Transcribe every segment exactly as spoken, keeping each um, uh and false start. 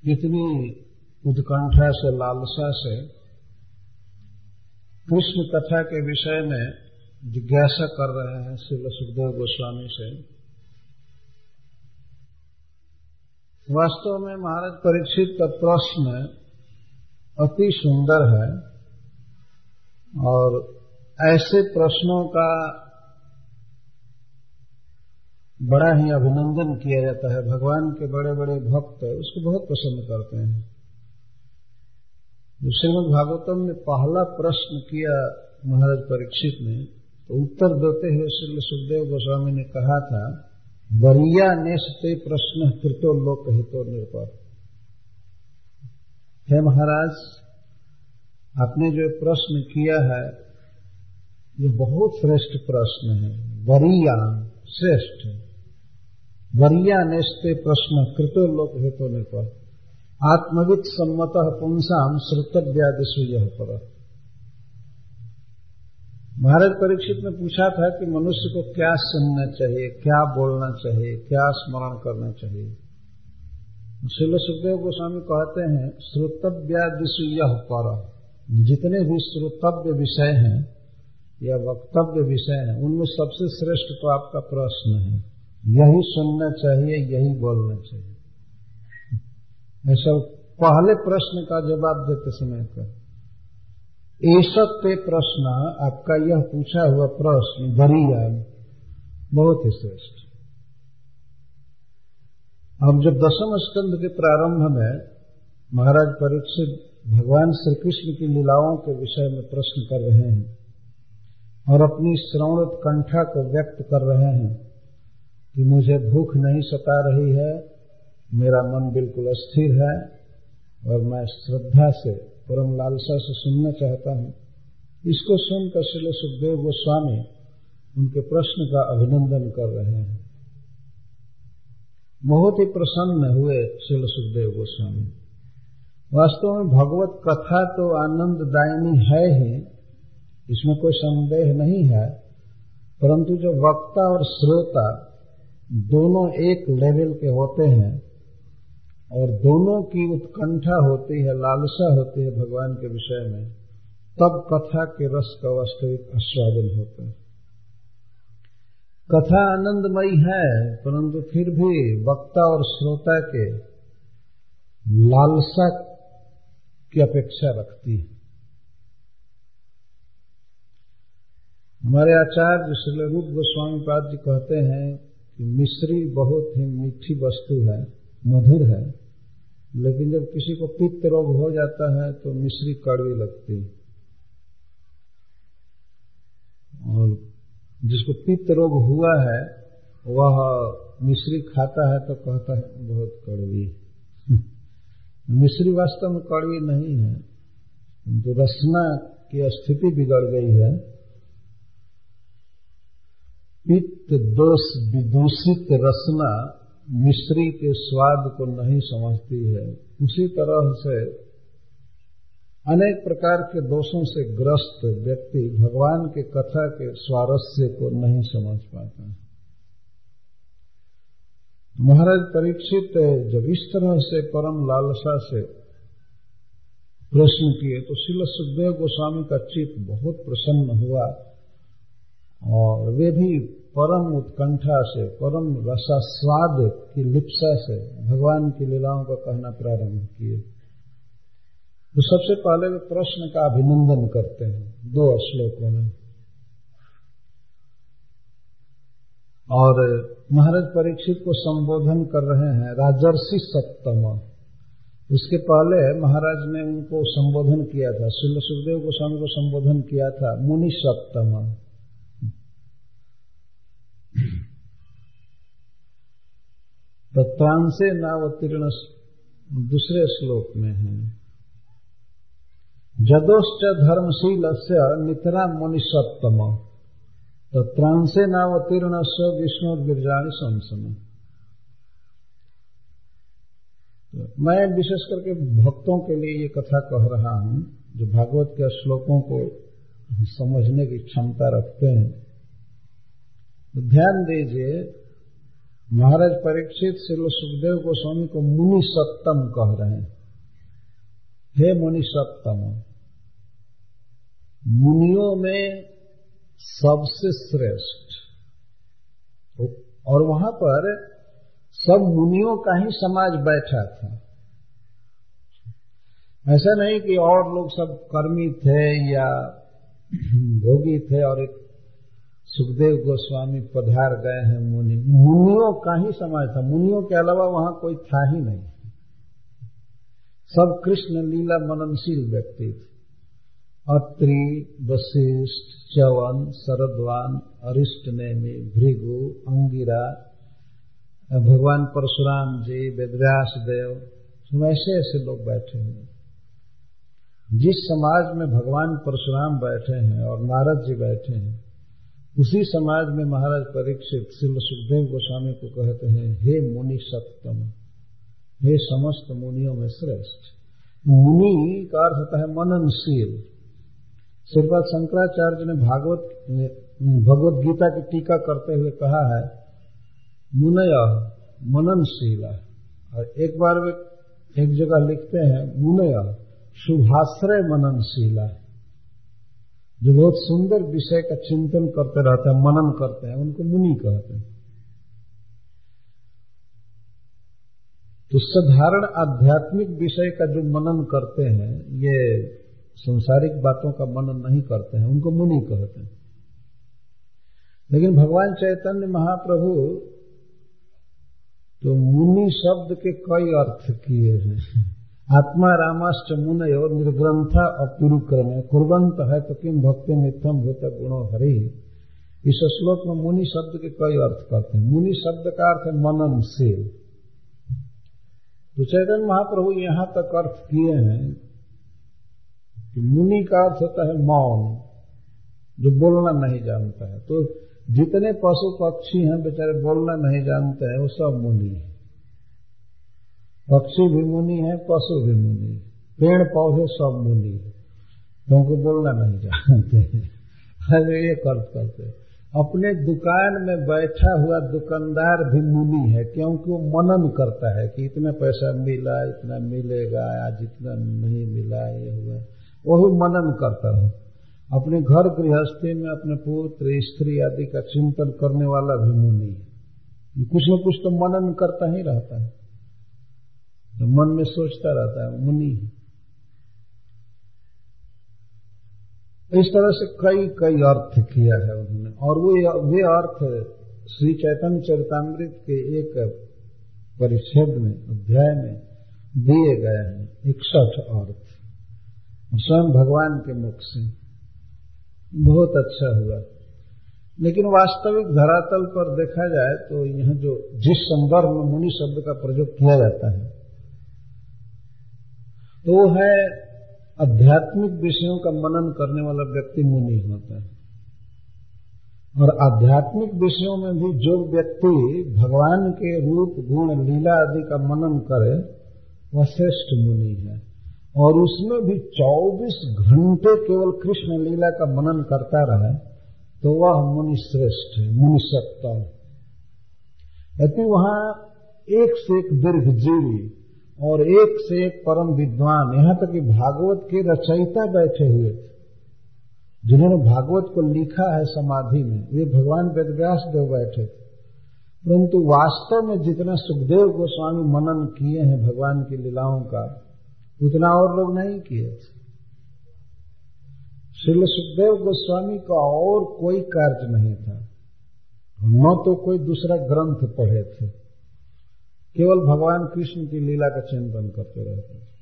कितनी उत्कंठा से, लालसा से कृष्ण कथा के विषय में जिज्ञासा कर रहे हैं श्रील सुखदेव गोस्वामी से। वास्तव में महाराज परीक्षित का प्रश्न अति सुंदर है और ऐसे प्रश्नों का बड़ा ही अभिनंदन किया जाता है। भगवान के बड़े बड़े भक्त उसको बहुत पसंद करते हैं। श्रीमद् भागवतम में पहला प्रश्न किया महाराज परीक्षित ने, तो उत्तर देते हुए श्री सुखदेव गोस्वामी ने कहा था, वरीया नेशते प्रश्न कृतो लोक हितो निर्पर। हे महाराज, आपने जो प्रश्न किया है ये बहुत श्रेष्ठ प्रश्न है। वरीया, श्रेष्ठ। वरीया नेस्ते प्रश्न कृतो लोक हेतु निर्पर। आत्मविद सम्मतः पुंसाम श्रुतव्यादिषु यह पर। महाराज परीक्षित ने पूछा था कि मनुष्य को क्या सुनना चाहिए, क्या बोलना चाहिए, क्या स्मरण करना चाहिए। श्रील सुखदेव गोस्वामी कहते हैं, श्रुतव्यादिषु यह पर। जितने भी श्रोतव्य विषय हैं या वक्तव्य विषय हैं, उनमें सबसे श्रेष्ठ तो आपका प्रश्न है। यही सुनना चाहिए, यही बोलना चाहिए। ऐसा पहले प्रश्न का जवाब देते समय का ऐसत पे प्रश्न, आपका यह पूछा हुआ प्रश्न वरीया, बहुत ही श्रेष्ठ। अब जब दसम स्कंद के प्रारंभ में महाराज परीक्षित भगवान श्री कृष्ण की लीलाओं के विषय में प्रश्न कर रहे हैं और अपनी श्रवण उत्कंठा को व्यक्त कर रहे हैं कि मुझे भूख नहीं सता रही है, मेरा मन बिल्कुल अस्थिर है और मैं श्रद्धा से, परम लालसा से सुनना चाहता हूं। इसको सुनकर श्री सुखदेव गोस्वामी उनके प्रश्न का अभिनंदन कर रहे हैं। बहुत ही प्रसन्न हुए श्री सुखदेव गोस्वामी। वास्तव में भगवत कथा तो आनंददायिनी है ही, इसमें कोई संदेह नहीं है, परंतु जो वक्ता और श्रोता दोनों एक लेवल के होते हैं और दोनों की उत्कंठा होती है, लालसा होती है भगवान के विषय में, तब कथा के रस का वास्तविक आस्वादन होता है। कथा आनंदमयी है, परंतु फिर भी वक्ता और श्रोता के लालसा की अपेक्षा रखती है। हमारे आचार्य श्री रूप गोस्वामी पाद जी कहते हैं कि मिश्री बहुत ही मीठी वस्तु है, मधुर है, लेकिन जब किसी को पित्त रोग हो जाता है तो मिश्री कड़वी लगती है, और जिसको पित्त रोग हुआ है वह मिश्री खाता है तो कहता है बहुत कड़वी। मिश्री वास्तव में कड़वी नहीं है, तो रसना की स्थिति बिगड़ गई है। पित्त दोष विदूषित रसना मिश्री के स्वाद को नहीं समझती है। उसी तरह से अनेक प्रकार के दोषों से ग्रस्त व्यक्ति भगवान के कथा के स्वारस्य को नहीं समझ पाता। महाराज परीक्षित जब इस तरह से परम लालसा से प्रश्न किए तो श्रील सुखदेव गोस्वामी का चित्त बहुत प्रसन्न हुआ और वे भी परम उत्कंठा से, परम रसास्वाद की लिप्सा से भगवान की लीलाओं का कहना प्रारंभ किए। तो सबसे पहले वे प्रश्न का अभिनंदन करते हैं दो श्लोकों में, और महाराज परीक्षित को संबोधन कर रहे हैं राजर्षि सप्तम। उसके पहले महाराज ने उनको संबोधन किया था, श्री सुखदेव गोस्वामी को संबोधन किया था मुनि सप्तम। तत्रांसे नावतीर्ण दूसरे श्लोक में है, जदोश्च धर्मशीलस्य नितरा मुनि सप्तम तत्रांसे नावतीर्ण स विष्णु गिरजानि संसम। मैं विशेष करके भक्तों के लिए ये कथा कह रहा हूं जो भागवत के श्लोकों को समझने की क्षमता रखते हैं। तो ध्यान दीजिए, महाराज परीक्षित श्री सुखदेव गोस्वामी को मुनि सत्तम कह रहे हैं। हे मुनि सत्तम, मुनियों में सबसे श्रेष्ठ। और वहां पर सब मुनियों का ही समाज बैठा था। ऐसा नहीं कि और लोग सब कर्मी थे या भोगी थे और एक सुखदेव गोस्वामी पधार गए हैं मुनि। मुनियों का ही समाज था, मुनियों के अलावा वहां कोई था ही नहीं। सब कृष्ण लीला मननशील व्यक्ति थे। अत्रि, वशिष्ठ, च्यवन, शरद्वान, अरिष्टनेमि, भृगु, अंगिरा, भगवान परशुराम जी, वेदव्यास देव, ऐसे ऐसे लोग बैठे हुए। जिस समाज में भगवान परशुराम बैठे हैं और नारद जी बैठे हैं, उसी समाज में महाराज परीक्षित श्री सुखदेव गोस्वामी को कहते हैं, हे मुनि सत्तम, हे समस्त मुनियों में श्रेष्ठ। मुनि का अर्थ होता है मननशील। श्रीपाद शंकराचार्य ने भागवत भगवत गीता की टीका करते हुए कहा है, मुनयः मननशीला। और एक बार वे एक जगह लिखते हैं, मुनयः शुभाश्रय मननशीला, जो बहुत सुंदर विषय का चिंतन करते रहते हैं, मनन करते हैं, उनको मुनि कहते हैं। तो साधारण आध्यात्मिक विषय का जो मनन करते हैं, ये संसारिक बातों का मनन नहीं करते हैं, उनको मुनि कहते हैं। लेकिन भगवान चैतन्य महाप्रभु तो मुनि शब्द के कई अर्थ किए हैं। आत्मा रामाश्च मुनयो निर्ग्रंथा अपुरुक्रमे कुर्वंत है तो किम भक्ति नित्यम भूत गुणो हरि। इस श्लोक में मुनि शब्द के कई अर्थ करते हैं। मुनि शब्द का अर्थ है मननशील। तो चैतन्य महाप्रभु यहां तक अर्थ किए हैं कि मुनि का अर्थ होता है मौन, जो बोलना नहीं जानता है। तो जितने पशु पक्षी हैं बेचारे बोलना नहीं जानते हैं, वो सब मुनि है। पक्षी भी मुनि है, पशु भी मुनि है, पेड़ पौधे सब मुनि है, क्योंकि बोलना नहीं जानते हैं। अरे ये अर्थ करते हैं। अपने दुकान में बैठा हुआ दुकानदार भी मुनि है, क्योंकि वो मनन करता है कि इतना पैसा मिला, इतना मिलेगा, आज इतना नहीं मिला, ये हुआ, वही मनन करता है। अपने घर गृहस्थी में अपने पुत्र स्त्री आदि का चिंतन करने वाला भी मुनि है। कुछ न कुछ तो मनन करता ही रहता है, तो मन में सोचता रहता है, मुनि है। इस तरह से कई कई अर्थ किया है उन्होंने, और वो वे अर्थ श्री चैतन्य चरितामृत के एक परिच्छेद में, अध्याय में दिए गए हैं, इकसठ अर्थ स्वयं भगवान के मुख से। बहुत अच्छा हुआ। लेकिन वास्तविक धरातल पर देखा जाए तो यह जो जिस संदर्भ में मुनि शब्द का प्रयोग किया जाता है, तो वो है आध्यात्मिक विषयों का मनन करने वाला व्यक्ति मुनि होता है। और आध्यात्मिक विषयों में भी जो व्यक्ति भगवान के रूप गुण लीला आदि का मनन करे, वह श्रेष्ठ मुनि है। और उसमें भी चौबीस घंटे केवल कृष्ण लीला का मनन करता रहे, तो वह मुनि श्रेष्ठ है, मुनि सत्तम। यदि वहां एक से एक दीर्घजीवी और एक से एक परम विद्वान, यहां तक कि भागवत के रचयिता बैठे हुए थे, जिन्होंने भागवत को लिखा है समाधि में, वे भगवान वेदव्यास देव बैठे थे। परंतु वास्तव में जितना सुखदेव गोस्वामी मनन किए हैं भगवान की लीलाओं का, उतना और लोग नहीं किए थे। श्री सुखदेव गोस्वामी का और कोई कार्य नहीं था, न तो कोई दूसरा ग्रंथ पढ़े थे, केवल भगवान कृष्ण की लीला का चिंतन करते रहते थे।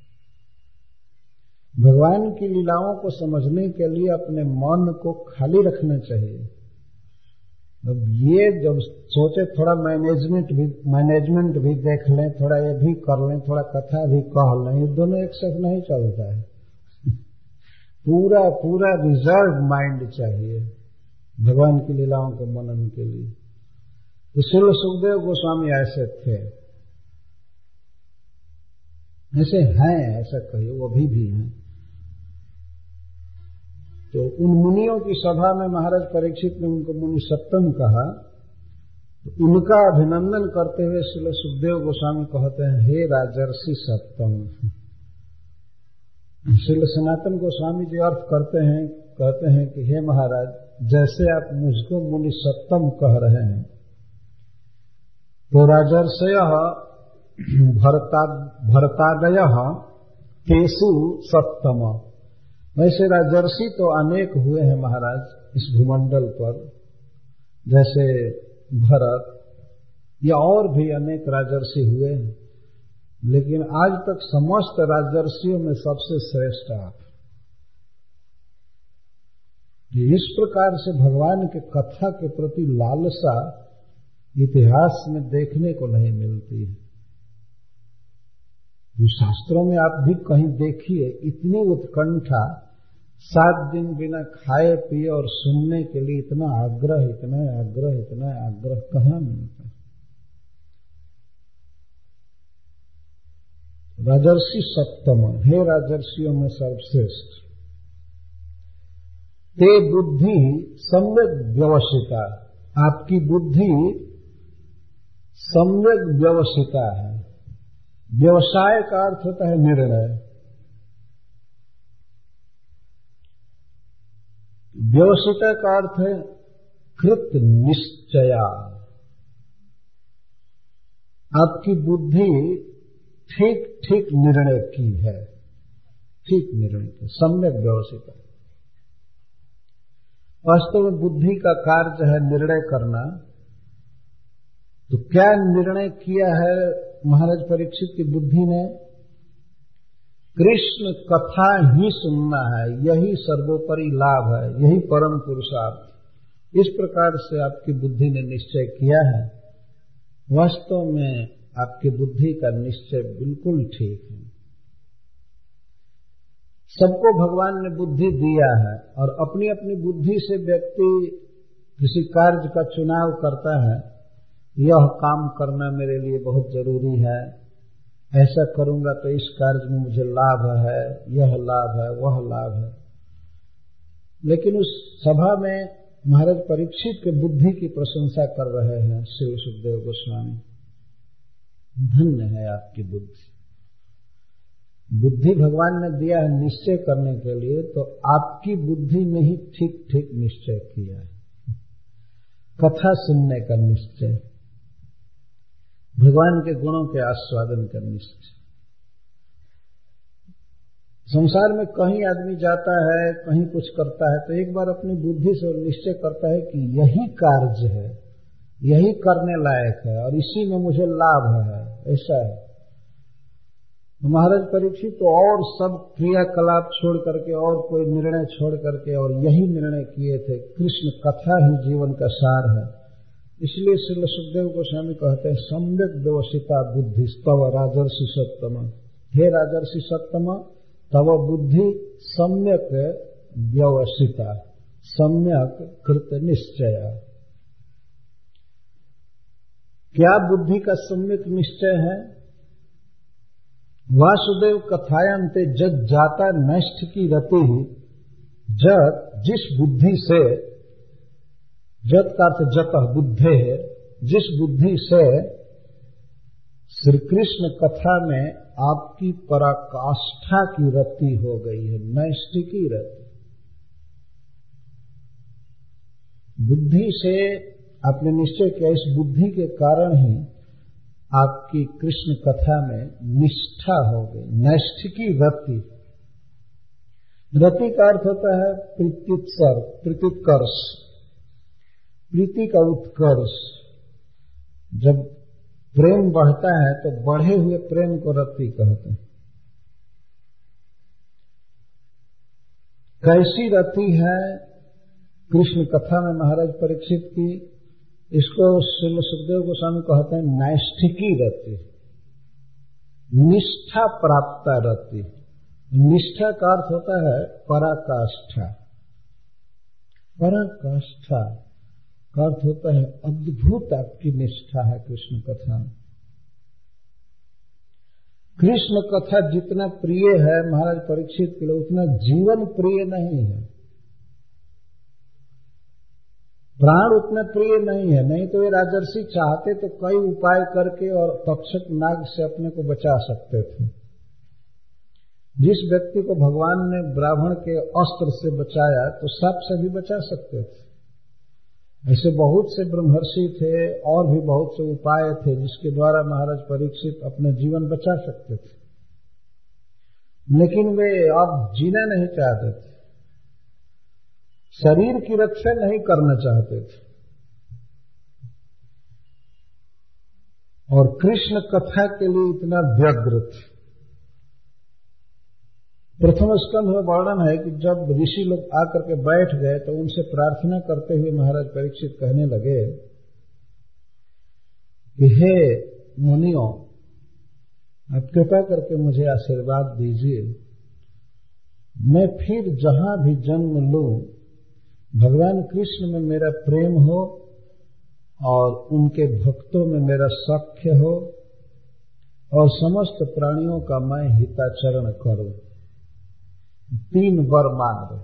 भगवान की लीलाओं को समझने के लिए अपने मन को खाली रखना चाहिए। अब ये जब सोचे थोड़ा मैनेजमेंट भी मैनेजमेंट भी देख लें, थोड़ा ये भी कर लें, थोड़ा कथा भी कह लें, ये दोनों एक साथ नहीं चलता है। पूरा पूरा रिजर्व माइंड चाहिए भगवान की लीलाओं को मनन के लिए। तो श्री सुखदेव गोस्वामी ऐसे थे, ऐसे हैं, ऐसा कहिए, वो अभी भी हैं। तो उन मुनियों की सभा में महाराज परीक्षित ने उनको मुनि सत्तम कहा, तो उनका अभिनंदन करते हुए श्रील सुखदेव गोस्वामी कहते हैं, हे राजर्षि सत्तम। श्रील सनातन गोस्वामी जी अर्थ करते हैं, कहते हैं कि हे महाराज, जैसे आप मुझको मुनि सत्तम कह रहे हैं, तो राजर्षय भरता भरतादय तेसु सत्तम। वैसे राजर्षि तो अनेक हुए हैं महाराज इस भूमंडल पर, जैसे भरत या और भी अनेक राजर्षि हुए हैं, लेकिन आज तक समस्त राजर्षियों में सबसे श्रेष्ठ आप। इस प्रकार से भगवान के कथा के प्रति लालसा इतिहास में देखने को नहीं मिलती है। शास्त्रों में आप भी कहीं देखिए, इतनी उत्कंठा, सात दिन बिना खाए पिए और सुनने के लिए इतना आग्रह, इतना आग्रह, इतना आग्रह कहाँ मिलता है। राजर्षि सप्तम, हे राजर्षियों में सर्वश्रेष्ठ। ते बुद्धि सम्यक व्यवसिता, आपकी बुद्धि सम्यक व्यवसिता है। व्यवसाय का अर्थ होता है निर्णय। व्यवसिता का अर्थ है कृत निश्चया। आपकी बुद्धि ठीक ठीक निर्णय की है, ठीक निर्णय की, सम्यक व्यवसिता। वास्तव में बुद्धि का कार्य है निर्णय करना। तो क्या निर्णय किया है महाराज परीक्षित की बुद्धि ने? कृष्ण कथा ही सुनना है, यही सर्वोपरि लाभ है, यही परम पुरुषार्थ। इस प्रकार से आपकी बुद्धि ने निश्चय किया है। वास्तव में आपकी बुद्धि का निश्चय बिल्कुल ठीक है। सबको भगवान ने बुद्धि दिया है और अपनी अपनी बुद्धि से व्यक्ति किसी कार्य का चुनाव करता है। यह काम करना मेरे लिए बहुत जरूरी है, ऐसा करूंगा तो इस कार्य में मुझे लाभ है, यह लाभ है, वह लाभ है। लेकिन उस सभा में महाराज परीक्षित के बुद्धि की प्रशंसा कर रहे हैं श्री सुखदेव गोस्वामी। धन्य है आपकी बुद्धि। बुद्धि भगवान ने दिया है निश्चय करने के लिए, तो आपकी बुद्धि में ही ठीक ठीक निश्चय किया है। कथा सुनने का निश्चय, भगवान के गुणों के आस्वादन का निश्चय। संसार में कहीं आदमी जाता है, कहीं कुछ करता है, तो एक बार अपनी बुद्धि से निश्चय करता है कि यही कार्य है, यही करने लायक है और इसी में मुझे लाभ है, ऐसा है। महाराज परीक्षित तो और सब क्रियाकलाप छोड़ करके और कोई निर्णय छोड़ करके और यही निर्णय किए थे, कृष्ण कथा ही जीवन का सार है। इसलिए श्री सुखदेव गोस्वामी कहते हैं, सम्यक व्यवसिता बुद्धि तव राजर्षि सत्तम। हे राजर्षि सत्तम, तव बुद्धि सम्यक व्यवसिता, सम्यक कृत निश्चय। क्या बुद्धि का सम्यक निश्चय है? वासुदेव कथायन्ते जग जाता नष्ट की रति, जग जिस बुद्धि से, जत का अर्थ जतः बुद्धे है, जिस बुद्धि से श्री कृष्ण कथा में आपकी पराकाष्ठा की रति हो गई है, नैष्ठिकी रति। बुद्धि से आपने निश्चय किया, इस बुद्धि के कारण ही आपकी कृष्ण कथा में निष्ठा हो गई, नैष्ठिकी रति। रति का अर्थ होता है प्रीतित्सर, प्रीतित्कर्ष, प्रीति का उत्कर्ष। जब प्रेम बढ़ता है तो बढ़े हुए प्रेम को रति कहते हैं। कैसी रति है कृष्ण कथा में महाराज परीक्षित की? इसको श्री सुखदेव गोस्वामी कहते हैं नैष्ठिकी रति, निष्ठा प्राप्त रति। निष्ठा का अर्थ होता है पराकाष्ठा। पराकाष्ठा का अर्थ होता है अद्भुत आपकी निष्ठा है कृष्ण कथा में। कृष्ण कथा जितना प्रिय है महाराज परीक्षित के लिए, उतना जीवन प्रिय नहीं है। प्राण उतना प्रिय नहीं है, नहीं तो ये राजर्षि चाहते तो कई उपाय करके और तक्षक नाग से अपने को बचा सकते थे। जिस व्यक्ति को भगवान ने ब्राह्मण के अस्त्र से बचाया तो सांप से भी बचा सकते थे। ऐसे बहुत से ब्रह्मर्षि थे और भी बहुत से उपाय थे जिसके द्वारा महाराज परीक्षित अपना जीवन बचा सकते थे, लेकिन वे अब जीना नहीं चाहते थे, शरीर की रक्षा नहीं करना चाहते थे। और कृष्ण कथा के लिए इतना व्यग्र थे। प्रथम स्कंध में वर्णन है कि जब ऋषि लोग आकर के बैठ गए तो उनसे प्रार्थना करते हुए महाराज परीक्षित कहने लगे कि हे मुनियों, आप कृपा करके मुझे आशीर्वाद दीजिए, मैं फिर जहां भी जन्म लूं भगवान कृष्ण में मेरा प्रेम हो और उनके भक्तों में मेरा सख्य हो और समस्त प्राणियों का मैं हिताचरण करूं। तीन वर मांग रहे,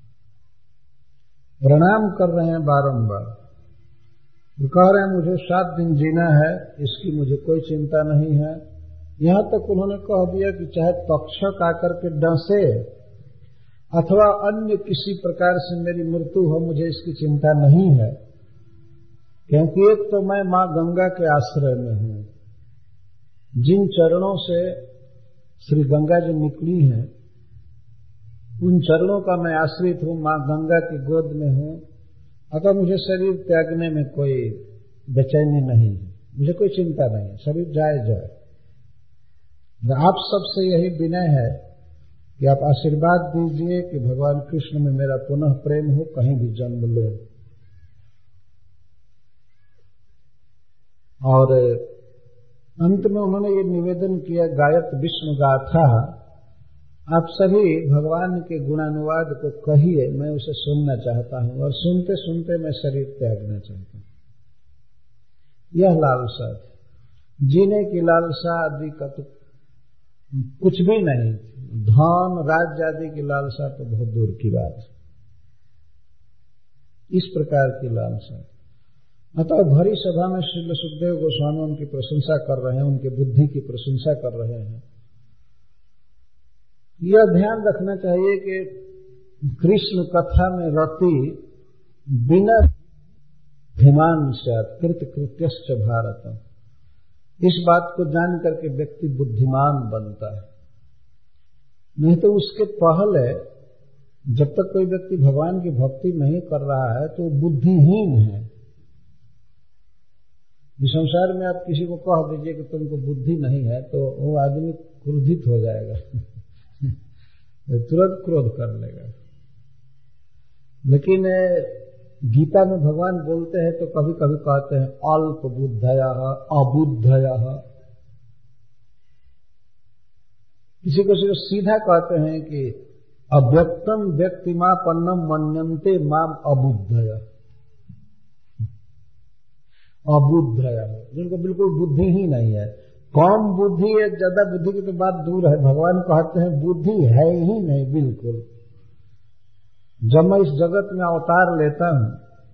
प्रणाम कर रहे हैं बारंबार। वो कह रहे हैं मुझे सात दिन जीना है, इसकी मुझे कोई चिंता नहीं है। यहां तक उन्होंने कह दिया कि चाहे तक्षक आकर के डसे अथवा अन्य किसी प्रकार से मेरी मृत्यु हो, मुझे इसकी चिंता नहीं है, क्योंकि एक तो मैं मां गंगा के आश्रय में हूं, जिन चरणों से श्री गंगा जी निकली हैं उन चरणों का मैं आश्रित हूं, मां गंगा की गोद में हूं, अतः मुझे शरीर त्यागने में कोई बेचैनी नहीं है, मुझे कोई चिंता नहीं है, शरीर जाए जाए। आप सबसे यही विनय है कि आप आशीर्वाद दीजिए कि भगवान कृष्ण में मेरा पुनः प्रेम हो, कहीं भी जन्म लो। और अंत में उन्होंने ये निवेदन किया, गायत विष्णु गाथा, आप सभी भगवान के गुणानुवाद को कहिए, मैं उसे सुनना चाहता हूं और सुनते सुनते मैं शरीर त्यागना चाहता हूं। यह लालसा, जीने की लालसा आदि का तो कुछ भी नहीं, धन राज्य आदि की लालसा तो बहुत दूर की बात है, इस प्रकार की लालसा। अतः भरी सभा में श्री सुखदेव गोस्वामी उनकी प्रशंसा कर रहे हैं, उनके बुद्धि की प्रशंसा कर रहे हैं। यह ध्यान रखना चाहिए कि कृष्ण कथा में रति बिना धीमान से कृतकृत्यश्च भारत, इस बात को जान करके व्यक्ति बुद्धिमान बनता है। नहीं तो उसके पहले जब तक कोई व्यक्ति भगवान की भक्ति नहीं कर रहा है तो बुद्धिहीन है। इस संसार में आप किसी को कह दीजिए कि तुमको बुद्धि नहीं है तो वो आदमी क्रोधित हो जाएगा, तुरंत क्रोध कर लेगा। लेकिन गीता में भगवान बोलते हैं तो कभी कभी कहते हैं अल्प बुद्धयः अबुद्धयः, किसी को सिर्फ सीधा कहते हैं कि अव्यक्तम व्यक्तिमापन्नम मन्यन्ते माम अबुद्धय, अबुद्धय, जिनको बिल्कुल बुद्धि ही नहीं है। कम बुद्धि है, ज्यादा बुद्धि की तो बात दूर है, भगवान कहते हैं बुद्धि है ही नहीं बिल्कुल। जब मैं इस जगत में अवतार लेता हूं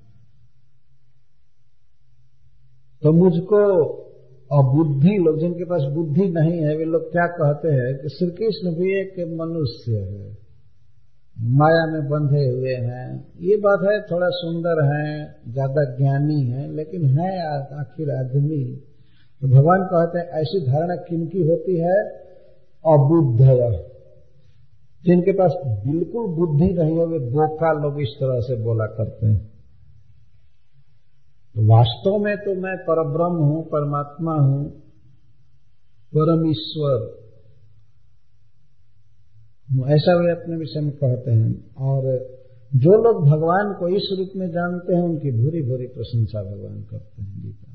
तो मुझको अबुद्धि लोग, जिनके पास बुद्धि नहीं है, वे लोग क्या कहते हैं कि श्री कृष्ण भी एक मनुष्य है, माया में बंधे हुए हैं। ये बात है, थोड़ा सुंदर है, ज्यादा ज्ञानी है, लेकिन है आखिर आदमी। तो भगवान कहते हैं ऐसी धारणा किनकी होती है? अबुद्धय, जिनके पास बिल्कुल बुद्धि नहीं है, वे बोका लोग इस तरह से बोला करते हैं। तो वास्तव में तो मैं परब्रह्म हूं, परमात्मा हूं, परम ईश्वर, ऐसा वे अपने विषय में कहते हैं। और जो लोग भगवान को इस रूप में जानते हैं उनकी भूरी भूरी प्रशंसा भगवान करते हैं, गीता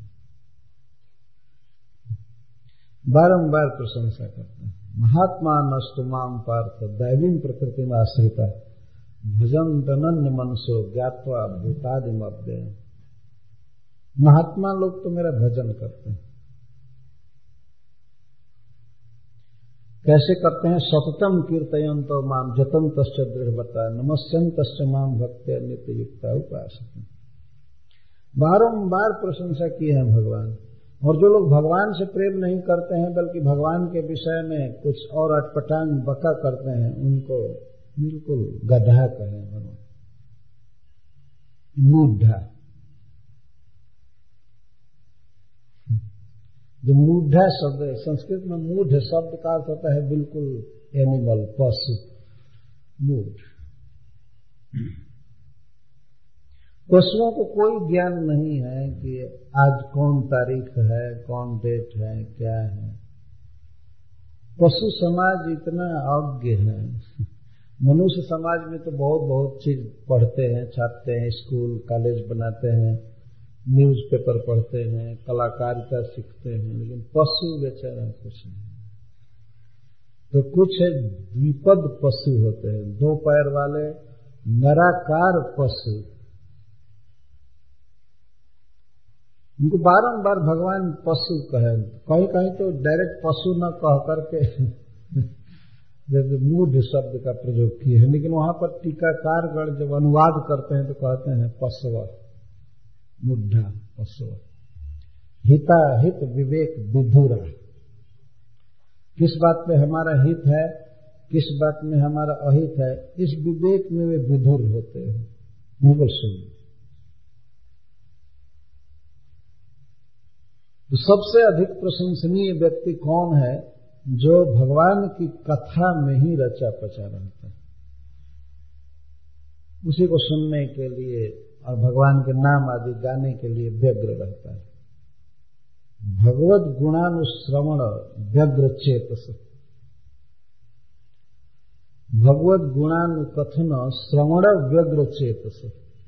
बारंबार प्रशंसा करते हैं। महात्मा नस्तु माम पार्थ दैवीं प्रकृति में आश्रिता भजन तनन्य मनसो ज्ञात्वा भूतादिम अव्यय। महात्मा लोग तो मेरा भजन करते हैं। कैसे करते हैं? सततम कीर्तयन्तो माम जतन तश्च दृढ़वता नमस्यन्तश्च माम भक्त्या नित्य युक्ता उपासते। बारंबार प्रशंसा की है भगवान। और जो लोग भगवान से प्रेम नहीं करते हैं बल्कि भगवान के विषय में कुछ और अटपटांग बका करते हैं, उनको बिल्कुल गधा कहें भगवान, मूढ़ा। जो मूढ़ा शब्द है, संस्कृत में मूढ़ शब्द का अर्थ होता है बिल्कुल एनिमल, पशु, मूढ़। पशुओं को कोई ज्ञान नहीं है कि आज कौन तारीख है, कौन डेट है, क्या है। पशु समाज इतना अज्ञ है। मनुष्य समाज में तो बहुत बहुत चीज पढ़ते हैं, छापते हैं, स्कूल कॉलेज बनाते हैं, न्यूज़पेपर पढ़ते हैं, कलाकारिता सीखते हैं, लेकिन पशु बेचारा कुछ नहीं। तो कुछ है द्विपद पशु होते हैं, दो पैर वाले नराकार पशु, उनको बारंबार भगवान पशु कहे। कहीं कहीं तो डायरेक्ट पशु न कह करके जैसे मूढ़ शब्द का प्रयोग किए हैं, लेकिन वहां पर टीकाकारगण जब अनुवाद करते हैं तो कहते हैं पशव, मूढ़ा पशव। हिता हित विवेक विधुरा, किस बात में हमारा हित है, किस बात में हमारा अहित है, इस विवेक में वे विधुर होते हैं, बिल्कुल सुन। तो सबसे अधिक प्रशंसनीय व्यक्ति कौन है? जो भगवान की कथा में ही रचा पचा रहता है, उसी को सुनने के लिए और भगवान के नाम आदि गाने के लिए व्यग्र रहता है। भगवत गुणानुश्रवण व्यग्र चेतस, भगवत गुणानुकथन श्रवण व्यग्र चेतस।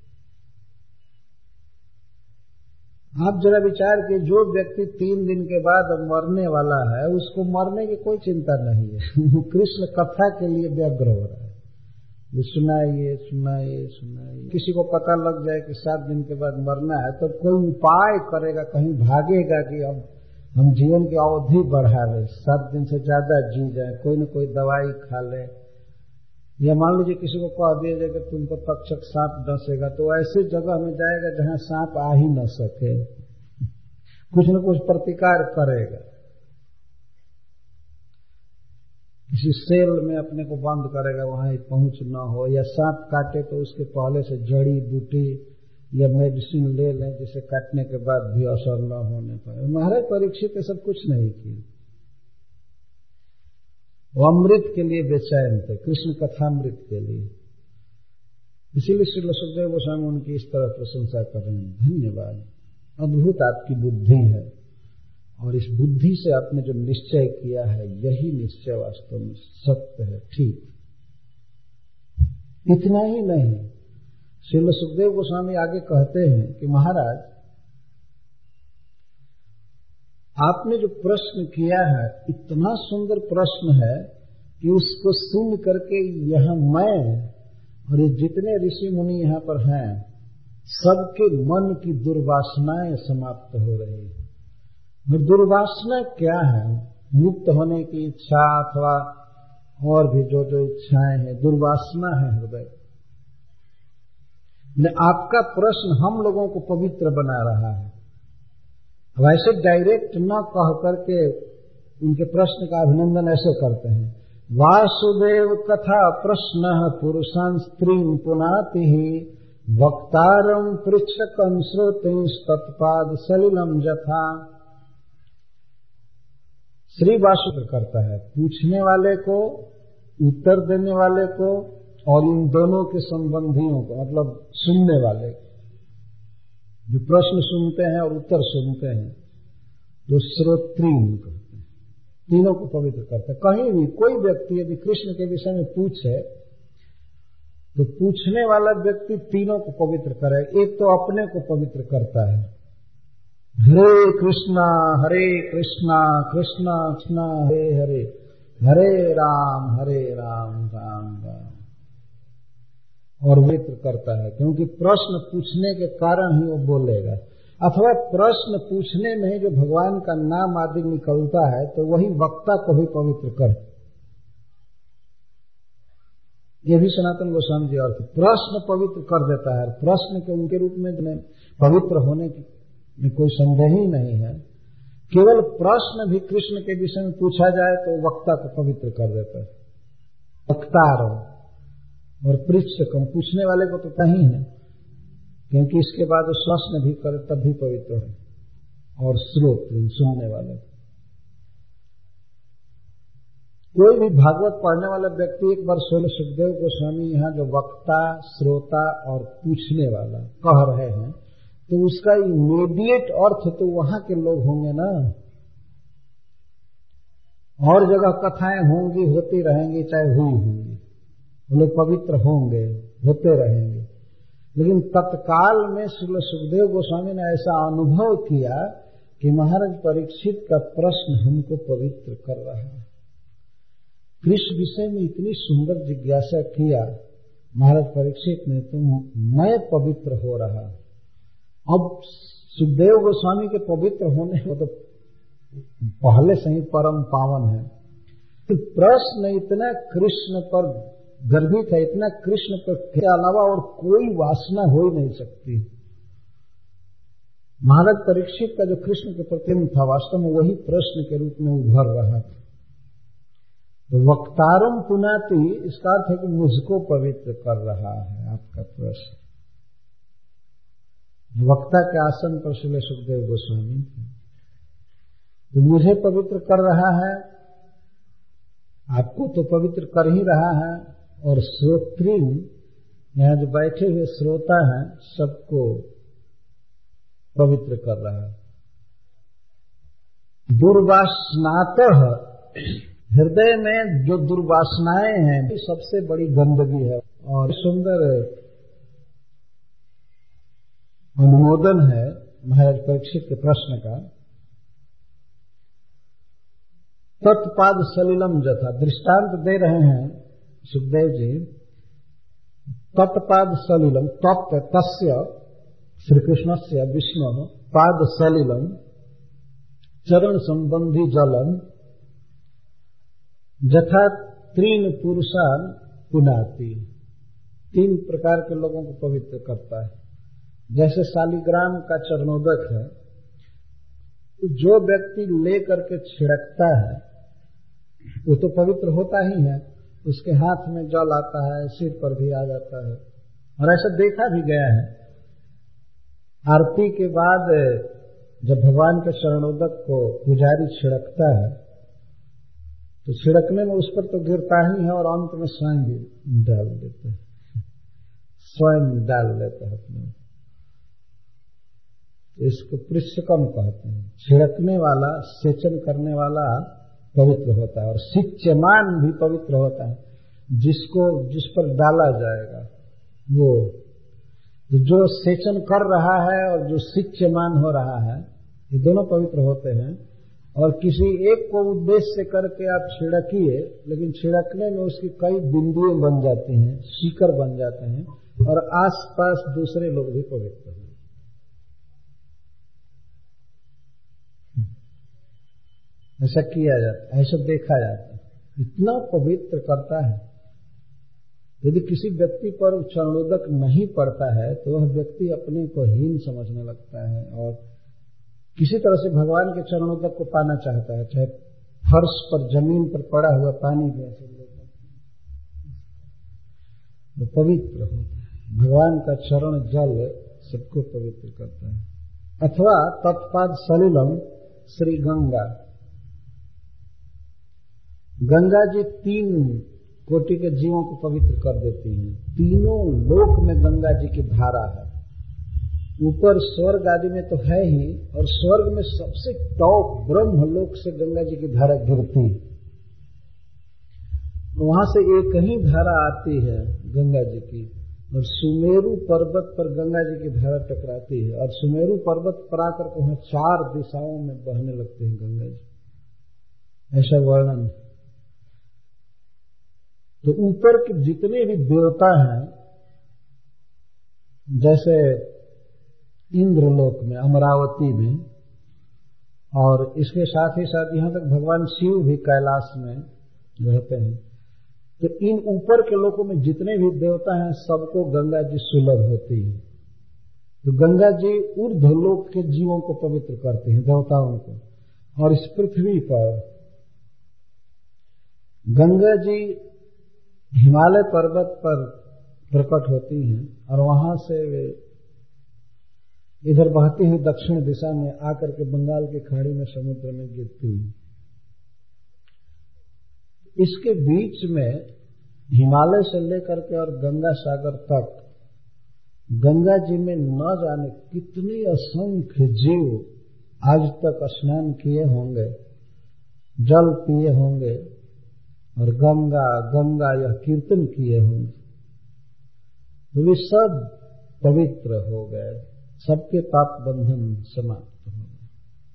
आप जरा विचार कि जो व्यक्ति तीन दिन के बाद मरने वाला है, उसको मरने की कोई चिंता नहीं है। कृष्ण कथा के लिए व्यग्र हो रहा है, ये सुनाइए सुनाइए सुनाइए। किसी को पता लग जाए कि सात दिन के बाद मरना है तो कोई उपाय करेगा, कहीं भागेगा कि अब हम जीवन की अवधि बढ़ा ले, सात दिन से ज्यादा जी जाए, कोई न कोई दवाई खा ले। या मान लीजिए किसी को कह दिया जाए कि तुमको तक्षक सांप डसेगा, तो ऐसी जगह में जाएगा जहां सांप आ ही न सके, कुछ न कुछ प्रतिकार करेगा। किसी सेल में अपने को बंद करेगा, वहां पहुंच न हो, या सांप काटे तो उसके पहले से जड़ी बूटी या मेडिसिन ले लें जिसे काटने के बाद भी असर न होने पाए। महाराज परीक्षित ये सब कुछ नहीं किए, वो अमृत के लिए बेचैन थे, कृष्ण कथामृत के लिए। इसीलिए श्री सुखदेव गोस्वामी उनकी इस तरह प्रशंसा कर रहे हैं। धन्यवाद, अद्भुत आपकी बुद्धि है, और इस बुद्धि से आपने जो निश्चय किया है यही निश्चय वास्तव में सत्य है, ठीक। इतना ही नहीं, श्री सुखदेव गोस्वामी आगे कहते हैं कि महाराज आपने जो प्रश्न किया है इतना सुंदर प्रश्न है कि उसको सुन करके यहां मैं और ये जितने ऋषि मुनि यहाँ पर हैं सबके मन की दुर्वासनाएं समाप्त हो रही है। और दुर्वासना क्या है? मुक्त होने की इच्छा अथवा और भी जो जो इच्छाएं हैं, दुर्वासना है हृदय। आपका प्रश्न हम लोगों को पवित्र बना रहा है। अब ऐसे डायरेक्ट न कह करके उनके प्रश्न का अभिनंदन ऐसे करते हैं, वासुदेव कथा प्रश्न पुरुषां स्त्रीं पुनाति वक्तारं पृच्छकं श्रोतिंस्तत्पाद सलिलम यथा। श्री वासुदेव करता है पूछने वाले को, उत्तर देने वाले को, और इन दोनों के संबंधियों को, मतलब सुनने वाले को, जो प्रश्न सुनते हैं और उत्तर सुनते हैं, तो श्रोत्रीन कहते हैं, तीनों को पवित्र करते हैं। कहीं भी कोई व्यक्ति यदि कृष्ण के विषय में पूछे तो पूछने वाला व्यक्ति तीनों को पवित्र करे। एक तो अपने को पवित्र करता है, हरे कृष्णा हरे कृष्णा कृष्णा कृष्णा हरे हरे, हरे राम हरे राम राम राम, और पवित्र करता है, क्योंकि प्रश्न पूछने के कारण ही वो बोलेगा। अथवा प्रश्न पूछने में जो भगवान का नाम आदि निकलता है तो वही वक्ता को भी पवित्र कर। ये भी सनातन गोस्वामी जी अर्थ, प्रश्न पवित्र कर देता है। प्रश्न के उनके रूप में पवित्र होने में कोई संदेह ही नहीं है। केवल प्रश्न भी कृष्ण के विषय में पूछा जाए तो वक्ता को पवित्र कर देता है। वक्तार और पृच्छकम, पूछने वाले को तो कहीं है, क्योंकि इसके बाद वो प्रश्न भी करे तब भी पवित्र है, और श्रोत सुनने वाले। कोई भी भागवत पढ़ने वाला व्यक्ति एक बार सोल सुखदेव गोस्वामी यहाँ जो वक्ता, श्रोता और पूछने वाला कह रहे हैं, तो उसका इमीडिएट अर्थ तो वहां के लोग होंगे ना। और जगह कथाएं होंगी, होती रहेंगी, चाहे हुई होंगी, वो लोग पवित्र होंगे, होते रहेंगे। लेकिन तत्काल में श्री सुखदेव गोस्वामी ने ऐसा अनुभव किया कि महाराज परीक्षित का प्रश्न हमको पवित्र कर रहा है। कृष्ण विषय में इतनी सुंदर जिज्ञासा किया महाराज परीक्षित ने, तो मैं पवित्र हो रहा। अब सुखदेव गोस्वामी के पवित्र होने को तो पहले से ही परम पावन है, तो प्रश्न इतना कृष्ण पर गर्भित है, इतना कृष्ण पर के अलावा और कोई वासना हो ही नहीं सकती। महाराज परीक्षित का जो कृष्ण के प्रति था, वास्तव में वही प्रश्न के रूप में उभर रहा था। तो वक्तारम पुनाति, इसका अर्थ है कि मुझको पवित्र कर रहा है आपका प्रश्न। वक्ता के आसन पर श्री सुखदेव गोस्वामी, तो मुझे पवित्र कर रहा है, आपको तो पवित्र कर ही रहा है, और श्रोत्री यहाँ जो बैठे हुए श्रोता हैं सबको पवित्र कर रहा है। दुर्वासनातः, हृदय में जो दुर्वासनाएं हैं सबसे बड़ी गंदगी है। और सुंदर अनुमोदन है महाराज परीक्षित के प्रश्न का। तत्पाद सलिलम जथा, दृष्टांत दे रहे हैं सुखदेव जी। तत्पाद सलिलम, तत् तस्य श्री कृष्ण से विष्णु पाद सलिलम चरण संबंधी जलम जथा तीन पुरुषान पुनाति, तीन प्रकार के लोगों को पवित्र करता है। जैसे शालिग्राम का चरणोदक है, तो जो व्यक्ति ले करके छिड़कता है वो तो पवित्र होता ही है, उसके हाथ में जल आता है, सिर पर भी आ जाता है। और ऐसा देखा भी गया है, आरती के बाद जब भगवान के चरणोदक को पुजारी छिड़कता है तो छिड़कने में उस पर तो गिरता ही है, और अंत में स्वयं भी डाल देते हैं, स्वयं डाल लेते हैं अपने। तो इसको पृष्ठकम कहते हैं। छिड़कने वाला, सेचन करने वाला पवित्र होता है, और सिच्यमान भी पवित्र होता है, जिसको जिस पर डाला जाएगा वो। तो जो सेचन कर रहा है और जो सिच्यमान हो रहा है, ये दोनों पवित्र होते हैं। और किसी एक को उद्देश्य करके आप छिड़किए, लेकिन छिड़कने में उसकी कई बिंदुएं बन जाती हैं, शिकर बन जाते हैं, और आसपास दूसरे लोग भी पवित्र हैं। ऐसा किया जाता है, ऐसा देखा जाता है, इतना पवित्र करता है। यदि किसी व्यक्ति पर चरणोदक नहीं पड़ता है तो वह व्यक्ति अपने को हीन समझने लगता है, और किसी तरह से भगवान के चरणोदक को पाना चाहता है, चाहे फर्श पर, जमीन पर पड़ा हुआ पानी भी ऐसे लेता है, वो पवित्र होता है। भगवान का चरण जल सबको पवित्र करता है। अथवा तत्पाद सलिलम श्री गंगा, गंगा जी तीन कोटि के जीवों को पवित्र कर देती हैं। तीनों लोक में गंगा जी की धारा है। ऊपर स्वर्ग आदि में तो है ही, और स्वर्ग में सबसे टॉप ब्रह्म लोक से गंगा जी की धारा गिरती, वहां से एक ही धारा आती है गंगा जी की, और सुमेरु पर्वत पर गंगा जी की धारा टकराती है, और सुमेरु पर्वत पर आकर के वहां चार दिशाओं में बहने लगते हैं गंगा जी। ऐसा वर्णन। तो ऊपर के जितने भी देवता हैं, जैसे इंद्रलोक में, अमरावती में, और इसके साथ ही साथ यहां तक भगवान शिव भी कैलाश में रहते हैं, तो इन ऊपर के लोगों में जितने भी देवता हैं सबको गंगा जी सुलभ होती है। तो गंगा जी ऊर्ध्वलोक के जीवों को पवित्र करती हैं, देवताओं को। और इस पृथ्वी पर गंगा जी हिमालय पर्वत पर प्रकट होती हैं और वहां से वे इधर बहती हुई दक्षिण दिशा में आकर के बंगाल की खाड़ी में समुद्र में गिरती हैं। इसके बीच में हिमालय से लेकर के और गंगा सागर तक गंगा जी में न जाने कितने असंख्य जीव आज तक स्नान किए होंगे, जल पिए होंगे और गंगा गंगा यह कीर्तन किए होंगे, तो वे सब पवित्र हो गए, सबके पाप बंधन समाप्त हो गए।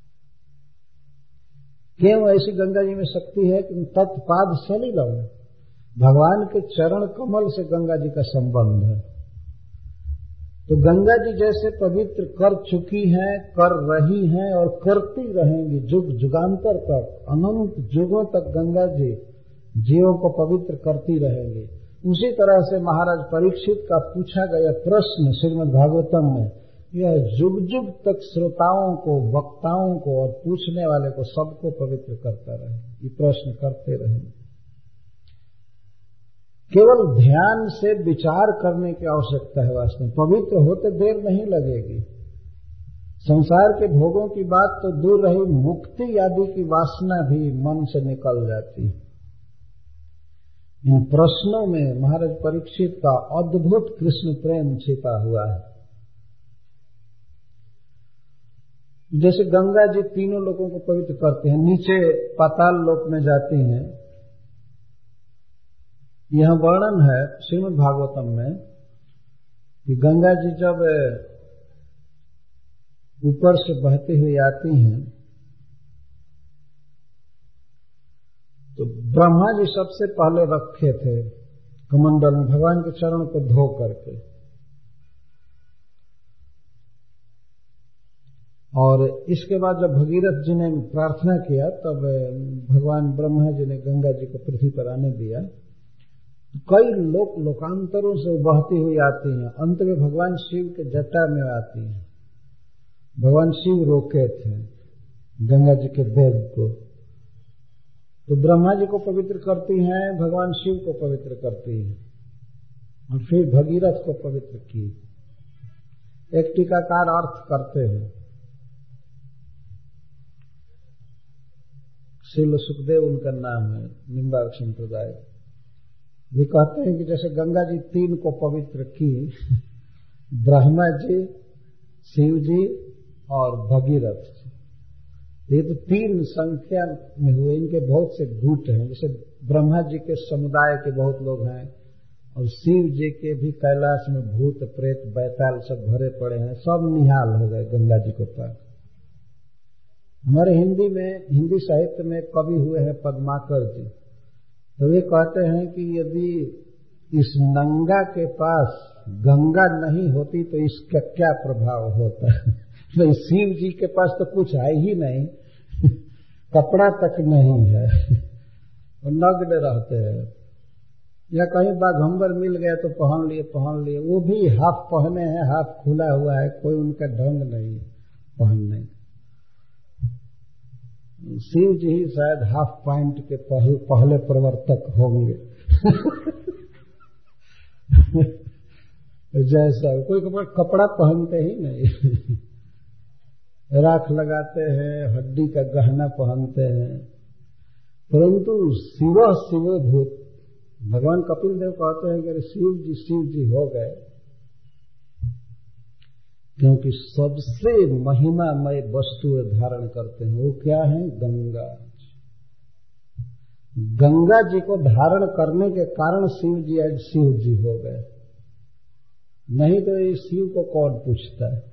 क्यों? ऐसी गंगा जी में शक्ति है कि तत्पाद सलिलम, भगवान के चरण कमल से गंगा जी का संबंध है। तो गंगा जी जैसे पवित्र कर चुकी हैं, कर रही हैं और करती रहेंगी जुग जुगांतर तक, अनंत युगों तक गंगा जी जीवों को पवित्र करती रहेंगी। उसी तरह से महाराज परीक्षित का पूछा गया प्रश्न श्रीमद् भागवतम में, यह जुग जुग तक श्रोताओं को, वक्ताओं को और पूछने वाले को सबको पवित्र करता रहे। ये प्रश्न करते रहेंगे। केवल ध्यान से विचार करने की आवश्यकता है। वास्तव में पवित्र होते देर नहीं लगेगी। संसार के भोगों की बात तो दूर रही, मुक्ति आदि की वासना भी मन से निकल जाती है। इन प्रश्नों में महाराज परीक्षित का अद्भुत कृष्ण प्रेम छिपा हुआ है। जैसे गंगा जी तीनों लोगों को पवित्र करते हैं, नीचे पाताल लोक में जाती हैं। यह वर्णन है श्रीमद् भागवतम में कि गंगा जी जब ऊपर से बहती हुई आती हैं तो ब्रह्मा जी सबसे पहले रखे थे कमंडल में भगवान के चरण को धो करके, और इसके बाद जब भगीरथ जी ने प्रार्थना किया तब भगवान ब्रह्मा जी ने गंगा जी को पृथ्वी पर आने दिया। कई लोक लोकांतरों से बहती हुई आती हैं, अंत में भगवान शिव के जटा में आती हैं। भगवान शिव रोके थे गंगा जी के वेग को, तो ब्रह्मा जी को पवित्र करती हैं, भगवान शिव को पवित्र करती हैं और फिर भगीरथ को पवित्र की। एक टीकाकार अर्थ करते हैं, श्रील सुखदेव उनका नाम है, निम्बार्क संप्रदाय। वे कहते हैं कि जैसे गंगा जी तीन को पवित्र की, ब्रह्मा जी, शिव जी और भगीरथ जी, ये तो तीन संख्या में हुए। इनके बहुत से गुट हैं, जैसे ब्रह्मा जी के समुदाय के बहुत लोग हैं और शिव जी के भी कैलाश में भूत प्रेत बैताल सब भरे पड़े हैं, सब निहाल हो गए गंगा जी को पार। हमारे हिंदी में, हिंदी साहित्य में कवि हुए हैं पद्माकर जी, तो वे कहते हैं कि यदि इस नंगा के पास गंगा नहीं होती तो इसका क्या प्रभाव होता है। तो शिव जी के पास तो कुछ है ही नहीं, कपड़ा तक नहीं है, वो नग्न रहते हैं, या कहीं बाघंबर मिल गया तो पहन लिए पहन लिए वो भी हाफ पहने हैं, हाफ खुला हुआ है, कोई उनका ढंग नहीं पहनने। शिव जी ही शायद हाफ पैंट के पहले, पहले प्रवर्तक होंगे। जैसा कोई कपड़ा पहनते ही नहीं, राख लगाते हैं, हड्डी का गहना पहनते हैं, परंतु शिव शिव भूत। भगवान कपिल देव कहते हैं कि अरे शिव जी शिव जी हो गए, क्योंकि सबसे महिमामय वस्तु धारण करते हैं। वो क्या है? गंगा। गंगा जी को धारण करने के कारण शिव जी आज शिव जी हो गए, नहीं तो ये शिव को कौन पूछता है।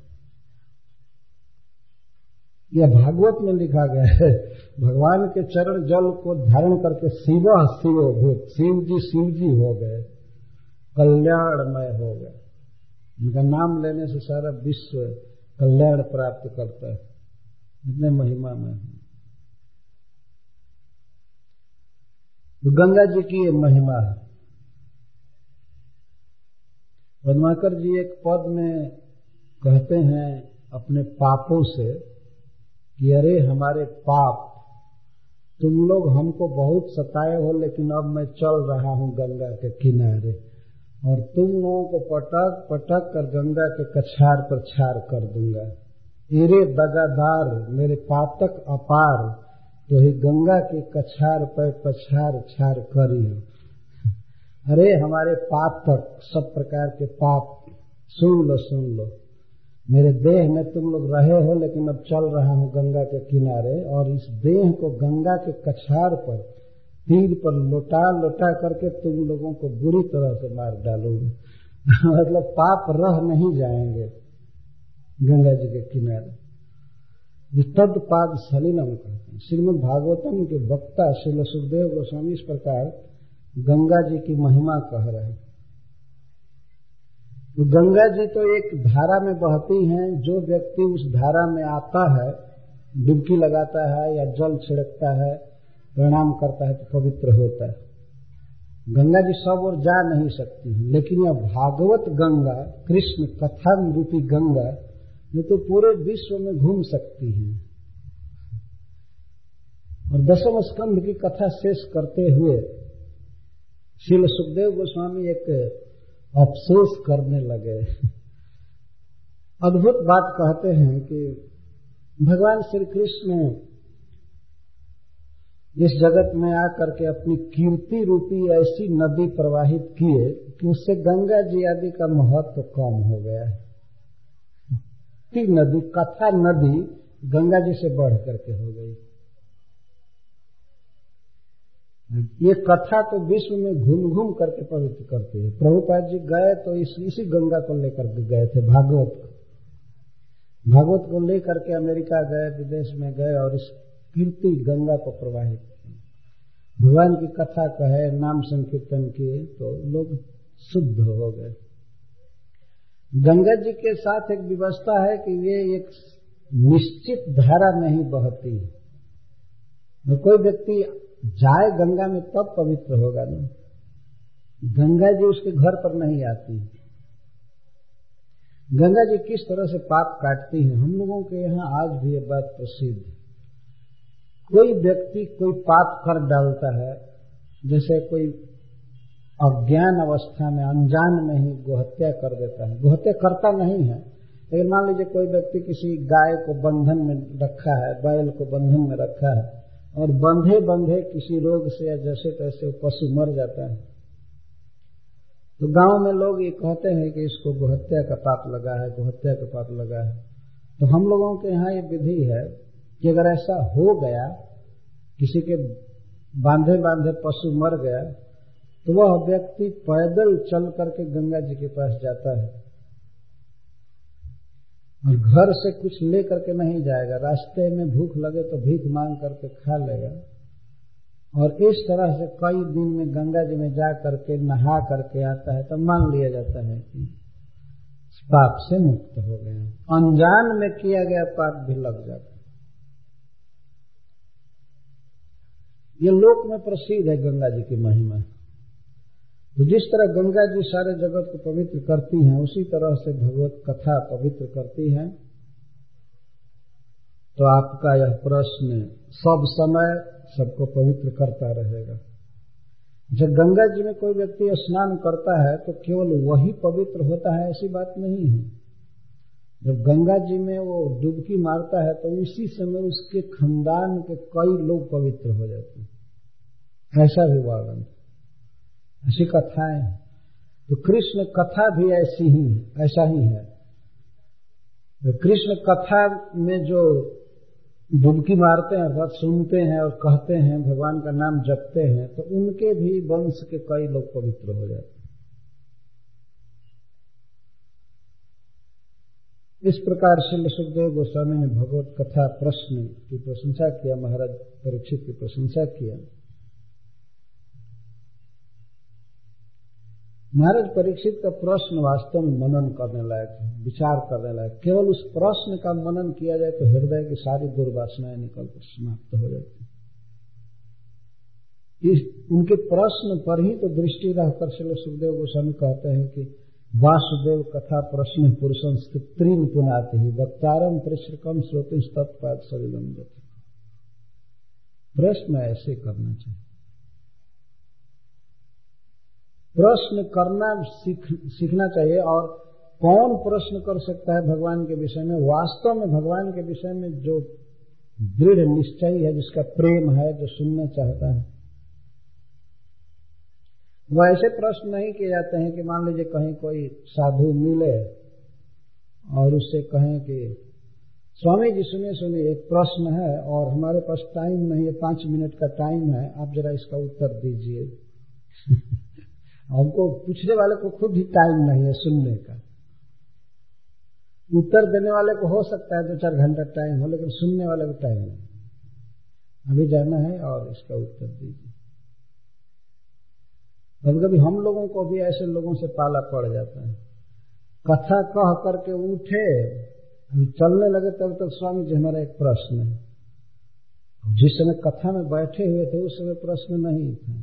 यह भागवत में लिखा गया है, भगवान के चरण जल को धारण करके शिव शिव भूत, शिव जी शिव जी हो गए, कल्याणमय हो गए। इनका नाम लेने से सारा विश्व कल्याण प्राप्त करता है, इतने महिमा में है। तो गंगा जी की ये महिमा है। पद्माकर जी एक पद में कहते हैं अपने पापों से कि अरे हमारे पाप, तुम लोग हमको बहुत सताए हो, लेकिन अब मैं चल रहा हूं गंगा के किनारे और तुम लोगों को पटक पटक कर गंगा के कछार पर छार कर दूंगा। एरे दगादार मेरे पातक अपार, तो ही गंगा के कछार पर पछार छार करी हो। अरे हमारे पातक, सब प्रकार के पाप, सुन लो सुन लो, मेरे देह में तुम लोग रहे हो, लेकिन अब चल रहा हूं गंगा के किनारे और इस देह को गंगा के कछार पर तीर पर लौटा लौटा करके तुम लोगों को बुरी तरह से मार डालूंगा। मतलब पाप रह नहीं जाएंगे गंगा जी के किनारे। तद पाद सलिलम कहते हैं। श्रीमद् भागवतम के वक्ता श्रील सुखदेव गोस्वामी इस प्रकार गंगा जी की महिमा कह रहे हैं। तो गंगा जी तो एक धारा में बहती हैं, जो व्यक्ति उस धारा में आता है, डुबकी लगाता है या जल छिड़कता है, प्रणाम करता है, तो पवित्र होता है। गंगा जी सब और जा नहीं सकती है, लेकिन यह भागवत गंगा, कृष्ण कथा रूपी गंगा, ये तो पूरे विश्व में घूम सकती है। और दसम स्कंध की कथा शेष करते हुए श्रील सुखदेव गोस्वामी एक अफसोस करने लगे। अद्भुत बात कहते हैं कि भगवान श्री कृष्ण इस जगत में आकर के अपनी कीर्ति रूपी ऐसी नदी प्रवाहित किए कि उससे गंगा जी आदि का महत्व तो कम हो गया है। नदी, कथा नदी गंगा जी से बढ़ करके हो गई। ये कथा तो विश्व में घूम घूम करके पवित्र करती है। प्रभुपाद जी गए तो इस, इसी गंगा को लेकर के गए थे, भागवत को भागवत को लेकर के अमेरिका गए, विदेश में गए और इस कीर्ति गंगा को प्रवाहित किया। भगवान की कथा कहे, नाम संकीर्तन किए तो लोग शुद्ध हो गए। गंगा जी के साथ एक व्यवस्था है कि ये एक निश्चित धारा नहीं बहती है। कोई व्यक्ति जाए गंगा में तब पवित्र होगा ना, गंगा जी उसके घर पर नहीं आती। गंगा जी किस तरह से पाप काटती है, हम लोगों के यहाँ आज भी ये बात प्रसिद्ध है। कोई व्यक्ति कोई पाप कर डालता है, जैसे कोई अज्ञान अवस्था में अनजान में ही गोहत्या कर देता है। गोहत्या करता नहीं है, लेकिन मान लीजिए कोई व्यक्ति किसी गाय को बंधन में रखा है, बैल को बंधन में रखा है और बंधे बंधे किसी रोग से या जैसे तैसे पशु मर जाता है, तो गांव में लोग ये कहते हैं कि इसको गोहत्या का पाप लगा है, गोहत्या का पाप लगा है। तो हम लोगों के यहाँ ये विधि है कि अगर ऐसा हो गया, किसी के बांधे बांधे पशु मर गया, तो वह व्यक्ति पैदल चल करके गंगा जी के पास जाता है और घर से कुछ ले करके नहीं जाएगा। रास्ते में भूख लगे तो भीख मांग करके खा लेगा और इस तरह से कई दिन में गंगा जी में जा करके नहा करके आता है, तो मान लिया जाता है कि पाप से मुक्त हो गया। अनजान में किया गया पाप भी लग जाता है। ये लोक में प्रसिद्ध है गंगा जी की महिमा। तो जिस तरह गंगा जी सारे जगत को पवित्र करती हैं, उसी तरह से भगवत कथा पवित्र करती है। तो आपका यह प्रश्न सब समय सबको पवित्र करता रहेगा। जब गंगा जी में कोई व्यक्ति स्नान करता है तो केवल वही पवित्र होता है, ऐसी बात नहीं है। जब गंगा जी में वो डुबकी मारता है तो उसी समय उसके खानदान के कई लोग पवित्र हो जाते हैं। ऐसा भी वर्णन, ऐसी कथाएं। तो कृष्ण कथा भी ऐसी ही ऐसा ही है। तो कृष्ण कथा में जो डुबकी मारते हैं अर्थात सुनते हैं और कहते हैं, भगवान का नाम जपते हैं, तो उनके भी वंश के कई लोग पवित्र हो जाते हैं। इस प्रकार श्री सुखदेव गोस्वामी ने भगवत कथा प्रश्न की प्रशंसा किया, महाराज परीक्षित की प्रशंसा किया। महाराज परीक्षित का प्रश्न वास्तव में मनन करने लायक है, विचार करने लायक। केवल उस प्रश्न का मनन किया जाए तो हृदय की सारी दुर्वासनाएं निकलकर समाप्त हो जाती। इस उनके प्रश्न पर ही तो दृष्टि रहकर श्री सुखदेव गोस्वामी कहते हैं कि वासुदेव कथा प्रश्न पुरुषं स्त्रीन पुनाति ही वक्तारम परिश्रकम श्रोते तत्पाद सविलम गति। प्रश्न ऐसे करना चाहिए। प्रश्न करना सीख, सीखना चाहिए। और कौन प्रश्न कर सकता है भगवान के विषय में? वास्तव में भगवान के विषय में जो दृढ़ निश्चय है, जिसका प्रेम है, जो सुनना चाहता है, वो ऐसे प्रश्न नहीं किए जाते हैं कि मान लीजिए कहीं कोई साधु मिले और उससे कहें कि स्वामी जी सुनिए सुनिए एक प्रश्न है और हमारे पास टाइम नहीं है, पांच मिनट का टाइम है, आप जरा इसका उत्तर दीजिए। हमको पूछने वाले को खुद ही टाइम नहीं है सुनने का। उत्तर देने वाले को हो सकता है दो चार घंटा टाइम हो, लेकिन सुनने वाले को टाइम नहीं। अभी जाना है और इसका उत्तर दीजिए। कभी कभी हम लोगों को भी ऐसे लोगों से पाला पड़ जाता है। कथा कह करके उठे, अभी चलने लगे तब तक स्वामी जी हमारा एक प्रश्न है। जिस समय कथा में बैठे हुए थे उस समय प्रश्न नहीं था।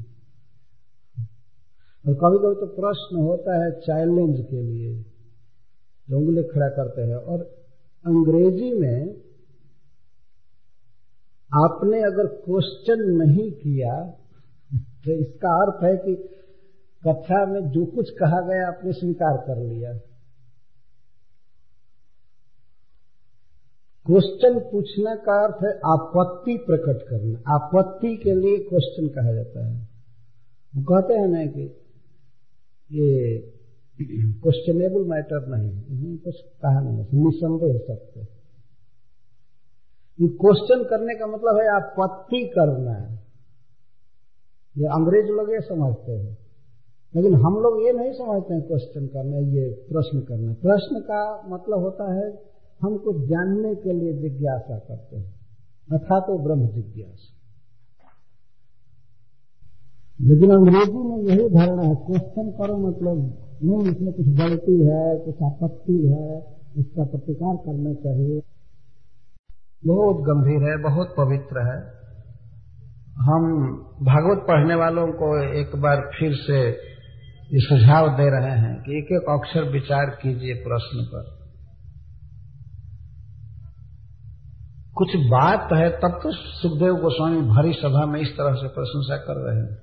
और कभी कभी तो प्रश्न होता है चैलेंज के लिए, जो उंगली खड़ा करते हैं। और अंग्रेजी में आपने अगर क्वेश्चन नहीं किया तो इसका अर्थ है कि कथा में जो कुछ कहा गया आपने स्वीकार कर लिया। क्वेश्चन पूछने का अर्थ है आपत्ति प्रकट करना। आपत्ति के लिए क्वेश्चन कहा जाता है। वो कहते हैं ना कि ये क्वेश्चनेबल मैटर नहीं, कुछ कहा नहीं, निसंदेह सत्य। ये क्वेश्चन करने का मतलब है आपत्ति करना है। ये अंग्रेज लोग ये समझते हैं, लेकिन हम लोग ये नहीं समझते हैं क्वेश्चन करना, ये प्रश्न करना। प्रश्न का मतलब होता है हमको जानने के लिए जिज्ञासा करते हैं, अर्थात तो ब्रह्म जिज्ञासा। लेकिन अंग्रेजी में यही धारणा है, क्वेश्चन करो मतलब नहीं, इसमें कुछ गलती है, कुछ आपत्ति है, इसका प्रतिकार करना चाहिए। बहुत गंभीर है, बहुत पवित्र है। हम भागवत पढ़ने वालों को एक बार फिर से ये सुझाव दे रहे हैं कि एक एक अक्षर विचार कीजिए प्रश्न पर। कुछ बात है तब तो सुखदेव गोस्वामी भरी सभा में इस तरह से प्रशंसा कर रहे हैं।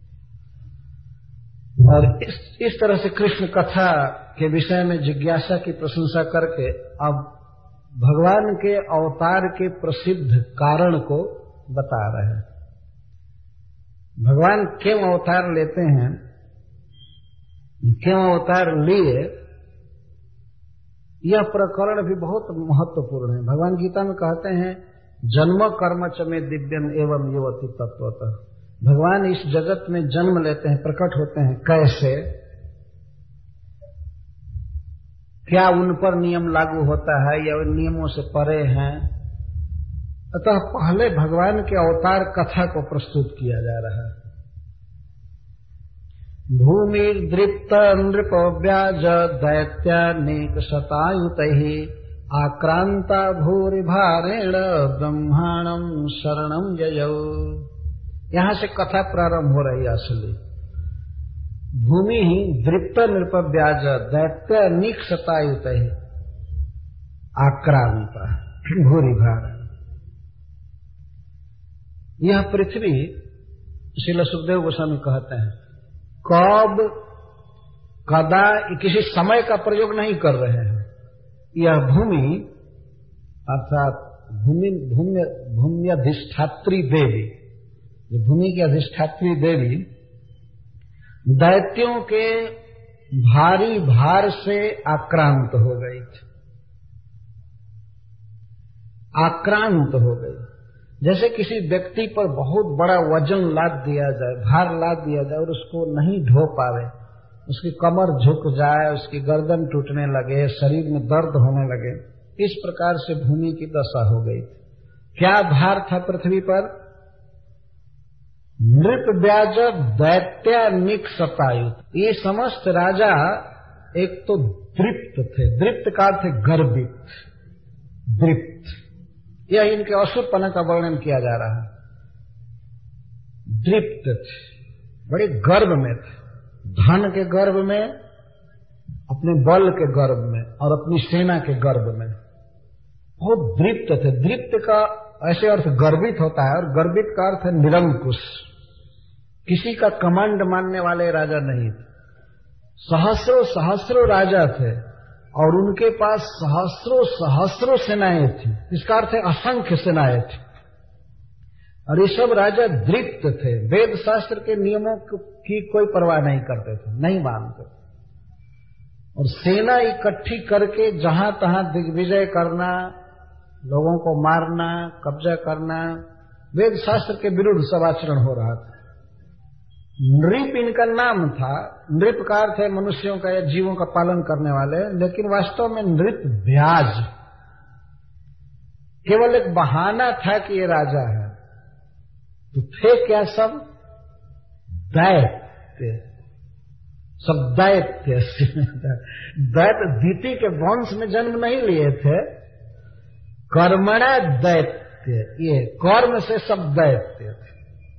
और इस इस तरह से कृष्ण कथा के विषय में जिज्ञासा की प्रशंसा करके अब भगवान के अवतार के प्रसिद्ध कारण को बता रहे हैं। भगवान क्यों अवतार लेते हैं, क्यों अवतार लिए, यह प्रकरण भी बहुत महत्वपूर्ण है। भगवान गीता में कहते हैं जन्म कर्म च में दिव्यम एवं युवती तत्वतः। भगवान इस जगत में जन्म लेते हैं, प्रकट होते हैं। कैसे? क्या उन पर नियम लागू होता है या उन नियमों से परे हैं? अतः पहले भगवान के अवतार कथा को प्रस्तुत किया जा रहा है। भूमि दृप्त नृप व्याज दैत्यानेक शतायुतैहि आक्रांता भूरि भारेण ब्रह्माणं शरणं ययौ। यहां से कथा प्रारंभ हो रही है असली। भूमि ही दृप्त नृप व्याज दैत्यानेक शतायुतैहि आक्रांता भूरि भारेण। यह पृथ्वी, श्रील सुखदेव गोस्वामी कहते हैं, कब कदा किसी समय का प्रयोग नहीं कर रहे हैं। यह भूमि अर्थात भूमि भूमि भूमि अधिष्ठात्री देवी, भूमि की अधिष्ठात्री देवी दैत्यों के भारी भार से आक्रांत हो गई थी। आक्रांत हो गई जैसे किसी व्यक्ति पर बहुत बड़ा वजन लाद दिया जाए, भार लाद दिया जाए और उसको नहीं ढो पावे, उसकी कमर झुक जाए, उसकी गर्दन टूटने लगे, शरीर में दर्द होने लगे। इस प्रकार से भूमि की दशा हो गई थी। क्या भार था पृथ्वी पर? नृप व्याज दैत्यानिक शतायुत। ये समस्त राजा एक तो दृप्त थे, दृप्त का अर्थ गर्वित, दृप्त, यह इनके असुरपना का वर्णन किया जा रहा है। दृप्त थे, बड़े गर्व में थे, धन के गर्व में अपने बल के गर्व में और अपनी सेना के गर्व में बहुत दृप्त थे। दृप्त का ऐसे अर्थ गर्वित होता है, और गर्वित का अर्थ है निरंकुश, किसी का कमांड मानने वाले राजा नहीं थे। सहस्रों सहस्रों राजा थे और उनके पास सहस्रों सहस्रों सेनाएं थी। इसका अर्थ है असंख्य सेनाएं थी, और ये सब राजा दृप्त थे, वेद शास्त्र के नियमों की कोई परवाह नहीं करते थे, नहीं मानते। और सेना इकट्ठी करके जहां तहां दिग्विजय करना, लोगों को मारना, कब्जा करना, वेद शास्त्र के विरुद्ध सब आचरण हो रहा था। नृप इनका नाम था। नृप का अर्थ है मनुष्यों का या जीवों का पालन करने वाले, लेकिन वास्तव में नृप ब्याज केवल एक बहाना था कि ये राजा है। तो थे क्या सब? दैत्य, सब दैत्य। दैत्य दीति के वंश में जन्म नहीं लिए थे। कर्मणा दैत्य, ये कर्म से सब दैत्य थे।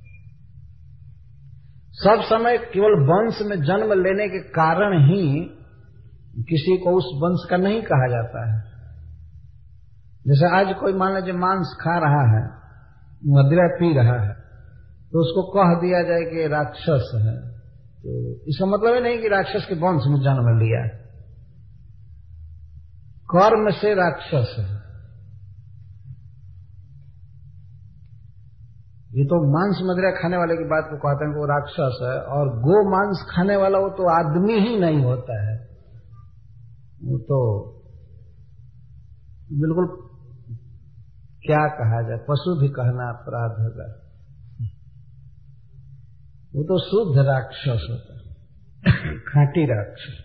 सब समय केवल वंश में जन्म लेने के कारण ही किसी को उस वंश का नहीं कहा जाता है। जैसे आज कोई मान लीजिए मांस खा रहा है, मदिरा पी रहा है, तो उसको कह दिया जाए कि राक्षस है, तो इसका मतलब ही नहीं कि राक्षस के वंश में जन्म लिया। कर्म से राक्षस है। ये तो मांस मदिरा खाने वाले की बात को कहते हैं कि वो राक्षस है, और गो मांस खाने वाला वो तो आदमी ही नहीं होता है, वो तो बिल्कुल क्या कहा जाए, पशु भी कहना अपराध होगा। वो तो शुद्ध राक्षस होता है, खांटी राक्षस।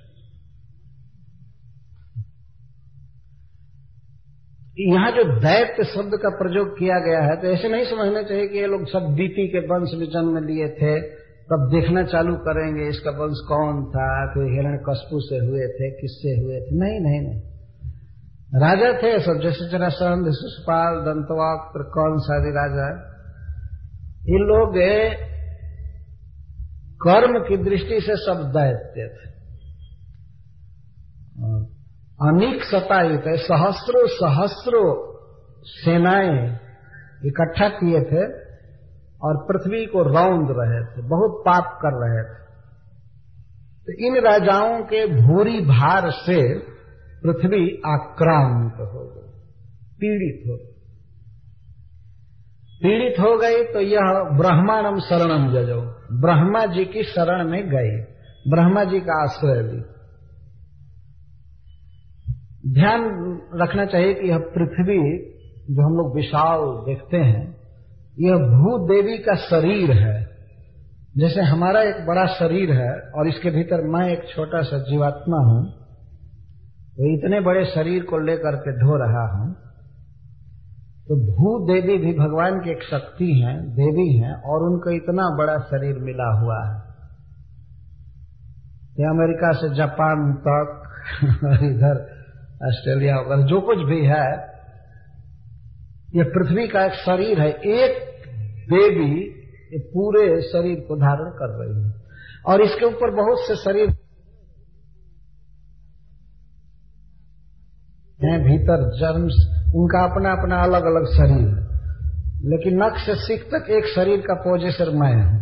यहां जो दैत्य शब्द का प्रयोग किया गया है, तो ऐसे नहीं समझना चाहिए कि ये लोग सब दीति के वंश में जन्म लिए थे, तब देखना चालू करेंगे इसका वंश कौन था, कोई हिरण्यकश्यप से हुए थे, किससे हुए थे। नहीं नहीं नहीं, राजा थे सब, जैसे जरासंध, शिशुपाल, दंतवक्त्र, कंस आदि राजा। ये लोग कर्म की दृष्टि से सब दैत्य थे, अनेक शतायुत है, सहस्रों सहस्रों सेनाएं इकट्ठा किए थे और पृथ्वी को रौंद रहे थे, बहुत पाप कर रहे थे। तो इन राजाओं के भूरी भार से पृथ्वी आक्रांत हो गई, पीड़ित हो गई। पीड़ित हो गई तो यह ब्रह्मांडम शरणम जजो, ब्रह्मा जी की शरण में गई, ब्रह्मा जी का आश्रय ली। ध्यान रखना चाहिए कि यह पृथ्वी जो हम लोग विशाल देखते हैं, यह भूदेवी का शरीर है। जैसे हमारा एक बड़ा शरीर है और इसके भीतर मैं एक छोटा सा जीवात्मा हूं, तो इतने बड़े शरीर को लेकर के ढो रहा हूं। तो भूदेवी भी भगवान की एक शक्ति है, देवी है, और उनको इतना बड़ा शरीर मिला हुआ है। ये अमेरिका से जापान तक और इधर ऑस्ट्रेलिया वगैरह जो कुछ भी है, यह पृथ्वी का एक शरीर है। एक देवी ये पूरे शरीर को धारण कर रही है, और इसके ऊपर बहुत से शरीर हैं भीतर, जर्म्स, उनका अपना अपना अलग अलग शरीर है, लेकिन नख से सिख तक एक शरीर का पोजेसर मैं हूं,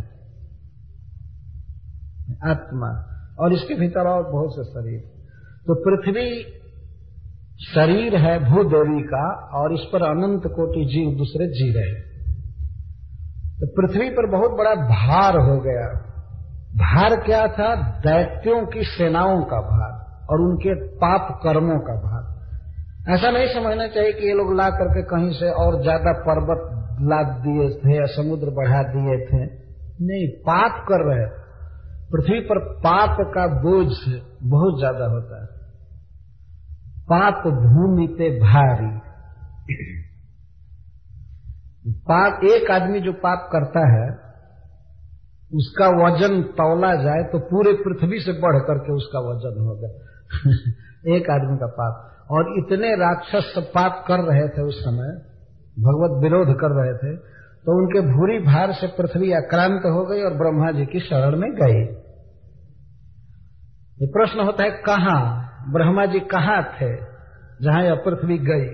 आत्मा, और इसके भीतर और बहुत से शरीर। तो पृथ्वी शरीर है भूदेवी का, और इस पर अनंत कोटि जीव दूसरे जी रहे। तो पृथ्वी पर बहुत बड़ा भार हो गया। भार क्या था? दैत्यों की सेनाओं का भार और उनके पाप कर्मों का भार। ऐसा नहीं समझना चाहिए कि ये लोग ला करके कहीं से और ज्यादा पर्वत लाद दिए थे या समुद्र बढ़ा दिए थे। नहीं, पाप कर रहे। पृथ्वी पर पाप का बोझ बहुत ज्यादा होता है। पाप भूमि पे भारी। पाप, एक आदमी जो पाप करता है उसका वजन तौला जाए तो पूरे पृथ्वी से बढ़ करके उसका वजन होगा एक आदमी का पाप। और इतने राक्षस पाप कर रहे थे उस समय, भगवत विरोध कर रहे थे, तो उनके भूरी भार से पृथ्वी आक्रांत हो गई और ब्रह्मा जी की शरण में गई। ये प्रश्न होता है कहाँ ब्रह्मा जी कहाँ थे जहां यह पृथ्वी गई।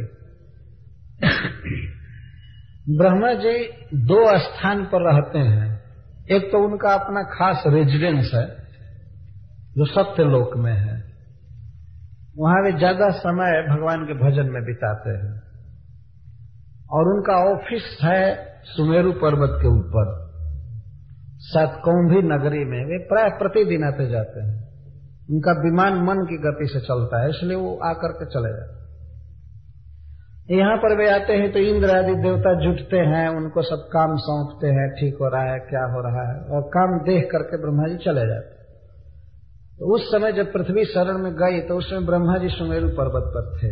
ब्रह्मा जी दो स्थान पर रहते हैं। एक तो उनका अपना खास रेजिडेंस है जो सत्य लोक में है, वहां वे ज्यादा समय भगवान के भजन में बिताते हैं। और उनका ऑफिस है सुमेरु पर्वत के ऊपर सातकौंभी नगरी में। वे प्राय प्रतिदिन आते जाते हैं। उनका विमान मन की गति से चलता है, इसलिए वो आकर के चले जाते हैं। यहाँ पर वे आते हैं तो इंद्र आदि देवता जुटते हैं, उनको सब काम सौंपते हैं, ठीक हो रहा है क्या हो रहा है, और काम देख करके ब्रह्मा जी चले जाते हैं। तो उस समय जब पृथ्वी शरण में गई तो उस समय ब्रह्मा जी सुमेरु पर्वत पर थे।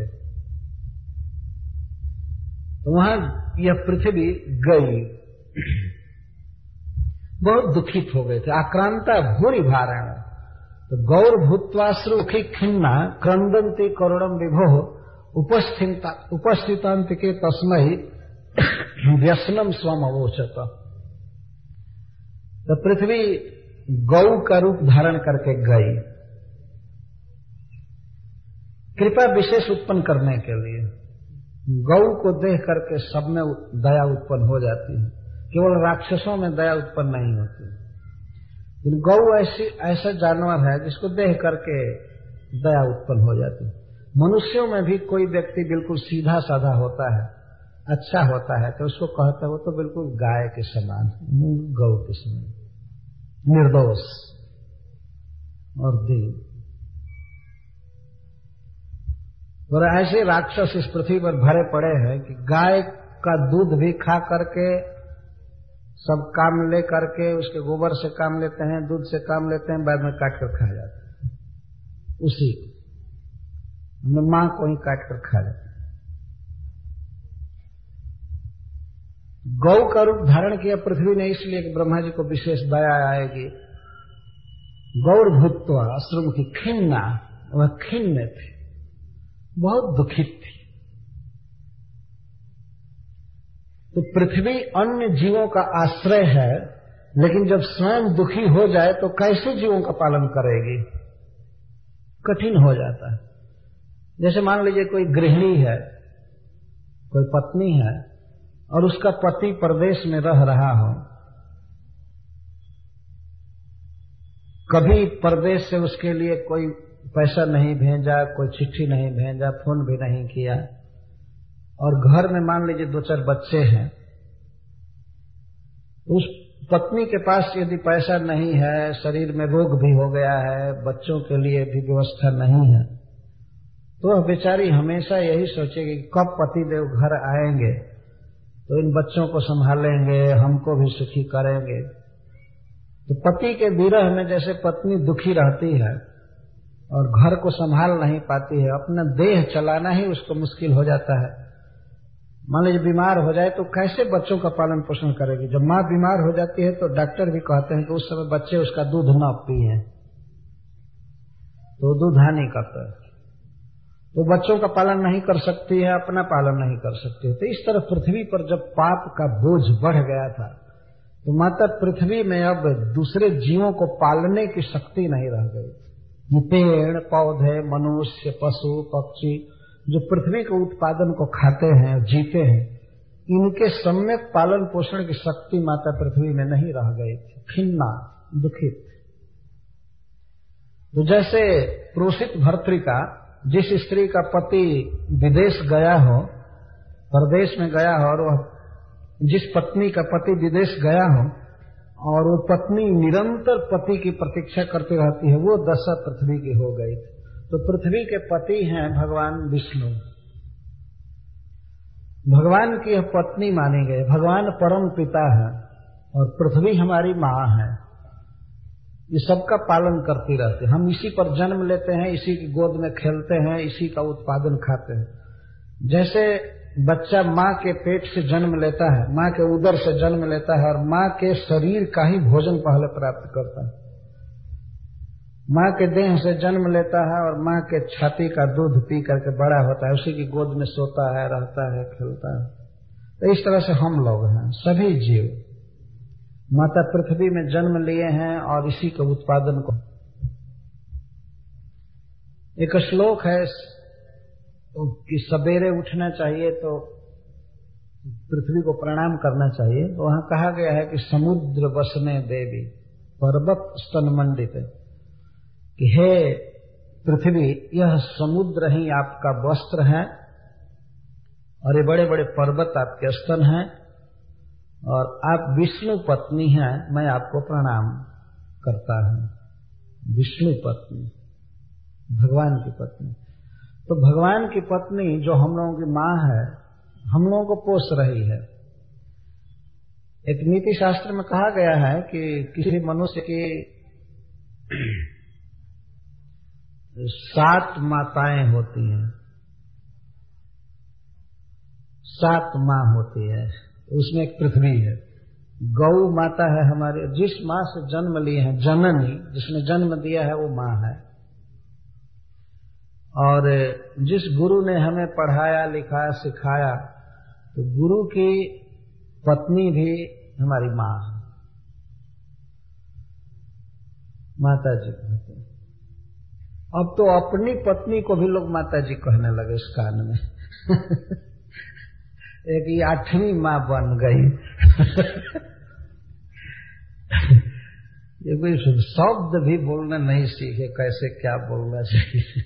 तो वहां यह पृथ्वी गई, बहुत दुखित हो गए थे। आक्रांता भूरि भारण, तो गौर भूत्वाश्रुखी खिन्ना क्रंदंती करुणम विभो उपस्थिता उपस्थितांत के तस्मय व्यसनम स्वम अवोचत। तो पृथ्वी गौ का रूप धारण करके गई कृपा विशेष उत्पन्न करने के लिए। गौ को देख करके सब में दया उत्पन्न हो जाती है, केवल राक्षसों में दया उत्पन्न नहीं होती। लेकिन गौ ऐसी ऐसा जानवर है जिसको देख करके दया उत्पन्न हो जाती है। मनुष्यों में भी कोई व्यक्ति बिल्कुल सीधा साधा होता है, अच्छा होता है, तो उसको कहते हैं वो तो बिल्कुल गाय के समान, गौ के समान, निर्दोष और दीन। और ऐसे राक्षस इस पृथ्वी पर भरे पड़े हैं कि गाय का दूध भी खा करके सब काम ले करके, उसके गोबर से काम लेते हैं, दूध से काम लेते हैं, बाद में काट कर खा जाते हैं। उसी हमने मां को ही काट कर खा जाते हैं। गौ का रूप धारण किया पृथ्वी ने इसलिए कि ब्रह्मा जी को विशेष दया आएगी। गौर भूत्वा अश्रुमुखी खिन्ना, वह खिन्न थे, बहुत दुखित थी। तो पृथ्वी अन्य जीवों का आश्रय है, लेकिन जब स्वयं दुखी हो जाए तो कैसे जीवों का पालन करेगी, कठिन हो जाता है। जैसे मान लीजिए कोई गृहिणी है, कोई पत्नी है और उसका पति परदेश में रह रहा हो, कभी परदेश से उसके लिए कोई पैसा नहीं भेजा, कोई चिट्ठी नहीं भेजा, फोन भी नहीं किया, और घर में मान लीजिए दो चार बच्चे हैं, उस पत्नी के पास यदि पैसा नहीं है, शरीर में रोग भी हो गया है, बच्चों के लिए भी व्यवस्था नहीं है, तो वह बेचारी हमेशा यही सोचेगी कि कब पतिदेव घर आएंगे तो इन बच्चों को संभालेंगे, हमको भी सुखी करेंगे। तो पति के विरह में जैसे पत्नी दुखी रहती है और घर को संभाल नहीं पाती है, अपना देह चलाना ही उसको मुश्किल हो जाता है। मान लीजिए बीमार हो जाए तो कैसे बच्चों का पालन पोषण करेगी। जब माँ बीमार हो जाती है तो डॉक्टर भी कहते हैं कि उस समय बच्चे उसका दूध न पिए, तो दूध हानि करता है, तो बच्चों का पालन नहीं कर सकती है, अपना पालन नहीं कर सकती है। तो इस तरह पृथ्वी पर जब पाप का बोझ बढ़ गया था तो माता पृथ्वी में अब दूसरे जीवों को पालने की शक्ति नहीं रह गई। पेड़ पौधे, मनुष्य, पशु पक्षी जो पृथ्वी के उत्पादन को खाते हैं और जीते हैं, इनके सम्यक पालन पोषण की शक्ति माता पृथ्वी में नहीं रह गई थी। खिन्ना, दुखित। तो जैसे प्रोषित भर्तृका, जिस स्त्री का पति विदेश गया हो, परदेश में गया हो, और वह जिस पत्नी का पति विदेश गया हो और वो पत्नी निरंतर पति की प्रतीक्षा करती रहती है, वो दशा पृथ्वी की हो गई। तो पृथ्वी के पति हैं भगवान विष्णु, भगवान की यह पत्नी मानी गई। भगवान परम पिता है और पृथ्वी हमारी माँ है, ये सबका पालन करती रहती है। हम इसी पर जन्म लेते हैं, इसी की गोद में खेलते हैं, इसी का उत्पादन खाते हैं। जैसे बच्चा माँ के पेट से जन्म लेता है, माँ के उदर से जन्म लेता है और माँ के शरीर का ही भोजन पहले प्राप्त करता है, माँ के देह से जन्म लेता है और माँ के छाती का दूध पी करके बड़ा होता है, उसी की गोद में सोता है, रहता है, खेलता है। तो इस तरह से हम लोग हैं, सभी जीव माता पृथ्वी में जन्म लिए हैं और इसी के उत्पादन को। एक श्लोक है कि सवेरे उठना चाहिए तो पृथ्वी को प्रणाम करना चाहिए। तो वहां कहा गया है कि समुद्र वसने देवी पर्वत स्तन मंडित, कि हे पृथ्वी, यह समुद्र ही आपका वस्त्र है और ये बड़े बड़े पर्वत आपके स्तन हैं और आप विष्णु पत्नी हैं, मैं आपको प्रणाम करता हूं। विष्णु पत्नी, भगवान की पत्नी। तो भगवान की पत्नी जो हम लोगों की मां है, हम लोगों को पोस रही है। एक नीति शास्त्र में कहा गया है कि किसी मनुष्य की सात माताएं होती हैं, सात माँ होती है, उसमें एक पृथ्वी है। गौ माता है हमारे, जिस माँ से जन्म लिए हैं, जननी, जिसने जन्म दिया है वो माँ है। और जिस गुरु ने हमें पढ़ाया लिखाया सिखाया, तो गुरु की पत्नी भी हमारी माँ है, माता जी कहते हैं। अब तो अपनी पत्नी को भी लोग माता जी कहने लगे इस कान में। एक ये आठवीं माँ बन गई। ये कोई शब्द भी बोलना नहीं सीखे, कैसे क्या बोलना चाहिए।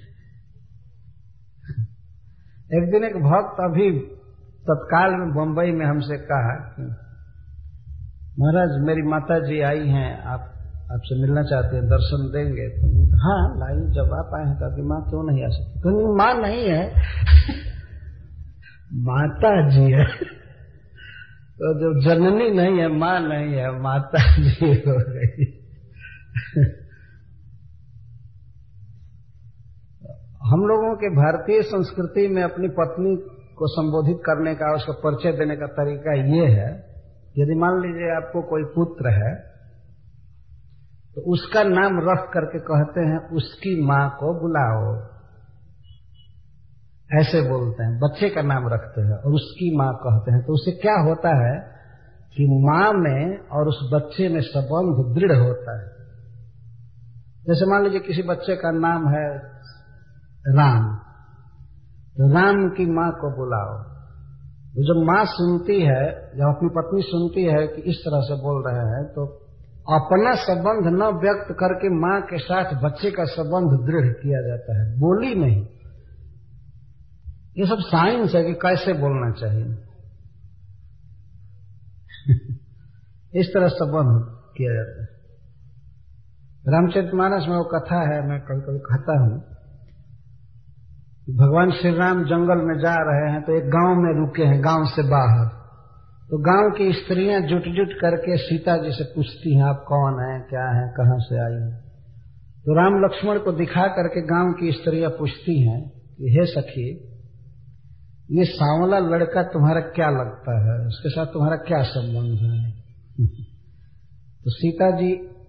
एक दिन एक भक्त अभी तत्काल में बंबई में हमसे कहा कि महाराज मेरी माता जी आई हैं, आप आपसे मिलना चाहते हैं, दर्शन देंगे? तो हाँ लाई, जब आप आए हैं तो माँ क्यों नहीं आ सकती? क्योंकि माँ नहीं है, माता जी है। तो जो जननी नहीं है, माँ नहीं है, माता जी हो गई। हम लोगों के भारतीय संस्कृति में अपनी पत्नी को संबोधित करने का, उसका परिचय देने का तरीका ये है, यदि मान लीजिए आपको कोई पुत्र है तो उसका नाम रख करके कहते हैं उसकी माँ को बुलाओ, ऐसे बोलते हैं। बच्चे का नाम रखते हैं और उसकी माँ कहते हैं। तो उससे क्या होता है कि माँ में और उस बच्चे में संबंध दृढ़ होता है। जैसे मान लीजिए किसी बच्चे का नाम है राम, तो राम की माँ को बुलाओ। जब माँ सुनती है, जब अपनी पत्नी सुनती है कि इस तरह से बोल रहे हैं, तो अपना संबंध न व्यक्त करके माँ के साथ बच्चे का संबंध दृढ़ किया जाता है, बोली नहीं। ये सब साइंस है कि कैसे बोलना चाहिए। इस तरह संबंध किया जाता है। रामचरितमानस में वो कथा है, मैं कभी कभी कहता हूं, भगवान श्री राम जंगल में जा रहे हैं तो एक गांव में रुके हैं, गांव से बाहर। तो गांव की स्त्रियां जुट जुट करके सीता जी से पूछती हैं, आप कौन हैं, क्या हैं, कहां से आई हैं? तो राम लक्ष्मण को दिखा करके गांव की स्त्रियां पूछती हैं कि हे सखी, ये सांवला लड़का तुम्हारा क्या लगता है, उसके साथ तुम्हारा क्या संबंध है? तो सीता जी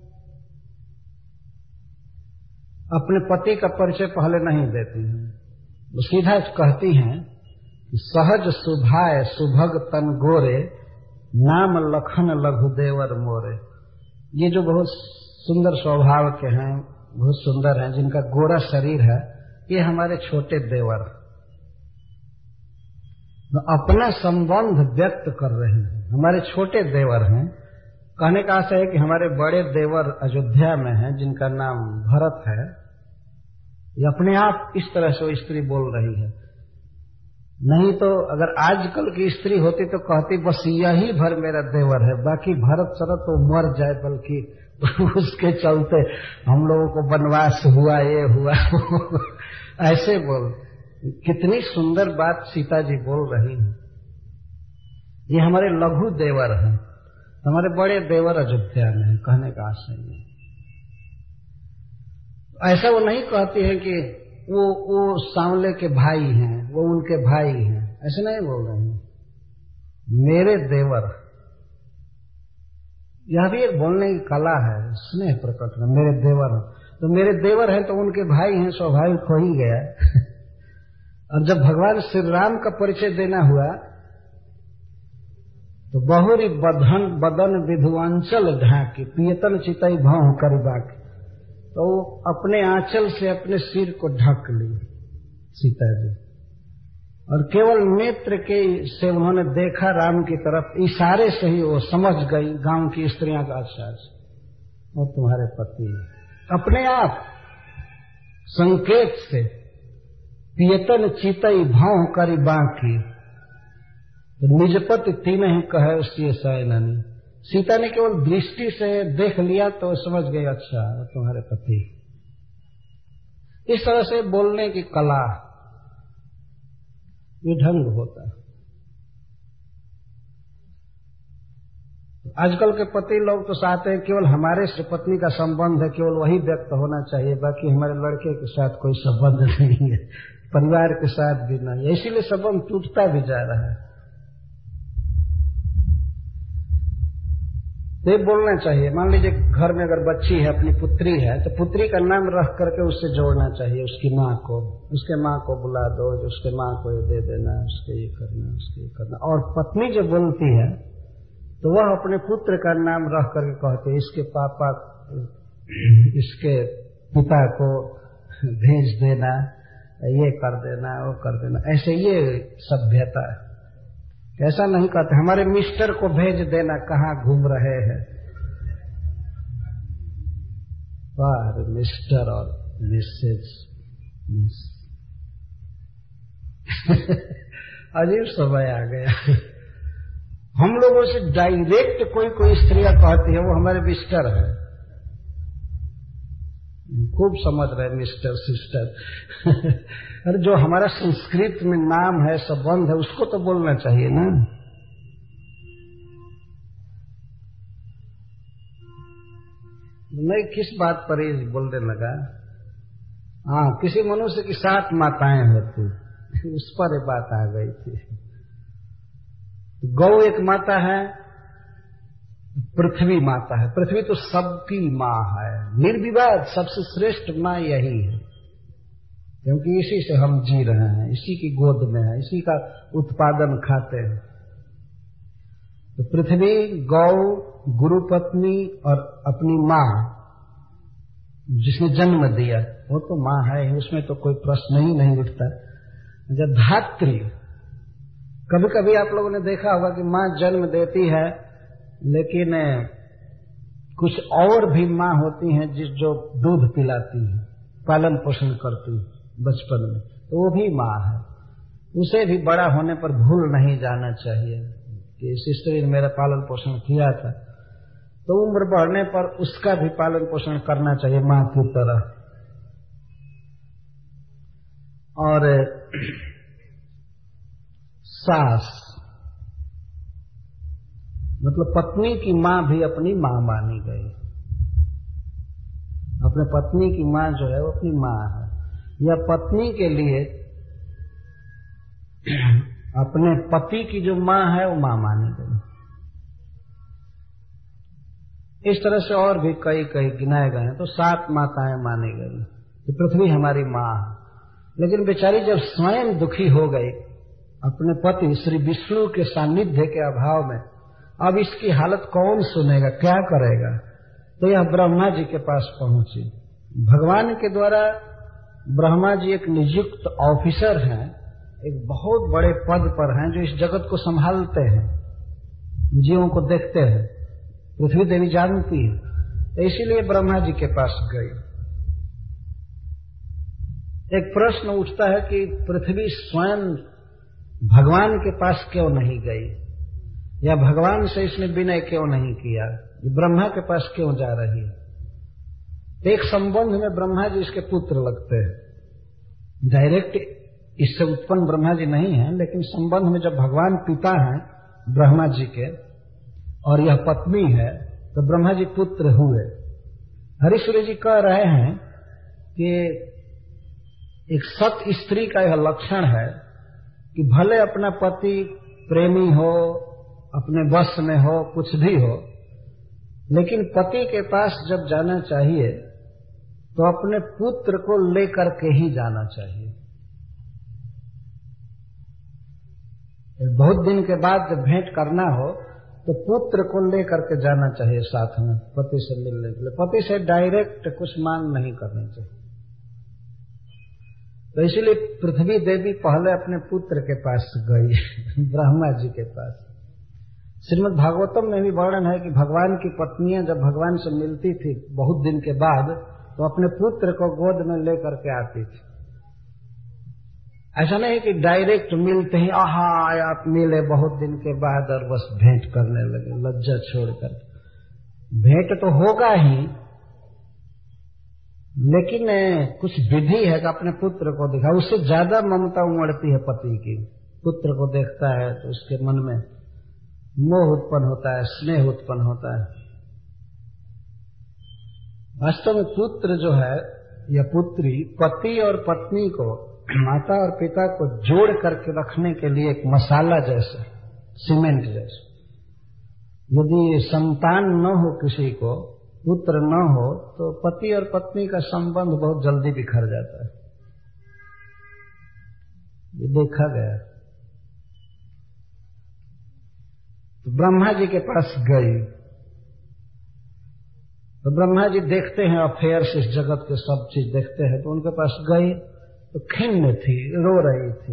अपने पति का परिचय पहले नहीं देती हैं, वो सीधा कहती हैं कि सहज सुभाय सुभग तन गोरे, नाम लखन लघुदेवर मोरे। ये जो बहुत सुंदर स्वभाव के हैं, बहुत सुंदर हैं, जिनका गोरा शरीर है, ये हमारे छोटे देवर। तो अपना संबंध व्यक्त कर रहे हैं, हमारे छोटे देवर हैं। कहने का आशय है कि हमारे बड़े देवर अयोध्या में हैं, जिनका नाम भरत है। ये अपने आप इस तरह से स्त्री बोल रही है। नहीं तो अगर आजकल की स्त्री होती तो कहती बस यही भर मेरा देवर है, बाकी भरत शरत तो मर जाए, बल्कि उसके चलते हम लोगों को वनवास हुआ, ये हुआ। ऐसे बोल, कितनी सुंदर बात सीता जी बोल रही है। ये हमारे लघु देवर हैं, हमारे बड़े देवर अयोध्या में है, कहने का आशय है। ऐसा वो नहीं कहती है कि वो वो सांवले के भाई हैं, वो उनके भाई हैं, ऐसे नहीं बोल रहे हैं। मेरे देवर, यह भी एक बोलने की कला है, स्नेह प्रकट है। मेरे देवर हैं तो मेरे देवर हैं तो उनके भाई हैं, स्वाभाविक हो ही गया। और जब भगवान श्री राम का परिचय देना हुआ तो बहुरी बधन बदन विधुआंचल ढाकी, पियतन चितई भाव करी बाकी। तो वो अपने आंचल से अपने सिर को ढक ली सीता जी, और केवल नेत्र के से उन्होंने देखा राम की तरफ, इशारे से ही वो समझ गई गांव की स्त्रियां का आचार से वो तुम्हारे पति है। अपने आप संकेत से पियतन चीतई भाव करी बाकी, निजपति तीन ही कहे उसकी सायनानी। सीता ने केवल दृष्टि से देख लिया तो समझ गई अच्छा वो तुम्हारे पति। इस तरह से बोलने की कला, ये ढंग होता है। आजकल के पति लोग तो चाहते हैं केवल हमारे से पत्नी का संबंध है, केवल वही व्यक्त होना चाहिए, बाकी हमारे लड़के के साथ कोई संबंध नहीं है, परिवार के साथ भी नहीं है, इसीलिए संबंध टूटता भी जा रहा है। तो ये बोलना चाहिए। मान लीजिए घर में अगर बच्ची है, अपनी पुत्री है, तो पुत्री का नाम रख करके उससे जोड़ना चाहिए, उसकी माँ को, उसके माँ को बुला दो, जो उसके माँ को ये दे देना, उसके ये करना, उसके ये करना। और पत्नी जो बोलती है तो वह अपने पुत्र का नाम रख करके कहते हैं, इसके पापा, इसके पिता को भेज देना, ये कर देना, वो कर देना, ऐसे ये सभ्यता है। ऐसा नहीं कहते हमारे मिस्टर को भेज देना, कहाँ घूम रहे हैं। वाह, मिस्टर और मिसेज मिस अजीब समय आ गया। हम लोगों से डायरेक्ट कोई कोई स्त्रियां कहती है वो हमारे मिस्टर है, खूब समझ रहे मिस्टर सिस्टर। अरे जो हमारा संस्कृत में नाम है, संबंध है, उसको तो बोलना चाहिए ना। मैं किस बात पर ये बोलने लगा? हाँ, किसी मनुष्य की सात माताएं होती, उस पर ये बात आ गई थी। गौ एक माता है, पृथ्वी माता है। पृथ्वी तो सबकी माँ है, निर्विवाद सबसे श्रेष्ठ माँ यही है, क्योंकि इसी से हम जी रहे हैं, इसी की गोद में है, इसी का उत्पादन खाते हैं। तो पृथ्वी, गौ, गुरु पत्नी और अपनी माँ जिसने जन्म दिया वो तो माँ है, उसमें तो कोई प्रश्न ही नहीं उठता। जब धात्री, कभी कभी आप लोगों ने देखा होगा कि माँ जन्म देती है, लेकिन कुछ और भी माँ होती हैं जिस जो दूध पिलाती है, पालन पोषण करती है बचपन में, तो वो भी माँ है। उसे भी बड़ा होने पर भूल नहीं जाना चाहिए कि इस स्त्री ने मेरा पालन पोषण किया था, तो उम्र बढ़ने पर उसका भी पालन पोषण करना चाहिए माँ की तरह। और सास मतलब पत्नी की माँ भी अपनी माँ मानी गई। अपने पत्नी की माँ जो है वो अपनी माँ है, या पत्नी के लिए अपने पति की जो माँ है वो माँ मानी गई। इस तरह से और भी कई कई गिनाए गए हैं, तो सात माताएं मानी गई कि पृथ्वी हमारी माँ है। लेकिन बेचारी जब स्वयं दुखी हो गई अपने पति श्री विष्णु के सानिध्य के अभाव में, अब इसकी हालत कौन सुनेगा, क्या करेगा, तो यह ब्रह्मा जी के पास पहुंची। भगवान के द्वारा ब्रह्मा जी एक नियुक्त ऑफिसर हैं, एक बहुत बड़े पद पर हैं, जो इस जगत को संभालते हैं, जीवों को देखते हैं, पृथ्वी देवी जानती है, तो इसीलिए ब्रह्मा जी के पास गई। एक प्रश्न उठता है कि पृथ्वी स्वयं भगवान के पास क्यों नहीं गई, या भगवान से इसने विनय क्यों नहीं किया, ब्रह्मा के पास क्यों जा रही है। एक संबंध में ब्रह्मा जी इसके पुत्र लगते हैं, डायरेक्ट इससे उत्पन्न ब्रह्मा जी नहीं है, लेकिन संबंध में जब भगवान पिता हैं ब्रह्मा जी के और यह पत्नी है, तो ब्रह्मा जी पुत्र हुए। हरीश्वर जी कह रहे हैं कि एक सत स्त्री का यह लक्षण है कि भले अपना पति प्रेमी हो, अपने वश में हो, कुछ भी हो, लेकिन पति के पास जब जाना चाहिए तो अपने पुत्र को लेकर के ही जाना चाहिए। बहुत दिन के बाद जब भेंट करना हो तो पुत्र को लेकर के जाना चाहिए साथ में पति से मिलने के लिए। पति से डायरेक्ट कुछ मांग नहीं करनी चाहिए। तो इसीलिए पृथ्वी देवी पहले अपने पुत्र के पास गई ब्रह्मा जी के पास। श्रीमद् भागवतम में भी वर्णन है कि भगवान की पत्नियां जब भगवान से मिलती थी बहुत दिन के बाद, तो अपने पुत्र को गोद में लेकर के आती थी। ऐसा नहीं कि डायरेक्ट मिलते ही आहा आप मिले बहुत दिन के बाद और बस भेंट करने लगे लज्जा छोड़कर। भेंट तो होगा ही, लेकिन कुछ विधि है कि अपने पुत्र को दिखा। उससे ज्यादा ममता उमड़ती है पति की। पुत्र को देखता है तो उसके मन में मोह उत्पन्न होता है, स्नेह उत्पन्न होता है। वास्तव में पुत्र जो है या पुत्री पति और पत्नी को, माता और पिता को जोड़ करके रखने के लिए एक मसाला जैसे, सीमेंट जैसे। यदि संतान न हो, किसी को पुत्र न हो, तो पति और पत्नी का संबंध बहुत जल्दी बिखर जाता है। ये देखा गया। तो ब्रह्मा जी के पास गई तो ब्रह्मा जी देखते हैं अफेयर्स, इस जगत के सब चीज देखते हैं। तो उनके पास गई तो खिन्न थी, रो रही थी।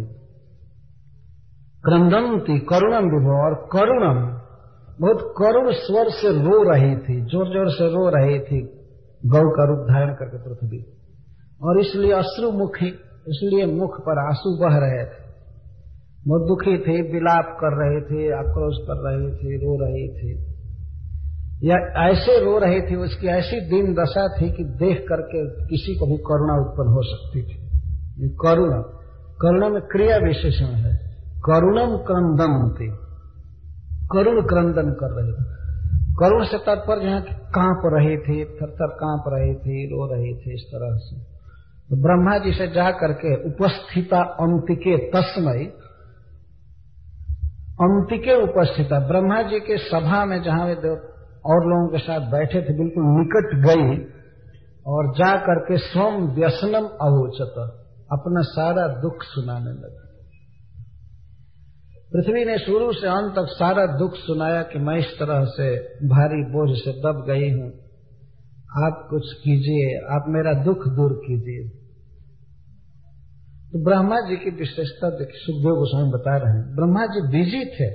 क्रंदन थी करुणम विभो, और करुणम बहुत करुण स्वर से रो रही थी, जोर जोर से रो रही थी गौ का रूप धारण करके पृथ्वी। और इसलिए अश्रुमुखी, इसलिए मुख पर आंसू बह रहे थे। बहुत दुखी थी, विलाप कर रही थी, आक्रोश कर रही थी, रो रही थी, या ऐसे रो रही थी। उसकी ऐसी दीन दशा थी कि देख करके किसी को भी करुणा उत्पन्न हो सकती थी। करुणा, करुणा में क्रिया विशेषण है। करुणम क्रंदम थी, करुण क्रंदन कर रही थी। करुण से तात्पर्य है कि कांप रही थी, थर-थर कांप रही थी, रो रही थी, इस तरह से। तो ब्रह्मा जी से जा करके उपस्थिता अंतिके तस्मय, अंतिके उपस्थिता, ब्रह्मा जी के सभा में जहां वे और लोगों के साथ बैठे थे बिल्कुल निकट गई और जा करके स्वम व्यसनम अवोचत, अपना सारा दुख सुनाने लगा। पृथ्वी ने शुरू से अंत तक सारा दुख सुनाया कि मैं इस तरह से भारी बोझ से दब गई हूं, आप कुछ कीजिए, आप मेरा दुख दूर कीजिए। तो ब्रह्मा जी की विशेषता देखिए, सुखदेव गोस्वामी बता रहे हैं। ब्रह्मा जी बिजी थे,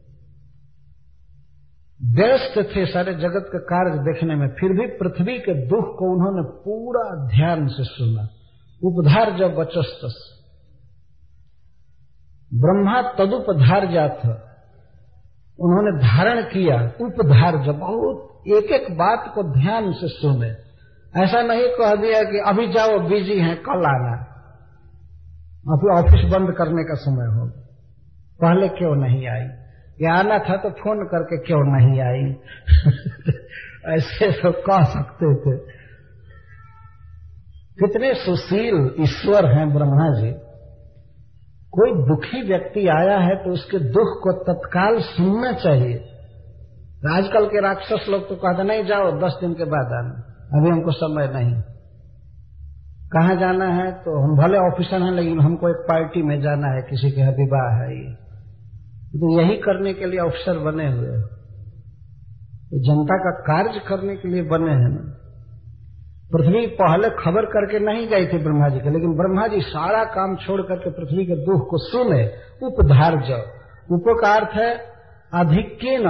व्यस्त थे सारे जगत का कार्य देखने में, फिर भी पृथ्वी के दुख को उन्होंने पूरा ध्यान से सुना। उपधार जब वचस्तस, ब्रह्मा तदुपधार्याथ, उन्होंने धारण किया। उपधार जब, बहुत एक एक बात को ध्यान से सुने। ऐसा नहीं कह दिया कि अभी जाओ बिजी हैं कल आना, अभी ऑफिस बंद करने का समय हो, पहले क्यों नहीं आई, ये आना था तो फोन करके क्यों नहीं आई ऐसे तो कह सकते थे। कितने सुशील ईश्वर हैं ब्रह्मा जी। कोई दुखी व्यक्ति आया है तो उसके दुख को तत्काल सुनना चाहिए। आजकल के राक्षस लोग तो कहते नहीं जाओ दस दिन के बाद आना, अभी हमको समय नहीं। कहाँ जाना है तो हम भले ऑफिसर हैं लेकिन हमको एक पार्टी में जाना है, किसी के यहाँ विवाह है, ये तो यही करने के लिए अफसर बने हुए हैं, तो जनता का कार्य करने के लिए बने हैं ना। पृथ्वी पहले खबर करके नहीं गई थी ब्रह्मा जी के, लेकिन ब्रह्मा जी सारा काम छोड़ करके पृथ्वी के दुख को सुने। उपधार्य, उप का अर्थ है अधिक्येन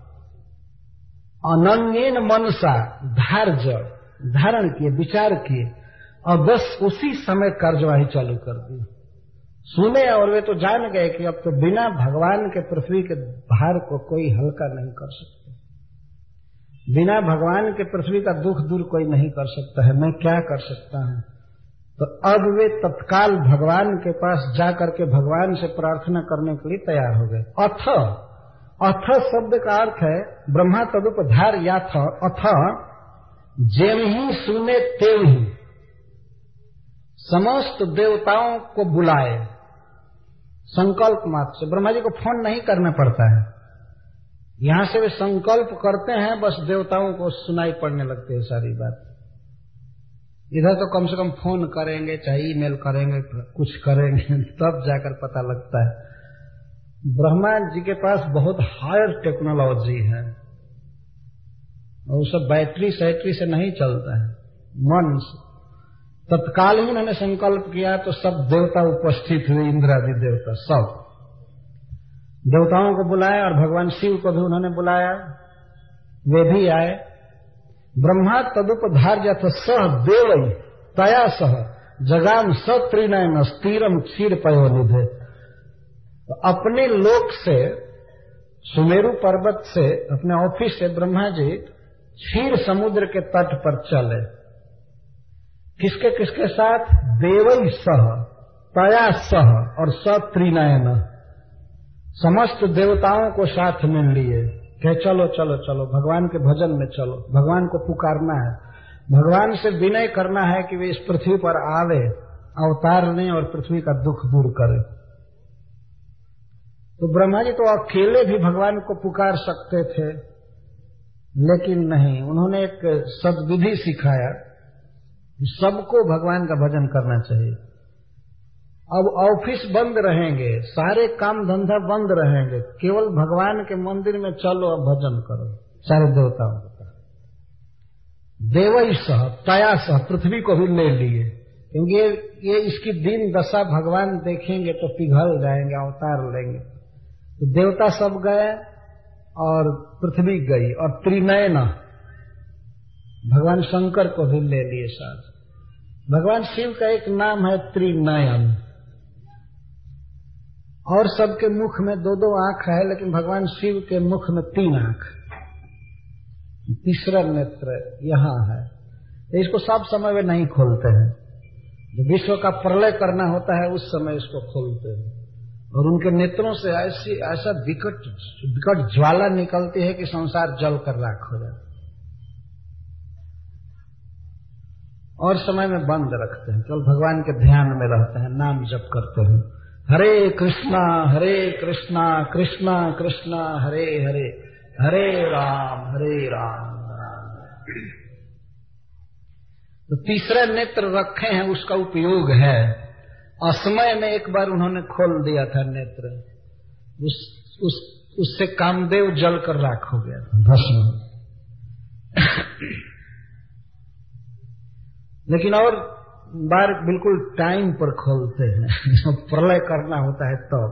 अनन्येन मनसा, धार्य धारण किए, विचार किए, और बस उसी समय कार्यवाही चालू कर दी। सुने और वे तो जान गए कि अब तो बिना भगवान के पृथ्वी के भार को कोई हल्का नहीं कर सकता, बिना भगवान के पृथ्वी का दुख दूर कोई नहीं कर सकता है, मैं क्या कर सकता हूं। तो अब वे तत्काल भगवान के पास जाकर के भगवान से प्रार्थना करने के लिए तैयार हो गए। अथ, अथ शब्द का अर्थ है ब्रह्मा तदुपधार याथ, अथ जेम ही सुने तेव ही, समस्त देवताओं को बुलाए। संकल्प मात्र से, ब्रह्मा जी को फोन नहीं करना पड़ता है, यहां से वे संकल्प करते हैं, बस देवताओं को सुनाई पड़ने लगते हैं सारी बात। इधर तो कम से कम फोन करेंगे, चाहे ईमेल करेंगे, कुछ करेंगे, तब जाकर पता लगता है। ब्रह्मा जी के पास बहुत हायर टेक्नोलॉजी है और सब बैटरी सैटरी से नहीं चलता है, मन से। तत्काल ही उन्होंने संकल्प किया तो सब देवता उपस्थित हुए, इंद्रादि देवता सब देवताओं को बुलाया और भगवान शिव को भी उन्होंने बुलाया, वे भी आए। ब्रह्मा तदुपधार्य सह देव तया सह जगाम सत्रिनयन स्थिरम क्षीर पयोनिधे। तो अपने लोक से, सुमेरु पर्वत से, अपने ऑफिस से ब्रह्मा जी क्षीर समुद्र के तट पर चले। किसके किसके साथ? देवई सह तया सह और सत्रिनयन, समस्त देवताओं को साथ में लिए। कहे चलो चलो चलो भगवान के भजन में चलो, भगवान को पुकारना है, भगवान से विनय करना है कि वे इस पृथ्वी पर आवे, अवतार लें और पृथ्वी का दुख दूर करें। तो ब्रह्मा जी तो अकेले भी भगवान को पुकार सकते थे, लेकिन नहीं, उन्होंने एक सद्विधि सिखाया, सबको भगवान का भजन करना चाहिए। अब ऑफिस बंद रहेंगे, सारे काम धंधा बंद रहेंगे, केवल भगवान के मंदिर में चलो और भजन करो सारे देवताओं का। देवई सह तया सह, पृथ्वी को भी ले लिए, क्योंकि ये, ये इसकी दीन दशा भगवान देखेंगे तो पिघल जाएंगे, अवतार लेंगे। तो देवता सब गए और पृथ्वी गई, और त्रिनयन भगवान शंकर को भी ले लिए साथ। भगवान शिव का एक नाम है त्रिनयन, और सबके मुख में दो दो आंख है, लेकिन भगवान शिव के मुख में तीन आंख, तीसरा नेत्र यहां है। तो इसको सब समय वे नहीं खोलते हैं, जब विश्व का प्रलय करना होता है उस समय इसको खोलते हैं, और उनके नेत्रों से ऐसी ऐसा विकट विकट ज्वाला निकलती है कि संसार जल कर राख हो जाता है। और समय में बंद रखते हैं, केवल भगवान के ध्यान में रहते हैं, नाम जप करते हैं, हरे कृष्णा हरे कृष्णा कृष्णा कृष्णा हरे हरे हरे राम हरे राम राम। तो तीसरा नेत्र रखे हैं, उसका उपयोग है। असमय में एक बार उन्होंने खोल दिया था नेत्र, उस उस उससे कामदेव जल कर राख हो गया था, भस्म। लेकिन और बार बिल्कुल टाइम पर खोलते हैं, प्रलय करना होता है तब तो।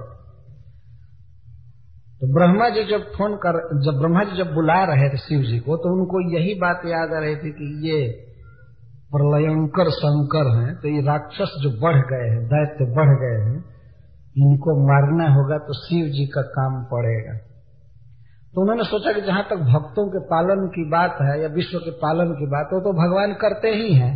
तो ब्रह्मा जी जब फोन कर जब ब्रह्मा जी जब बुला रहे थे शिव जी को, तो उनको यही बात याद आ रही थी कि ये प्रलयंकर शंकर हैं, तो ये राक्षस जो बढ़ गए हैं, दैत्य बढ़ गए हैं, इनको मारना होगा तो शिव जी का काम पड़ेगा। तो उन्होंने सोचा कि जहां तक भक्तों के पालन की बात है या विश्व के पालन की बात हो, तो भगवान करते ही हैं।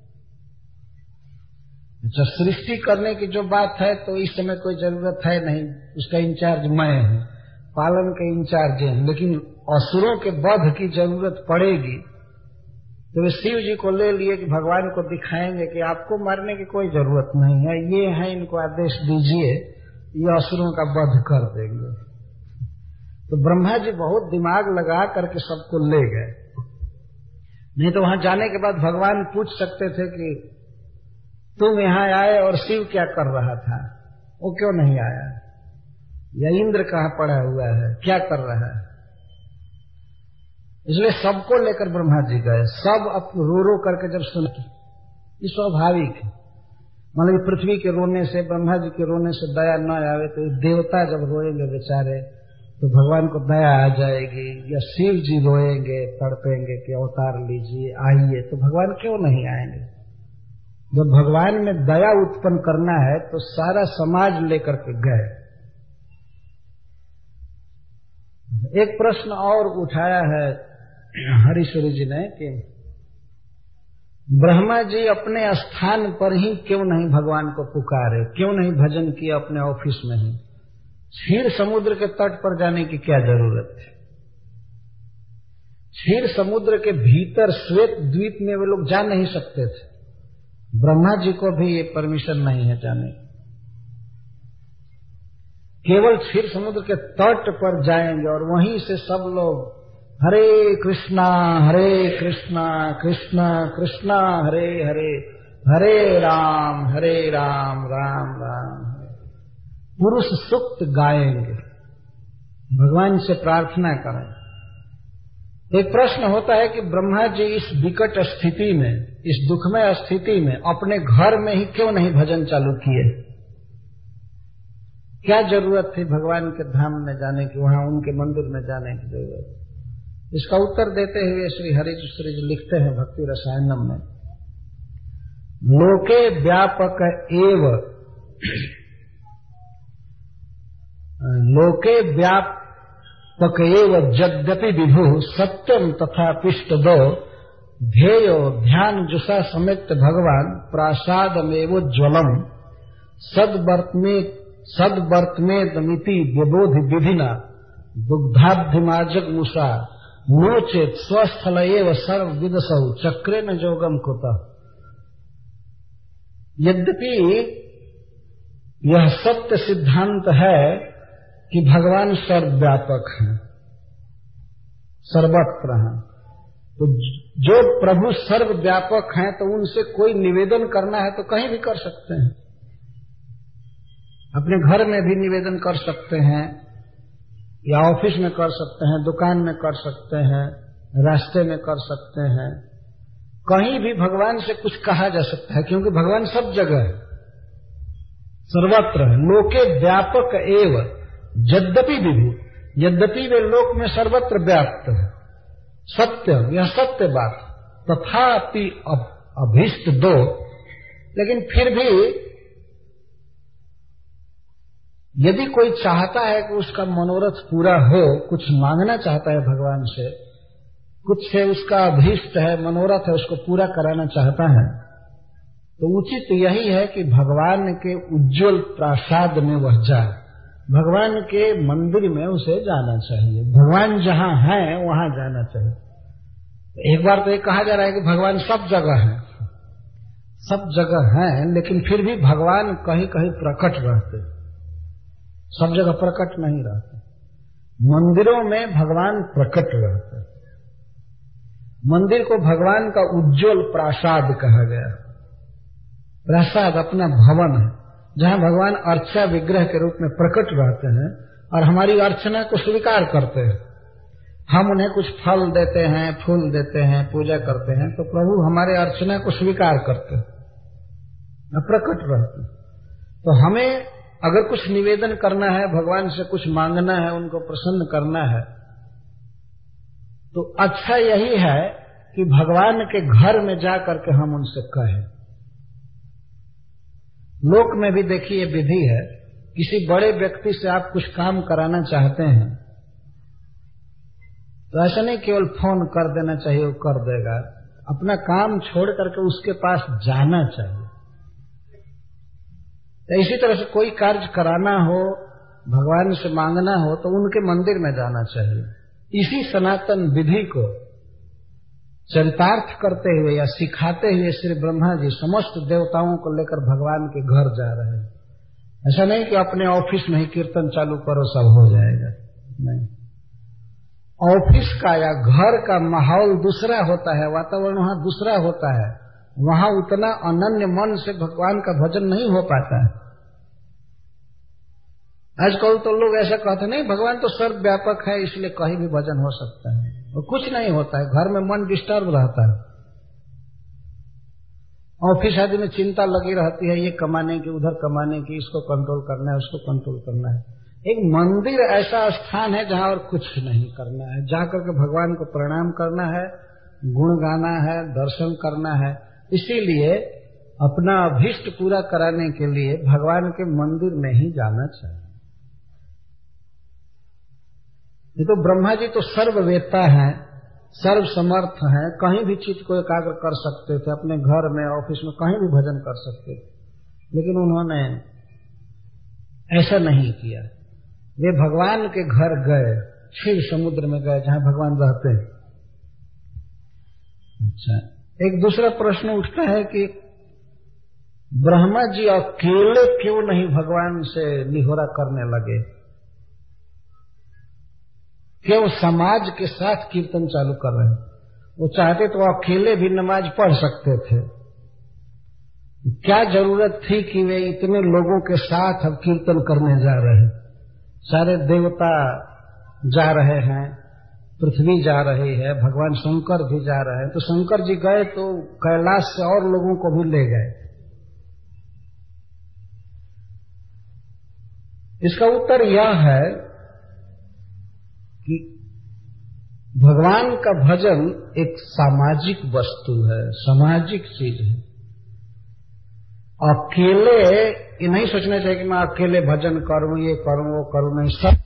जब सृष्टि करने की जो बात है तो इस समय कोई जरूरत है नहीं, उसका इंचार्ज मैं हूं, पालन के इंचार्ज हैं। लेकिन असुरों के वध की जरूरत पड़ेगी तो वे शिव जी को ले लिए कि भगवान को दिखाएंगे कि आपको मारने की कोई जरूरत नहीं है, ये है, इनको आदेश दीजिए, ये असुरों का वध कर देंगे। तो ब्रह्मा जी बहुत दिमाग लगा करके सबको ले गए, नहीं तो वहां जाने के बाद भगवान पूछ सकते थे कि तुम यहां आए और शिव क्या कर रहा था, वो क्यों नहीं आया, या इंद्र कहां पड़ा हुआ है, क्या कर रहा है। इसलिए सबको लेकर ब्रह्मा जी गए, सब अब रो रो करके जब सुन, ये स्वाभाविक है, मतलब पृथ्वी के रोने से, ब्रह्मा जी के रोने से दया न आवे तो देवता जब रोएंगे बेचारे तो भगवान को दया आ जाएगी, या शिव जी रोएंगे तड़पेंगे कि अवतार लीजिए आइए, तो भगवान क्यों नहीं आएंगे। जब भगवान में दया उत्पन्न करना है तो सारा समाज लेकर के गए। एक प्रश्न और उठाया है हरीश्वरी जी ने कि ब्रह्मा जी अपने स्थान पर ही क्यों नहीं भगवान को पुकारे, क्यों नहीं भजन किया अपने ऑफिस में ही, क्षीर समुद्र के तट पर जाने की क्या जरूरत थी। क्षीर समुद्र के भीतर श्वेत द्वीप में वे लोग जा नहीं सकते थे, ब्रह्मा जी को भी ये परमिशन नहीं है जाने की। केवल क्षीर समुद्र के तट पर जाएंगे और वहीं से सब लोग हरे कृष्णा हरे कृष्णा कृष्णा कृष्णा हरे हरे हरे राम हरे राम राम राम हरे। पुरुष सूक्त गाएंगे, भगवान से प्रार्थना करें। एक प्रश्न होता है कि ब्रह्मा जी इस विकट स्थिति में, इस दुखमय स्थिति में अपने घर में ही क्यों नहीं भजन चालू किए? क्या जरूरत थी भगवान के धाम में जाने की, वहां उनके मंदिर में जाने की जरूरत? इसका उत्तर देते हुए श्री हरिश्री जी लिखते हैं भक्ति रसायनम में, लोके व्यापक एव लोके व्यापक एव जद्यपि विभु सत्यम तथा पिष्टदो ध्येयो ध्यान जुषा समेत भगवान प्रासादमेवोज्ज्वलम सद्वर्तमे सद्वर्तमेदमिति व्यबोधि विधिना दुग्धाब्धिमाजग मुषा नोचेत स्वस्थल एव सर्व विदसौ चक्रे न जोगम कुतः। यद्यपि यह सत्य सिद्धांत है कि भगवान सर्वव्यापक हैं, सर्वत्र हैं, तो जो प्रभु सर्वव्यापक हैं तो उनसे कोई निवेदन करना है तो कहीं भी कर सकते हैं। अपने घर में भी निवेदन कर सकते हैं, या ऑफिस में कर सकते हैं, दुकान में कर सकते हैं, रास्ते में कर सकते हैं, कहीं भी भगवान से कुछ कहा जा सकता है, क्योंकि भगवान सब जगह है, सर्वत्र है। लोके व्यापक एव यद्यपि विभु, यद्यपि वे लोक में सर्वत्र व्याप्त है, सत्य, यह सत्य बात, तथापि अभीष्ट दो, लेकिन फिर भी यदि कोई चाहता है कि उसका मनोरथ पूरा हो, कुछ मांगना चाहता है भगवान से, कुछ से उसका अभीष्ट है, मनोरथ है, उसको पूरा कराना चाहता है, तो उचित यही है कि भगवान के उज्जवल प्रासाद में वह जाए, भगवान के मंदिर में उसे जाना चाहिए, भगवान जहां है वहां जाना चाहिए। एक बार तो ये कहा जा रहा है कि भगवान सब जगह है, सब जगह है, लेकिन फिर भी भगवान कहीं कहीं प्रकट रहते, सब जगह प्रकट नहीं रहते। मंदिरों में भगवान प्रकट रहते, मंदिर को भगवान का उज्जवल प्रासाद कहा गया। प्रासाद अपना भवन है जहां भगवान अर्चा विग्रह के रूप में प्रकट रहते हैं और हमारी अर्चना को स्वीकार करते हैं। हम उन्हें कुछ फल देते हैं, फूल देते हैं, पूजा करते हैं, तो प्रभु हमारे अर्चना को स्वीकार करते हैं, प्रकट रहते हैं। तो हमें अगर कुछ निवेदन करना है, भगवान से कुछ मांगना है, उनको प्रसन्न करना है, तो अच्छा यही है कि भगवान के घर में जाकर के हम उनसे कहें। लोक में भी देखिए विधि है, किसी बड़े व्यक्ति से आप कुछ काम कराना चाहते हैं तो ऐसा नहीं केवल फोन कर देना चाहिए, वो कर देगा, अपना काम छोड़ करके उसके पास जाना चाहिए। तो इसी तरह से कोई कार्य कराना हो, भगवान से मांगना हो, तो उनके मंदिर में जाना चाहिए। इसी सनातन विधि को चरितार्थ करते हुए या सिखाते हुए श्री ब्रह्मा जी समस्त देवताओं को लेकर भगवान के घर जा रहे हैं। ऐसा नहीं कि अपने ऑफिस में ही कीर्तन चालू करो सब हो जाएगा, नहीं। ऑफिस का या घर का माहौल दूसरा होता है, वातावरण वहां दूसरा होता है, वहां उतना अनन्य मन से भगवान का भजन नहीं हो पाता है। आजकल तो लोग ऐसा कहते नहीं, भगवान तो सर्वव्यापक है इसलिए कहीं भी भजन हो सकता है, और कुछ नहीं होता है, घर में मन डिस्टर्ब रहता है। ऑफिस आदि में चिंता लगी रहती है, ये कमाने की, उधर कमाने की, इसको कंट्रोल करना है, उसको कंट्रोल करना है। एक मंदिर ऐसा स्थान है जहां और कुछ नहीं करना है, जाकर के भगवान को प्रणाम करना है, गुण गाना है, दर्शन करना है। इसीलिए अपना अभीष्ट पूरा कराने के लिए भगवान के मंदिर में ही जाना चाहिए। ये तो ब्रह्मा जी तो सर्ववेत्ता हैं, सर्व समर्थ हैं, कहीं भी चित्त को एकाग्र कर सकते थे, अपने घर में, ऑफिस में, कहीं भी भजन कर सकते थे, लेकिन उन्होंने ऐसा नहीं किया। वे भगवान के घर गए, क्षीर समुद्र में गए जहां भगवान रहते हैं। अच्छा, एक दूसरा प्रश्न उठता है कि ब्रह्मा जी अकेले क्यों नहीं भगवान से निहोरा करने लगे, क्यों समाज के साथ कीर्तन चालू कर रहे हैं? वो चाहते तो वो अकेले भी नमाज पढ़ सकते थे, क्या जरूरत थी कि वे इतने लोगों के साथ अब कीर्तन करने जा रहे हैं। सारे देवता जा रहे हैं, पृथ्वी जा रही है, भगवान शंकर भी जा रहे हैं। तो शंकर जी गए तो कैलाश से और लोगों को भी ले गए। इसका उत्तर यह है कि भगवान का भजन एक सामाजिक वस्तु है, सामाजिक चीज है। अकेले ये नहीं सोचना चाहिए कि मैं अकेले भजन करूं, ये करूं, वो करूं, नहीं। सब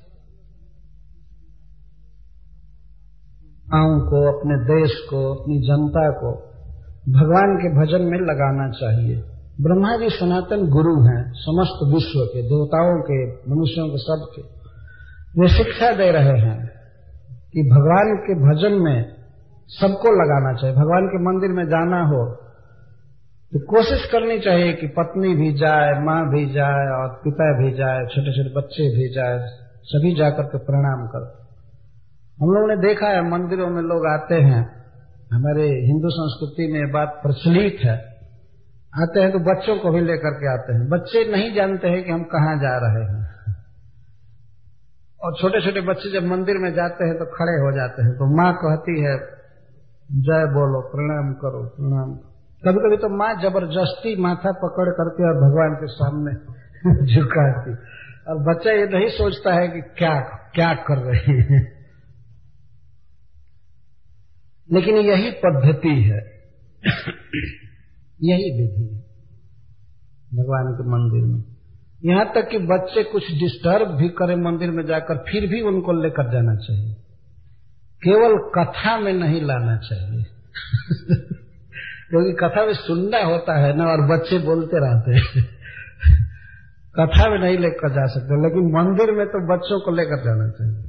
गांव को, अपने देश को, अपनी जनता को भगवान के भजन में लगाना चाहिए। ब्रह्मा जी सनातन गुरु हैं समस्त विश्व के, देवताओं के, मनुष्यों के, सबके। वे शिक्षा दे रहे हैं कि भगवान के भजन में सबको लगाना चाहिए। भगवान के मंदिर में जाना हो तो कोशिश करनी चाहिए कि पत्नी भी जाए, माँ भी जाए और पिता भी जाए, छोटे छोटे बच्चे भी जाए, सभी जाकर के प्रणाम कर। हम लोगों ने देखा है मंदिरों में लोग आते हैं, हमारे हिंदू संस्कृति में बात प्रचलित है, आते हैं तो बच्चों को भी लेकर के आते हैं। बच्चे नहीं जानते हैं कि हम कहाँ जा रहे हैं, और छोटे छोटे बच्चे जब मंदिर में जाते हैं तो खड़े हो जाते हैं। तो माँ कहती है जय बोलो, प्रणाम करो, प्रणाम। कभी कभी तो माँ जबरदस्ती माथा पकड़ करके और भगवान के सामने झुकाती, और बच्चा ये नहीं सोचता है कि क्या क्या कर रही है। लेकिन यही पद्धति है, यही विधि है भगवान के मंदिर में। यहां तक कि बच्चे कुछ डिस्टर्ब भी करें मंदिर में जाकर, फिर भी उनको लेकर जाना चाहिए, केवल कथा में नहीं लाना चाहिए। क्योंकि कथा में सुनना होता है ना, और बच्चे बोलते रहते हैं। कथा में नहीं लेकर जा सकते, लेकिन मंदिर में तो बच्चों को लेकर जाना चाहिए।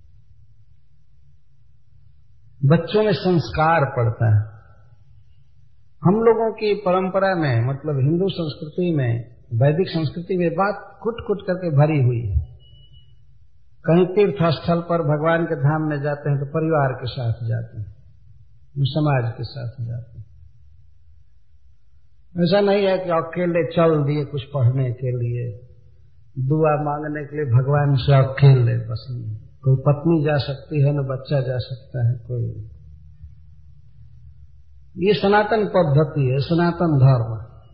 बच्चों में संस्कार पड़ता है। हम लोगों की परंपरा में, मतलब हिंदू संस्कृति में, वैदिक संस्कृति में बात कुट कुट करके भरी हुई है। कहीं तीर्थ स्थल पर भगवान के धाम में जाते हैं तो परिवार के साथ जाते हैं, समाज के साथ जाते हैं। ऐसा नहीं है कि अकेले चल दिए कुछ पढ़ने के लिए, दुआ मांगने के लिए भगवान से अकेले बस नहीं। कोई पत्नी जा सकती है, न बच्चा जा सकता है कोई। ये सनातन पद्धति है, सनातन धर्म।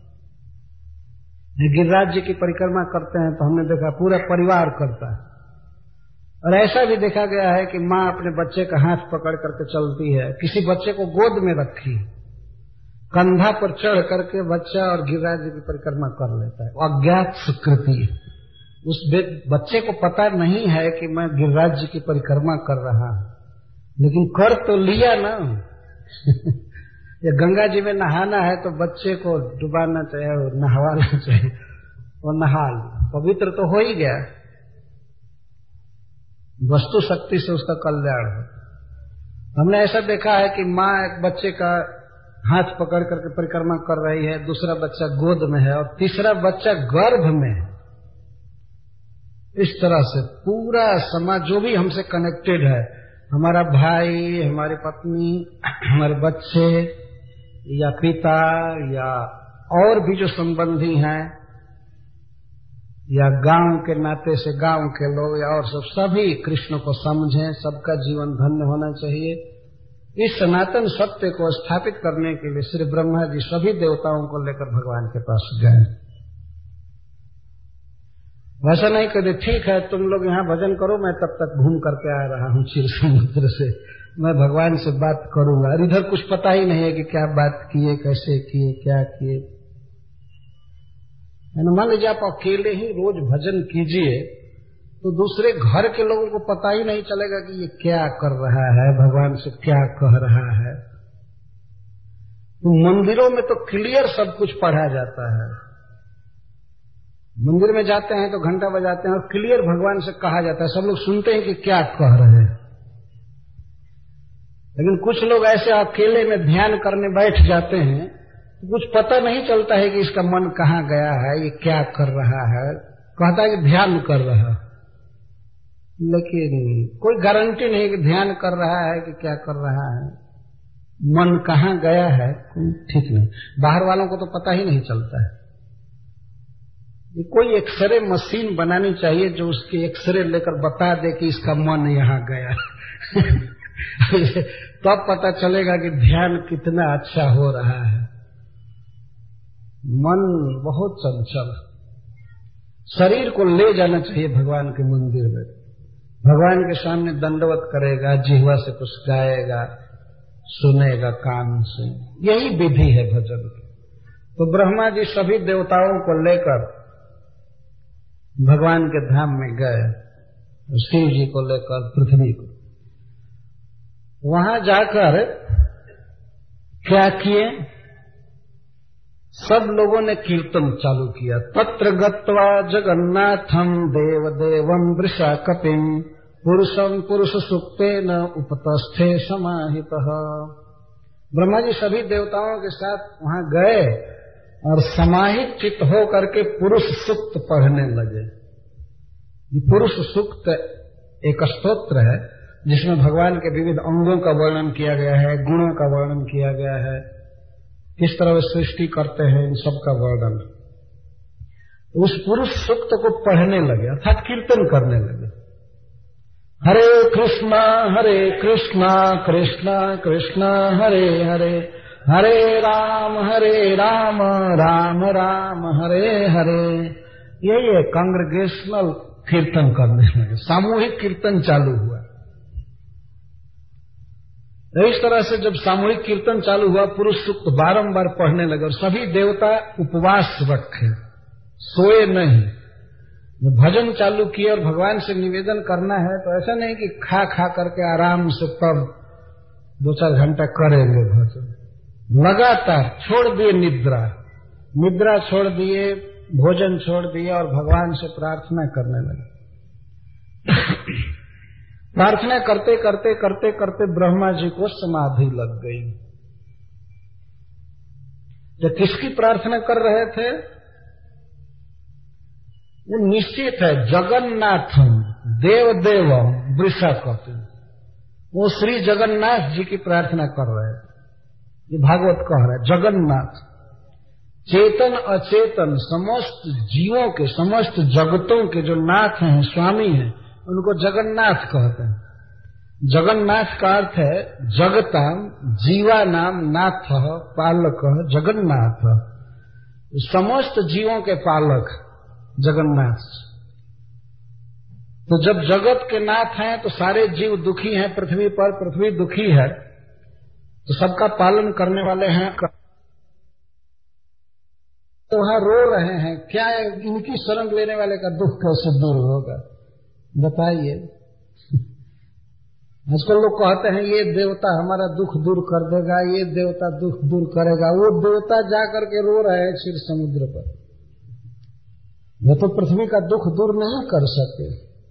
गिरिराज जी की परिक्रमा करते हैं तो हमने देखा पूरा परिवार करता है। और ऐसा भी देखा गया है कि माँ अपने बच्चे का हाथ पकड़ करके चलती है, किसी बच्चे को गोद में रखी, कंधा पर चढ़ करके बच्चा और गिरिराज जी की परिक्रमा कर लेता है। अज्ञात सुकृति, उस बच्चे को पता नहीं है कि मैं गिरिराज जी की परिक्रमा कर रहा हूं, लेकिन कर तो लिया ना। या गंगा जी में नहाना है तो बच्चे को डुबाना चाहिए और नहवाना चाहिए, वो नहा लिया, पवित्र तो हो ही गया। वस्तु शक्ति से उसका कल्याण हो। हमने ऐसा देखा है कि माँ एक बच्चे का हाथ पकड़ करके परिक्रमा कर रही है, दूसरा बच्चा गोद में है और तीसरा बच्चा गर्भ में है। इस तरह से पूरा समाज जो भी हमसे कनेक्टेड है, हमारा भाई, हमारी पत्नी, हमारे बच्चे या पिता या और भी जो संबंधी हैं, या गांव के नाते से गांव के लोग या और सब, सभी कृष्ण को समझें, सबका जीवन धन्य होना चाहिए। इस सनातन सत्य को स्थापित करने के लिए श्री ब्रह्मा जी सभी देवताओं को लेकर भगवान के पास गए। वैसा नहीं कहते ठीक है तुम लोग यहाँ भजन करो, मैं तब तक घूम करके आ रहा हूँ क्षीर समुद्र से, मैं भगवान से बात करूंगा। और इधर कुछ पता ही नहीं है कि क्या बात किए, कैसे किए, क्या किए। मान लीजिए आप अकेले ही रोज भजन कीजिए तो दूसरे घर के लोगों को पता ही नहीं चलेगा कि ये क्या कर रहा है, भगवान से क्या कह रहा है। तो मंदिरों में तो क्लियर सब कुछ पढ़ा जाता है। मंदिर में जाते हैं तो घंटा बजाते हैं और क्लियर भगवान से कहा जाता है, सब लोग सुनते हैं कि क्या कह रहे हैं। लेकिन कुछ लोग ऐसे अकेले में ध्यान करने बैठ जाते हैं, कुछ पता नहीं चलता है कि इसका मन कहाँ गया है, ये क्या कर रहा है। कहता है कि ध्यान कर रहा, लेकिन कोई गारंटी नहीं कि ध्यान कर रहा है कि क्या कर रहा है। मन कहाँ गया है ठीक नहीं। बाहर वालों को तो पता ही नहीं चलता है। कोई एक्सरे मशीन बनानी चाहिए जो उसकी एक्सरे लेकर बता दे कि इसका मन यहाँ गया तब तो पता चलेगा कि ध्यान कितना अच्छा हो रहा है। मन बहुत चंचल, शरीर को ले जाना चाहिए भगवान के मंदिर में, भगवान के सामने दंडवत करेगा, जिह्वा से कुछ गाएगा, सुनेगा कान से, यही विधि है भजन की। तो ब्रह्मा जी सभी देवताओं को लेकर भगवान के धाम में गए, शिव जी को लेकर पृथ्वी को। वहां जाकर क्या किए, सब लोगों ने कीर्तन चालू किया। तत्र गत्वा जगन्नाथम देव देवम वृषा कपिम पुरुषम पुरुष सुक्तेन उपतस्थे समाहितः। ब्रह्मा जी सभी देवताओं के साथ वहां गए और समाहित चित्त हो करके पुरुष सूक्त पढ़ने लगे। पुरुष सूक्त एक स्तोत्र है जिसमें भगवान के विविध अंगों का वर्णन किया गया है, गुणों का वर्णन किया गया है, किस तरह वे सृष्टि करते हैं, इन सब का वर्णन। उस पुरुष सूक्त को पढ़ने लगे अर्थात कीर्तन करने लगे। हरे कृष्णा हरे कृष्णा कृष्णा कृष्णा हरे हरे, हरे राम हरे राम राम राम हरे हरे। यही है कांग्रेगेशनल कीर्तन करने लगे, सामूहिक कीर्तन चालू हुआ। इस तरह से जब सामूहिक कीर्तन चालू हुआ, पुरुष सूक्त बारंबार पढ़ने लगे और सभी देवता उपवास रखे, सोए नहीं। भजन चालू किए और भगवान से निवेदन करना है तो ऐसा नहीं कि खा खा करके आराम से तब दो चार घंटा करेंगे भजन, लगातार छोड़ दिए निद्रा, निद्रा छोड़ दिए, भोजन छोड़ दिए और भगवान से प्रार्थना करने लगे। प्रार्थना करते करते करते करते ब्रह्मा जी को समाधि लग गई। जो किसकी प्रार्थना कर रहे थे वो निश्चित है, जगन्नाथम देव देवम वृषाकपि, वो श्री जगन्नाथ जी की प्रार्थना कर रहे थे। ये भागवत कह रहा है जगन्नाथ, चेतन अचेतन समस्त जीवों के, समस्त जगतों के जो नाथ हैं, स्वामी हैं, उनको जगन्नाथ कहते हैं। जगन्नाथ का अर्थ है जगताम जीवा नाम नाथ पालक जगन्नाथ, समस्त जीवों के पालक जगन्नाथ। तो जब जगत के नाथ हैं तो सारे जीव दुखी हैं, पृथ्वी पर पृथ्वी दुखी है तो सबका पालन करने वाले हैं। तो वहां रो रहे हैं, क्या इनकी शरण लेने वाले का दुख कैसे दूर होगा बताइए। आजकल लोग कहते हैं ये देवता हमारा दुख दूर कर देगा, ये देवता दुख दूर करेगा। वो देवता जाकर के रो रहे हैं क्षीर समुद्र पर, वो तो पृथ्वी का दुख दूर नहीं कर सकते,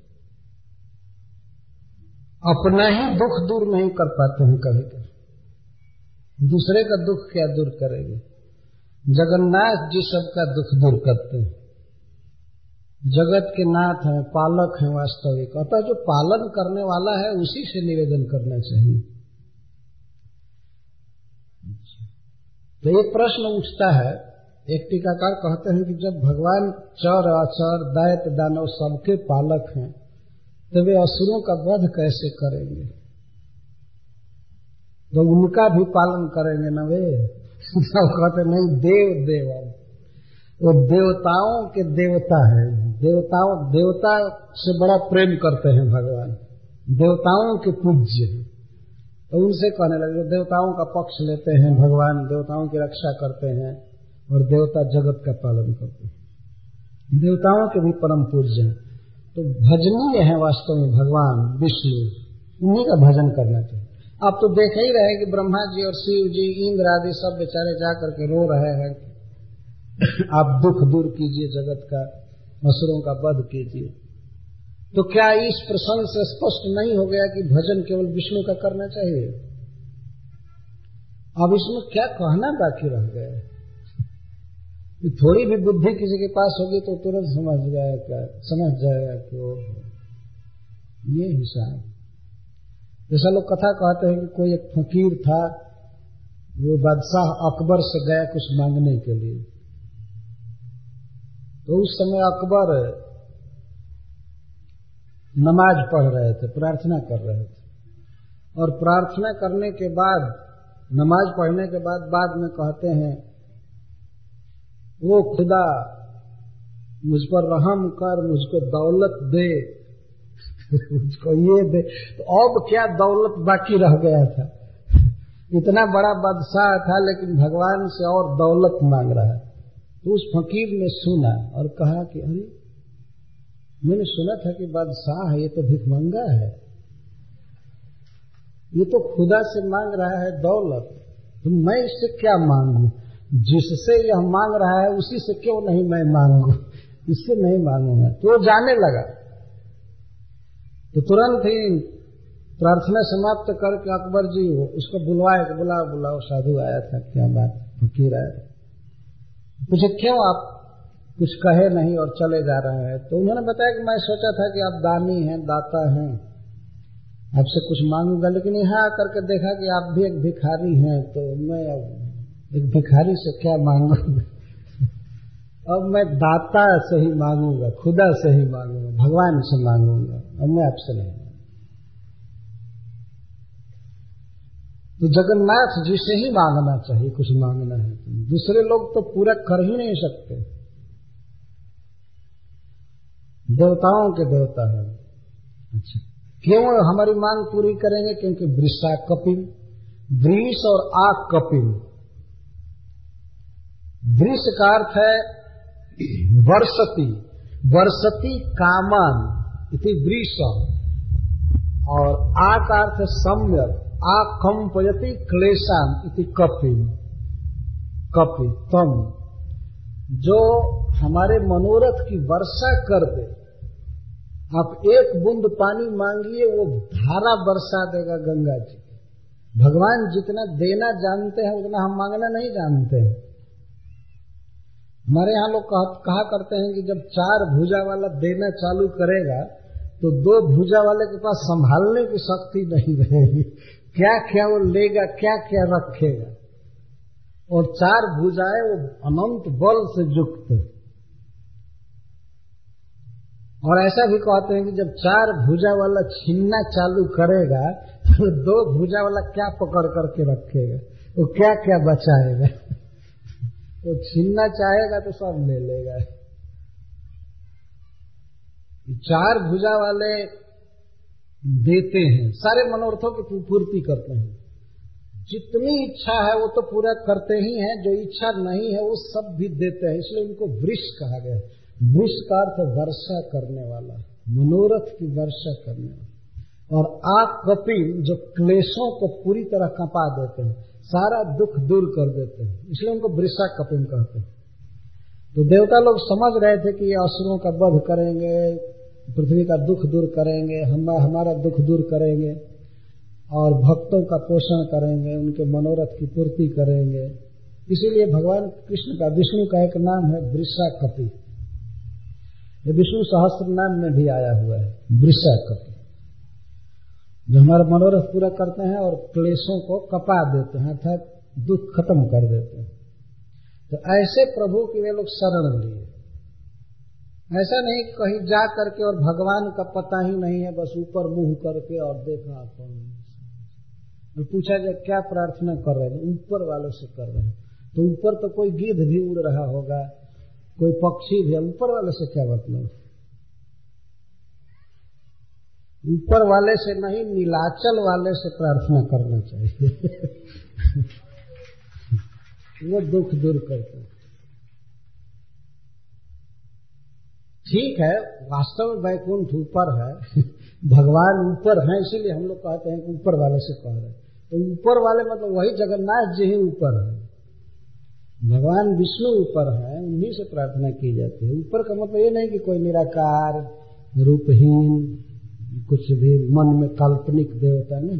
अपना ही दुख दूर नहीं कर पाते हैं कभी कभी, दूसरे का दुख क्या दूर करेंगे। जगन्नाथ जी सबका दुख दूर करते हैं, जगत के नाथ हैं, पालक हैं वास्तविक। अतः जो पालन करने वाला है उसी से निवेदन करना चाहिए। तो एक प्रश्न उठता है, एक टीकाकार कहते हैं कि जब भगवान चर अचर दैत्य दानव सबके पालक हैं तो वे असुरों का वध कैसे करेंगे, तो उनका भी पालन करेंगे न वे। सब कहते नहीं, देव देवम, वो देवताओं के देवता है, देवताओं देवता से बड़ा प्रेम करते हैं भगवान, देवताओं के पूज्य हैं। तो उनसे कहने लगे देवताओं का पक्ष लेते हैं भगवान, देवताओं की रक्षा करते हैं और देवता जगत का पालन करते हैं, देवताओं के भी परम पूज्य हैं। तो भजनीय है वास्तव में भगवान विष्णु, उन्हीं का भजन करना चाहिए। आप तो देख ही रहे कि ब्रह्मा जी और शिव जी, इंद्र आदि सब बेचारे जाकर के रो रहे हैं आप दुख दूर कीजिए जगत का, असुरों का वध कीजिए। तो क्या इस प्रसंग से स्पष्ट नहीं हो गया कि भजन केवल विष्णु का करना चाहिए? अब इसमें क्या कहना बाकी रह गया? थोड़ी भी बुद्धि किसी के पास होगी तो तुरंत समझ जाएगा समझ जाएगा कि वो ये हिसाब। जैसा लोग कथा कहते हैं कि कोई एक फकीर था, वो बादशाह अकबर से गया कुछ मांगने के लिए। तो उस समय अकबर नमाज पढ़ रहे थे, प्रार्थना कर रहे थे, और प्रार्थना करने के बाद, नमाज पढ़ने के बाद बाद में कहते हैं, वो खुदा मुझ पर रहम कर, मुझको दौलत दे, मुझको ये दे। तो अब क्या दौलत बाकी रह गया था? इतना बड़ा बादशाह था लेकिन भगवान से और दौलत मांग रहा है। तो उस फकीर ने सुना और कहा कि अरे, मैंने सुना था कि बादशाह है, ये तो भिखमंगा है, ये तो खुदा से मांग रहा है दौलत, तो मैं इससे क्या मांगू? जिससे यह मांग रहा है उसी से क्यों नहीं मैं मांगू, इससे नहीं मांगूंगा। तो वो जाने लगा। तो तुरंत ही प्रार्थना समाप्त करके अकबर जी उसको बुलवाए, बुलाओ बुलाओ, साधु आया था, क्या बात, फकीर आया। पूछे क्यों आप कुछ कहे नहीं और चले जा रहे हैं? तो उन्होंने बताया कि मैं सोचा था कि आप दानी हैं, दाता हैं, आपसे कुछ मांगूंगा, लेकिन यहाँ आकर के देखा कि आप भी एक भिखारी हैं, तो मैं अब एक भिखारी से क्या मांगूंगा? अब मैं दाता से ही मांगूंगा, खुदा से ही मांगूंगा, भगवान से मांगूंगा, अब मैं आपसे नहीं। तो जगन्नाथ जी से ही मांगना चाहिए, कुछ मांगना है तो। दूसरे लोग तो पूरा कर ही नहीं सकते, देवताओं के देवता है। अच्छा, क्यों हमारी मांग पूरी करेंगे? क्योंकि वृषा कपिल, वृष और आक कपिल। वृष का अर्थ है वर्षति, वर्षति कामान इति वृष, और आ का अर्थ है सम्यक, आकंपयति क्लेशान इति कपिल। कपिल तम, जो हमारे मनोरथ की वर्षा कर दे। आप एक बूंद पानी मांगिए, वो धारा बरसा देगा गंगा जी। भगवान जितना देना जानते हैं उतना हम मांगना नहीं जानते हैं। हमारे यहाँ लोग कहा करते हैं कि जब चार भुजा वाला देना चालू करेगा तो दो भुजा वाले के पास संभालने की शक्ति नहीं रहेगी, क्या क्या वो लेगा, क्या क्या रखेगा। और चार भुजाएं वो अनंत बल से युक्त। और ऐसा भी कहते हैं कि जब चार भुजा वाला छीनना चालू करेगा तो दो भुजा वाला क्या पकड़ करके रखेगा, वो क्या क्या बचाएगा। तो छीनना चाहेगा तो सब ले लेगा। चार भुजा वाले देते हैं, सारे मनोरथों की पूर्ति करते हैं। जितनी इच्छा है वो तो पूरा करते ही हैं, जो इच्छा नहीं है वो सब भी देते हैं, इसलिए उनको वृष कहा गया। वृष का अर्थ वर्षा करने वाला, मनोरथ की वर्षा करने वाला। और आक कपिल, जो क्लेशों को पूरी तरह कपा देते हैं, सारा दुख दूर कर देते हैं, इसलिए उनको वृषा कपिल कहते हैं। तो देवता लोग समझ रहे थे कि ये असुरों का वध करेंगे, पृथ्वी का दुख दूर करेंगे, हम हमारा दुख दूर करेंगे, और भक्तों का पोषण करेंगे, उनके मनोरथ की पूर्ति करेंगे। इसीलिए भगवान कृष्ण का, विष्णु का एक नाम है वृषा कपि। ये विष्णु सहस्त्र नाम में भी आया हुआ है, वृषा कपि, जो हमारा मनोरथ पूरा करते हैं और क्लेशों को कपा देते हैं, अर्थात दुख खत्म कर देते हैं। तो ऐसे प्रभु की वे लोग शरण लिए। ऐसा नहीं कहीं जा करके और भगवान का पता ही नहीं है, बस ऊपर मुंह करके और देखा कौन, और पूछा जाए क्या प्रार्थना कर रहे हैं, ऊपर वालों से कर रहे हैं। तो ऊपर तो कोई गिद्ध भी उड़ रहा होगा, कोई पक्षी भी, ऊपर वाले से क्या मतलब? ऊपर वाले से नहीं, नीलाचल वाले से प्रार्थना करना चाहिए। वो दुख दूर करते हैं। ठीक है, वास्तव में वैकुंठ ऊपर है, भगवान ऊपर है, इसीलिए हम लोग कहते हैं कि ऊपर वाले से कह रहे हैं। तो ऊपर वाले मतलब वही जगन्नाथ जी ही ऊपर है, भगवान विष्णु ऊपर है, उन्हीं से प्रार्थना की जाती है। ऊपर का मतलब ये नहीं कि कोई निराकार, रूपहीन, कुछ भी मन में काल्पनिक देवता नहीं।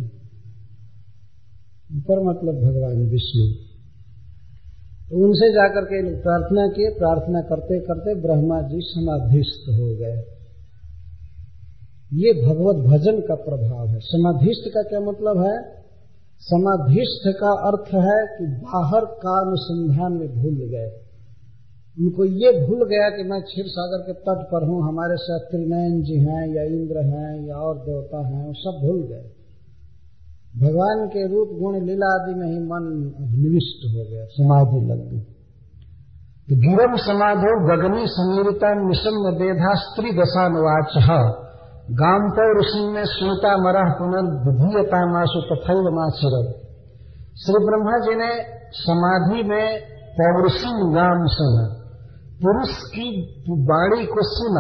ऊपर मतलब भगवान विष्णु। तो उनसे जाकर के प्रार्थना किए। प्रार्थना करते करते ब्रह्मा जी समाधिस्थ हो गए। ये भगवत भजन का प्रभाव है। समाधिस्थ का क्या मतलब है? समाधिस्थ का अर्थ है कि बाहर का अनुसंधान में भूल गए। उनको ये भूल गया कि मैं क्षीर सागर के तट पर हूं, हमारे साथ त्रिनयन जी हैं या इंद्र हैं या और देवता हैं, वो सब भूल गए। भगवान के रूप गुण लीला आदि में ही मन निविष्ट हो गया, समाधि लग गई। तो गिरम समाधो गगनी समीरिता निशम्य देधा स्त्री दशानुवाच गाम पौरुषि में सुनता मरह पुनर्विधीयता मासु तथैव माचिर। श्री ब्रह्मा जी ने समाधि में पौरुषी गाम सुना, पुरुष की वाणी को सुना।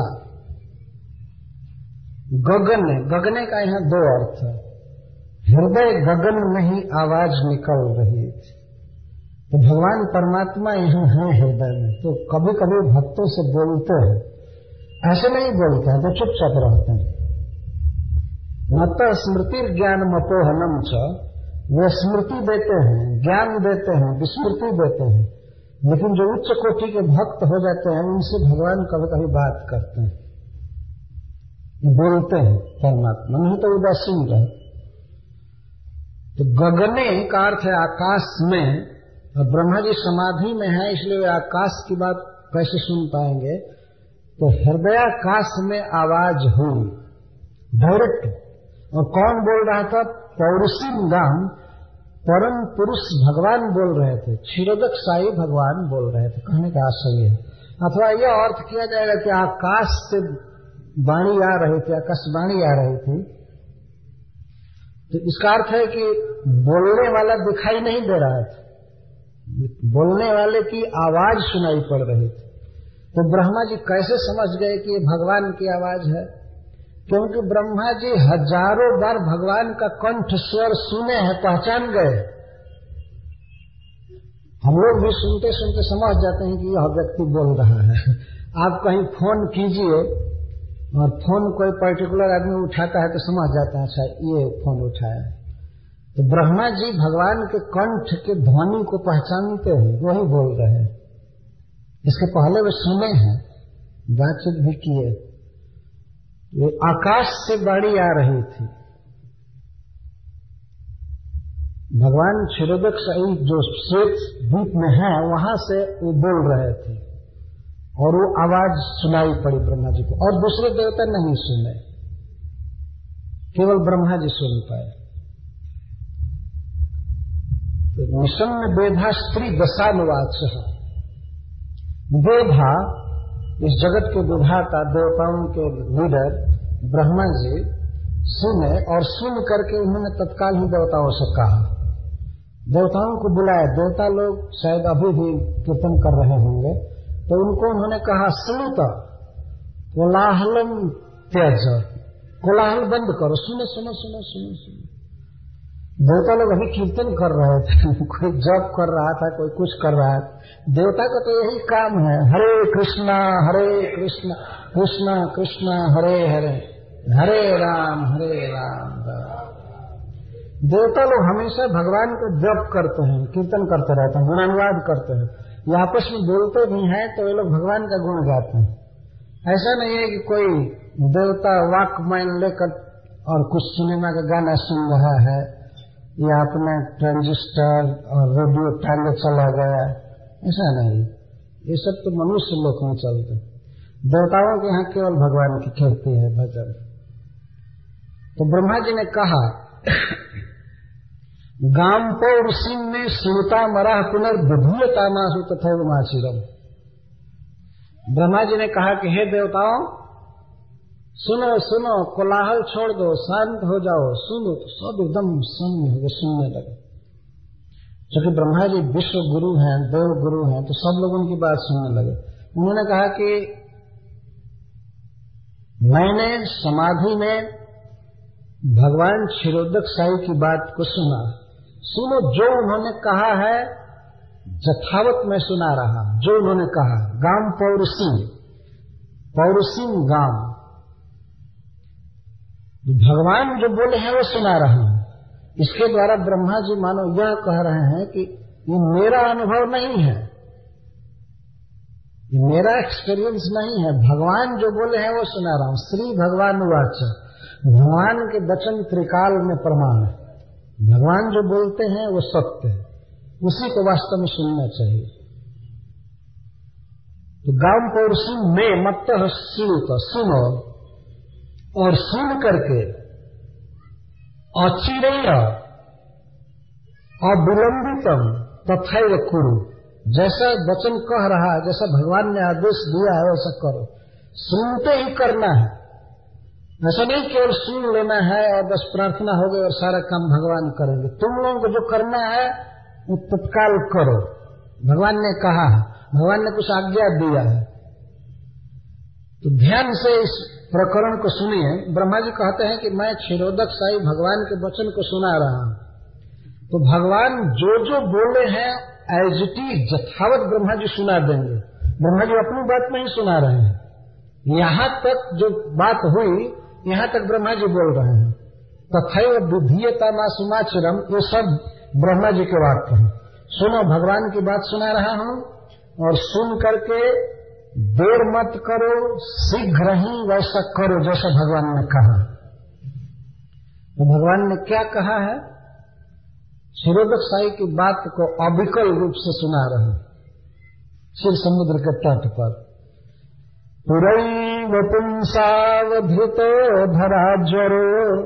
गगन, गगने का यहाँ दो अर्थ है। हृदय गगन में ही आवाज निकल रही थी। तो भगवान परमात्मा यहाँ है हृदय में। तो कभी कभी भक्तों से बोलते हैं, ऐसे नहीं बोलते हैं तो चुपचाप रहते हैं। मत स्मृति ज्ञान मपोहनम च, वे स्मृति देते हैं, ज्ञान देते हैं, विस्मृति देते हैं, लेकिन जो उच्च कोटि के भक्त हो जाते हैं उनसे भगवान कभी कभी बात करते हैं, बोलते हैं परमात्मा, नहीं तो उदासीन रहे। तो गगने का अर्थ है आकाश में, और ब्रह्मा जी समाधि में है इसलिए वे आकाश की बात कैसे सुन पाएंगे। तो हृदयाकाश में आवाज हुई डायरेक्ट। और कौन बोल रहा था? पौरुषी गाम, परम पुरुष भगवान बोल रहे थे, क्षीरोदक साई भगवान बोल रहे थे। कहने का आशय है, अथवा यह अर्थ किया जाएगा कि आकाश से वाणी आ रही थी, आकाशवाणी आ रही थी। तो इसका अर्थ है कि बोलने वाला दिखाई नहीं दे रहा था, बोलने वाले की आवाज सुनाई पड़ रही थी। तो ब्रह्मा जी कैसे समझ गए कि ये भगवान की आवाज है? क्योंकि ब्रह्मा जी हजारों बार भगवान का कंठ स्वर सुने हैं, पहचान गए। हम लोग भी सुनते सुनते समझ जाते हैं कि यह व्यक्ति बोल रहा है। आप कहीं फोन कीजिए और फोन कोई पर्टिकुलर आदमी उठाता है तो समझ जाते हैं अच्छा ये फोन उठाया। तो ब्रह्मा जी भगवान के कंठ के ध्वनि को पहचानते हैं, वही बोल रहे हैं। इसके पहले वे सुने हैं, बातचीत भी किए। ये आकाश से वाणी आ रही थी। भगवान क्षीरोदक साई जो श्वेत द्वीप में है वहां से वो बोल रहे थे और वो आवाज सुनाई पड़ी ब्रह्मा जी को, और दूसरे देवता नहीं सुने, केवल ब्रह्मा जी सुन पाए। तो निशम्य बेधा स्त्री दशानुवाच, बेधा इस जगत के विधाता देवताओं के लीडर ब्रह्मा जी सुने, और सुन करके उन्होंने तत्काल ही देवताओं से कहा, देवताओं को बुलाया। देवता लोग शायद अभी भी कीर्तन कर रहे होंगे, तो उनको उन्होंने कहा सुनुत कोलाहलम त्यज, कोलाहल बंद करो, सुनो सुनो सुनो सुनो सुनो। देवता लोग अभी कीर्तन कर रहे थे, कोई जप कर रहा था, कोई कुछ कर रहा है। देवता का तो यही काम है, हरे कृष्णा हरे कृष्णा कृष्णा कृष्णा हरे हरे हरे राम हरे राम राम। देवता लोग हमेशा भगवान को जप करते हैं, कीर्तन करते रहते हैं, गुणानुवाद करते हैं, ये आपस में बोलते भी हैं तो ये लोग भगवान का गुण गाते हैं। ऐसा नहीं है कि कोई देवता वॉकमैन लेकर और कुछ सिनेमा का गाना सुन रहा है या अपना ट्रांजिस्टर और रेडियो टांगे चला गया, ऐसा नहीं। ये सब तो मनुष्य लोक में चलते, देवताओं के यहाँ केवल भगवान की कीर्ति है, भजन। तो ब्रह्मा जी ने कहा गाम पौरुषि में सुनता मरा पुनर्विधीयता मासु तथैव माचिरम। ब्रह्मा जी ने कहा कि हे देवताओं, सुनो सुनो, कोलाहल छोड़ दो, शांत हो जाओ, सुनो। तो सब एकदम सुनने लगे, क्योंकि ब्रह्मा जी विश्व गुरु हैं, देव गुरु हैं, तो सब लोग उनकी बात सुनने लगे। उन्होंने कहा कि मैंने समाधि में भगवान क्षीरोदक साई की बात को सुना, सुनो, जो उन्होंने कहा है यथावत मैं सुना रहा, जो उन्होंने कहा। गाम पौरुषी, पौरुषी गाम, भगवान जो बोले हैं वो सुना रहा हूं। इसके द्वारा ब्रह्मा जी मानो यह कह रहे हैं कि ये मेरा अनुभव नहीं है, ये मेरा एक्सपीरियंस नहीं है, भगवान जो बोले हैं वो सुना रहा हूं। श्री भगवान वाच, भगवान के वचन त्रिकाल में प्रमाण है। भगवान जो बोलते हैं वो सत्य है, उसी को वास्तव में सुनना चाहिए। तो गांव पौरुषी में मत सुनत, सुनो और सुन करके अचिरेय अविलंबितम तथैव कुरु, जैसा वचन कह रहा है, जैसा भगवान ने आदेश दिया है वैसा करो। सुनते ही करना है, ऐसा नहीं केवल सुन लेना है और बस प्रार्थना हो गई और सारा काम भगवान करेंगे। तुम लोगों को जो करना है वो तत्काल करो। भगवान ने कहा है, भगवान ने कुछ आज्ञा दिया है, तो ध्यान से इस प्रकरण को सुनिए। ब्रह्मा जी कहते हैं कि मैं क्षीरोदक साई भगवान के वचन को सुना रहा हूं, तो भगवान जो जो बोले हैं एज इट इज यथावत ब्रह्मा जी सुना देंगे। ब्रह्मा जी अपनी बात नहीं सुना रहे हैं, यहां तक जो बात हुई यहां तक ब्रह्मा जी बोल रहे हैं। तथैव विधीयता मासुमाचरम, ये सब ब्रह्मा जी के वाक्य हैं। सुनो, भगवान की बात सुना रहा हूं और सुन करके देर मत करो, शीघ्र ही वैसा करो जैसा भगवान ने कहा। तो भगवान ने क्या कहा है? क्षीरोदक साई की बात को अविकल रूप से सुना रहे हैं क्षीर समुद्र के तट पर। पुरैव पुंसावधृतो धराज्वरो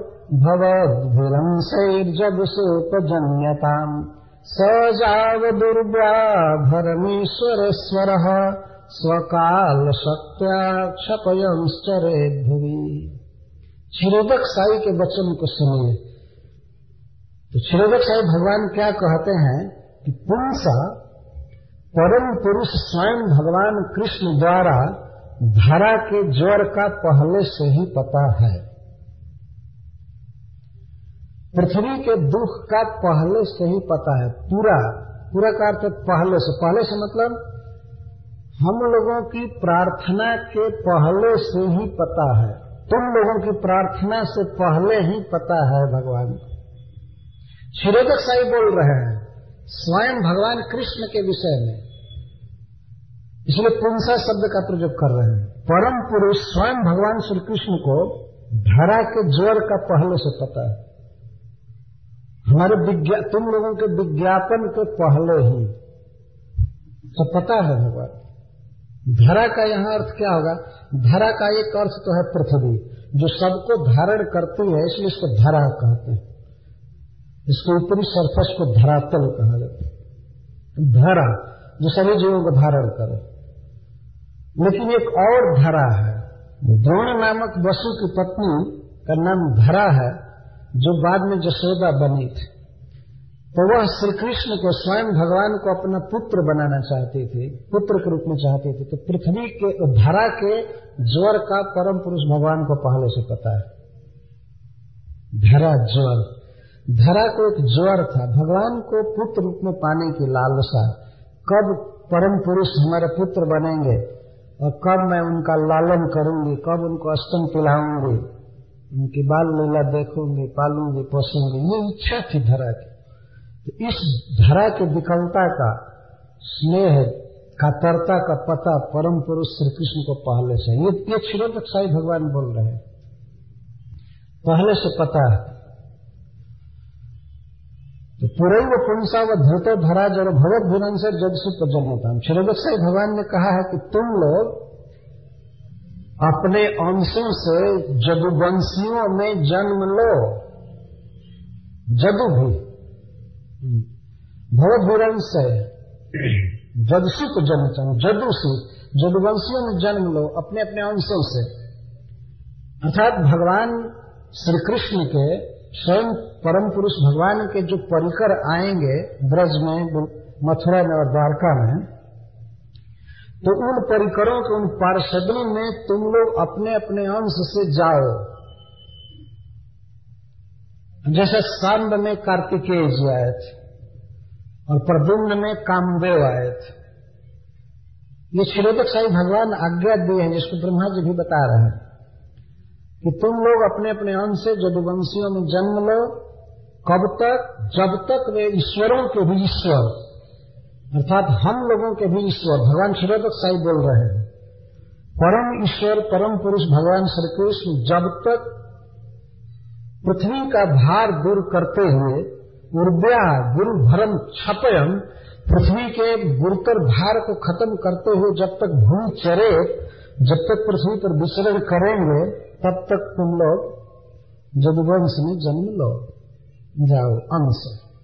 भवद्भिरंसैर्जगुसोपजन्यताम् सजाव दुर्व्याभरमीश्वरेश्वरः स्वकाल शक्त्या क्षपयंश्चरेत् भुवि। क्षीरोदक साई के वचन को सुनिए। तो क्षीरोदक साई भगवान क्या कहते हैं कि पुंसा परम पुरुष स्वयं भगवान कृष्ण द्वारा धरा के ज्वर का पहले से ही पता है, पृथ्वी के दुख का पहले से ही पता है। पूरा पूरा का अर्थ पहले से, पहले से मतलब हम लोगों की प्रार्थना के पहले से ही पता है, तुम लोगों की प्रार्थना से पहले ही पता है भगवान को। क्षीरोदक साई बोल रहे हैं स्वयं भगवान कृष्ण के विषय में, इसलिए पुंसा शब्द का प्रयोग कर रहे हैं। परम पुरुष स्वयं भगवान श्री कृष्ण को धरा के ज्वर का पहले से पता है, हमारे विज्ञा तुम लोगों के विज्ञापन के पहले ही तो पता है भगवान। धरा का यहाँ अर्थ क्या होगा? धरा का एक अर्थ तो है पृथ्वी, जो सबको धारण करती है, इसलिए इसको धरा कहते हैं। इसके ऊपरी सरफेस को धरातल कहा जाता है। धरा जो सभी जीवों को धारण करे। लेकिन एक और धरा है, द्रोण नामक वसु की पत्नी का नाम धरा है, जो बाद में यशोदा बनी थी। तो वह श्री कृष्ण को स्वयं भगवान को अपना पुत्र बनाना चाहती थी, पुत्र के रूप में चाहती थी। तो पृथ्वी के धरा के ज्वर का परम पुरुष भगवान को पहले से पता है। धरा ज्वर, धरा को एक ज्वर था, भगवान को पुत्र रूप में पाने की लालसा। कब परम पुरुष हमारे पुत्र बनेंगे और कब मैं उनका लालन करूंगी, कब उनको स्तन पिलाऊंगी, उनकी बाल लीला देखूंगी, पालूंगी, पोसूंगी, ये इच्छा थी धरा की। तो इस धरा के विकलता का, स्नेह कातरता का पता परम पुरुष श्री कृष्ण को पहले से, ये ये क्षीरोदक साई भगवान बोल रहे हैं, पहले से पता है। तो पुरैव पुंसा व धृतो धरा जड़ भगवत भिन्न से जगसु प्रजन्यता। क्षीरोदक साई भगवान ने कहा है कि तुम लोग अपने अंशों से जदुवंशियों में जन्म लो। जदु भी भगवत भिन्न से जगसु को जन्म चाहूं, जदु से जदुवंशियों में जन्म लो अपने अपने अंशों से। अर्थात भगवान श्री कृष्ण के स्वयं परम पुरुष भगवान के जो परिकर आएंगे ब्रज में, मथुरा में और द्वारका में, तो उन परिकरों के, उन पार्षदों में तुम लोग अपने अपने अंश से जाओ। जैसे सांब में कार्तिकेय जी आए थे और प्रद्युम्न में कामदेव आए थे। ये क्षीरोदक साई भगवान आज्ञा दिए हैं, जिसको ब्रह्मा जी भी बता रहे हैं कि तुम लोग अपने अपने अंश से जदुवंशियों में जन्म लो। कब तक? जब तक वे ईश्वरों के भी ईश्वर, अर्थात हम लोगों के भी ईश्वर, भगवान क्षीरोदक साई बोल रहे हैं, परम ईश्वर परम पुरुष भगवान श्री कृष्ण जब तक पृथ्वी का भार दूर करते हुए ऊर्ध्या गुरु भरम क्षपयम, पृथ्वी के गुरुतर भार को खत्म करते हुए जब तक भू चरे, जब तक पृथ्वी पर विचरण करेंगे तब तक तुम लोग जदुवंश में जन्म लो जाओ अंश।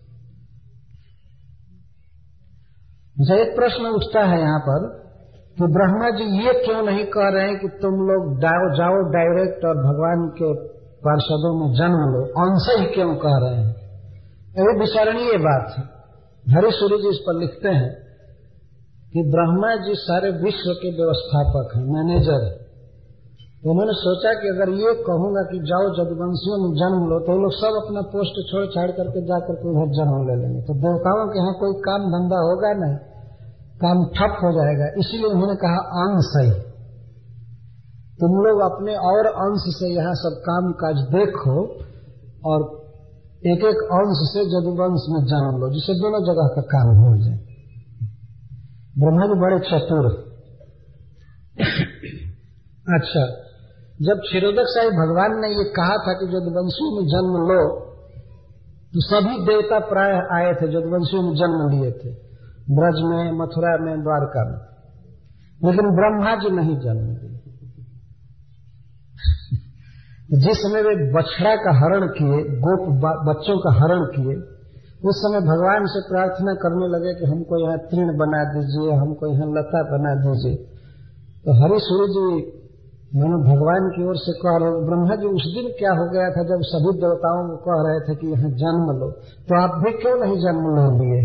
मुझे एक प्रश्न उठता है यहाँ पर कि ब्रह्मा जी ये क्यों नहीं कह रहे हैं कि तुम लोग जाओ जाओ डायरेक्ट और भगवान के पार्षदों में जन्म लो, अंश ही क्यों कह रहे हैं? ये विचारणीय बात है। हरिसूरी जी इस पर लिखते हैं कि ब्रह्मा जी सारे विश्व के व्यवस्थापक हैं, मैनेजर है। तो उन्होंने सोचा कि अगर ये कहूंगा कि जाओ जदुवंशियों में जन्म लो तो लोग सब अपना पोस्ट छोड़ छाड़ करके जाकर के उधर जन्म ले लेंगे, तो देवताओं के यहाँ कोई काम धंधा होगा नहीं, काम ठप हो जाएगा। इसीलिए उन्होंने कहा अंश ही, तुम लोग अपने और अंश से यहाँ सब काम काज देखो और एक एक अंश से जदुवंश में जन्म लो, जिससे दोनों जगह का काम हो जाए। ब्रह्मा जी बड़े चतुर। अच्छा, जब क्षीरोदक साहिब भगवान ने ये कहा था कि जदुवंशियों में जन्म लो, तो सभी देवता प्राय आए थे, जदुवंशियों में जन्म लिए थे, ब्रज में, मथुरा में, द्वारका में, लेकिन ब्रह्मा जी नहीं जन्म लिए। जिस समय वे बछड़ा का हरण किए, गोप बच्चों का हरण किए, उस समय भगवान से प्रार्थना करने लगे कि हमको यहाँ तृण बना दीजिए, हमको यहाँ लता बना दीजिए। तो हरिसूरी जी मैंने भगवान की ओर से कह रहे, ब्रह्मा जी उस दिन क्या हो गया था जब सभी देवताओं को कह रहे थे कि यहाँ जन्म लो, तो आप भी क्यों नहीं जन्म ले लिए?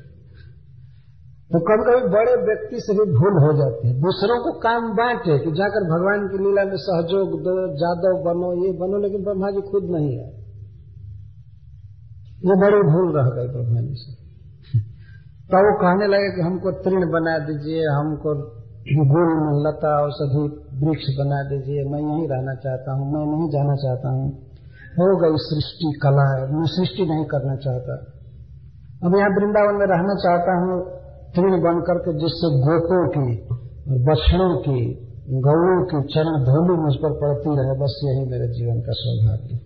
तो कभी कभी बड़े व्यक्ति से भी भूल हो जाती है। दूसरों को काम बांटे कि जाकर भगवान की लीला में सहयोग दो, जादव बनो, ये बनो, लेकिन ब्रह्मा जी खुद नहीं है। ये बड़ी भूल रह गई ब्रह्मा जी से। तो वो कहने लगे कि हमको तृण बना दीजिए, हमको गुल में लता औषधि वृक्ष बना दीजिए, मैं यहीं रहना चाहता हूँ, मैं नहीं जाना चाहता हूँ, हो गई सृष्टि कला, मैं सृष्टि नहीं करना चाहता, अब यहाँ वृंदावन में रहना चाहता हूँ तृण बन करके, जिससे गोपों की, बछड़ों की, गौओं की चरण धूलि मुझ पर पड़ती रहे, बस यही मेरे जीवन का सौभाग्य।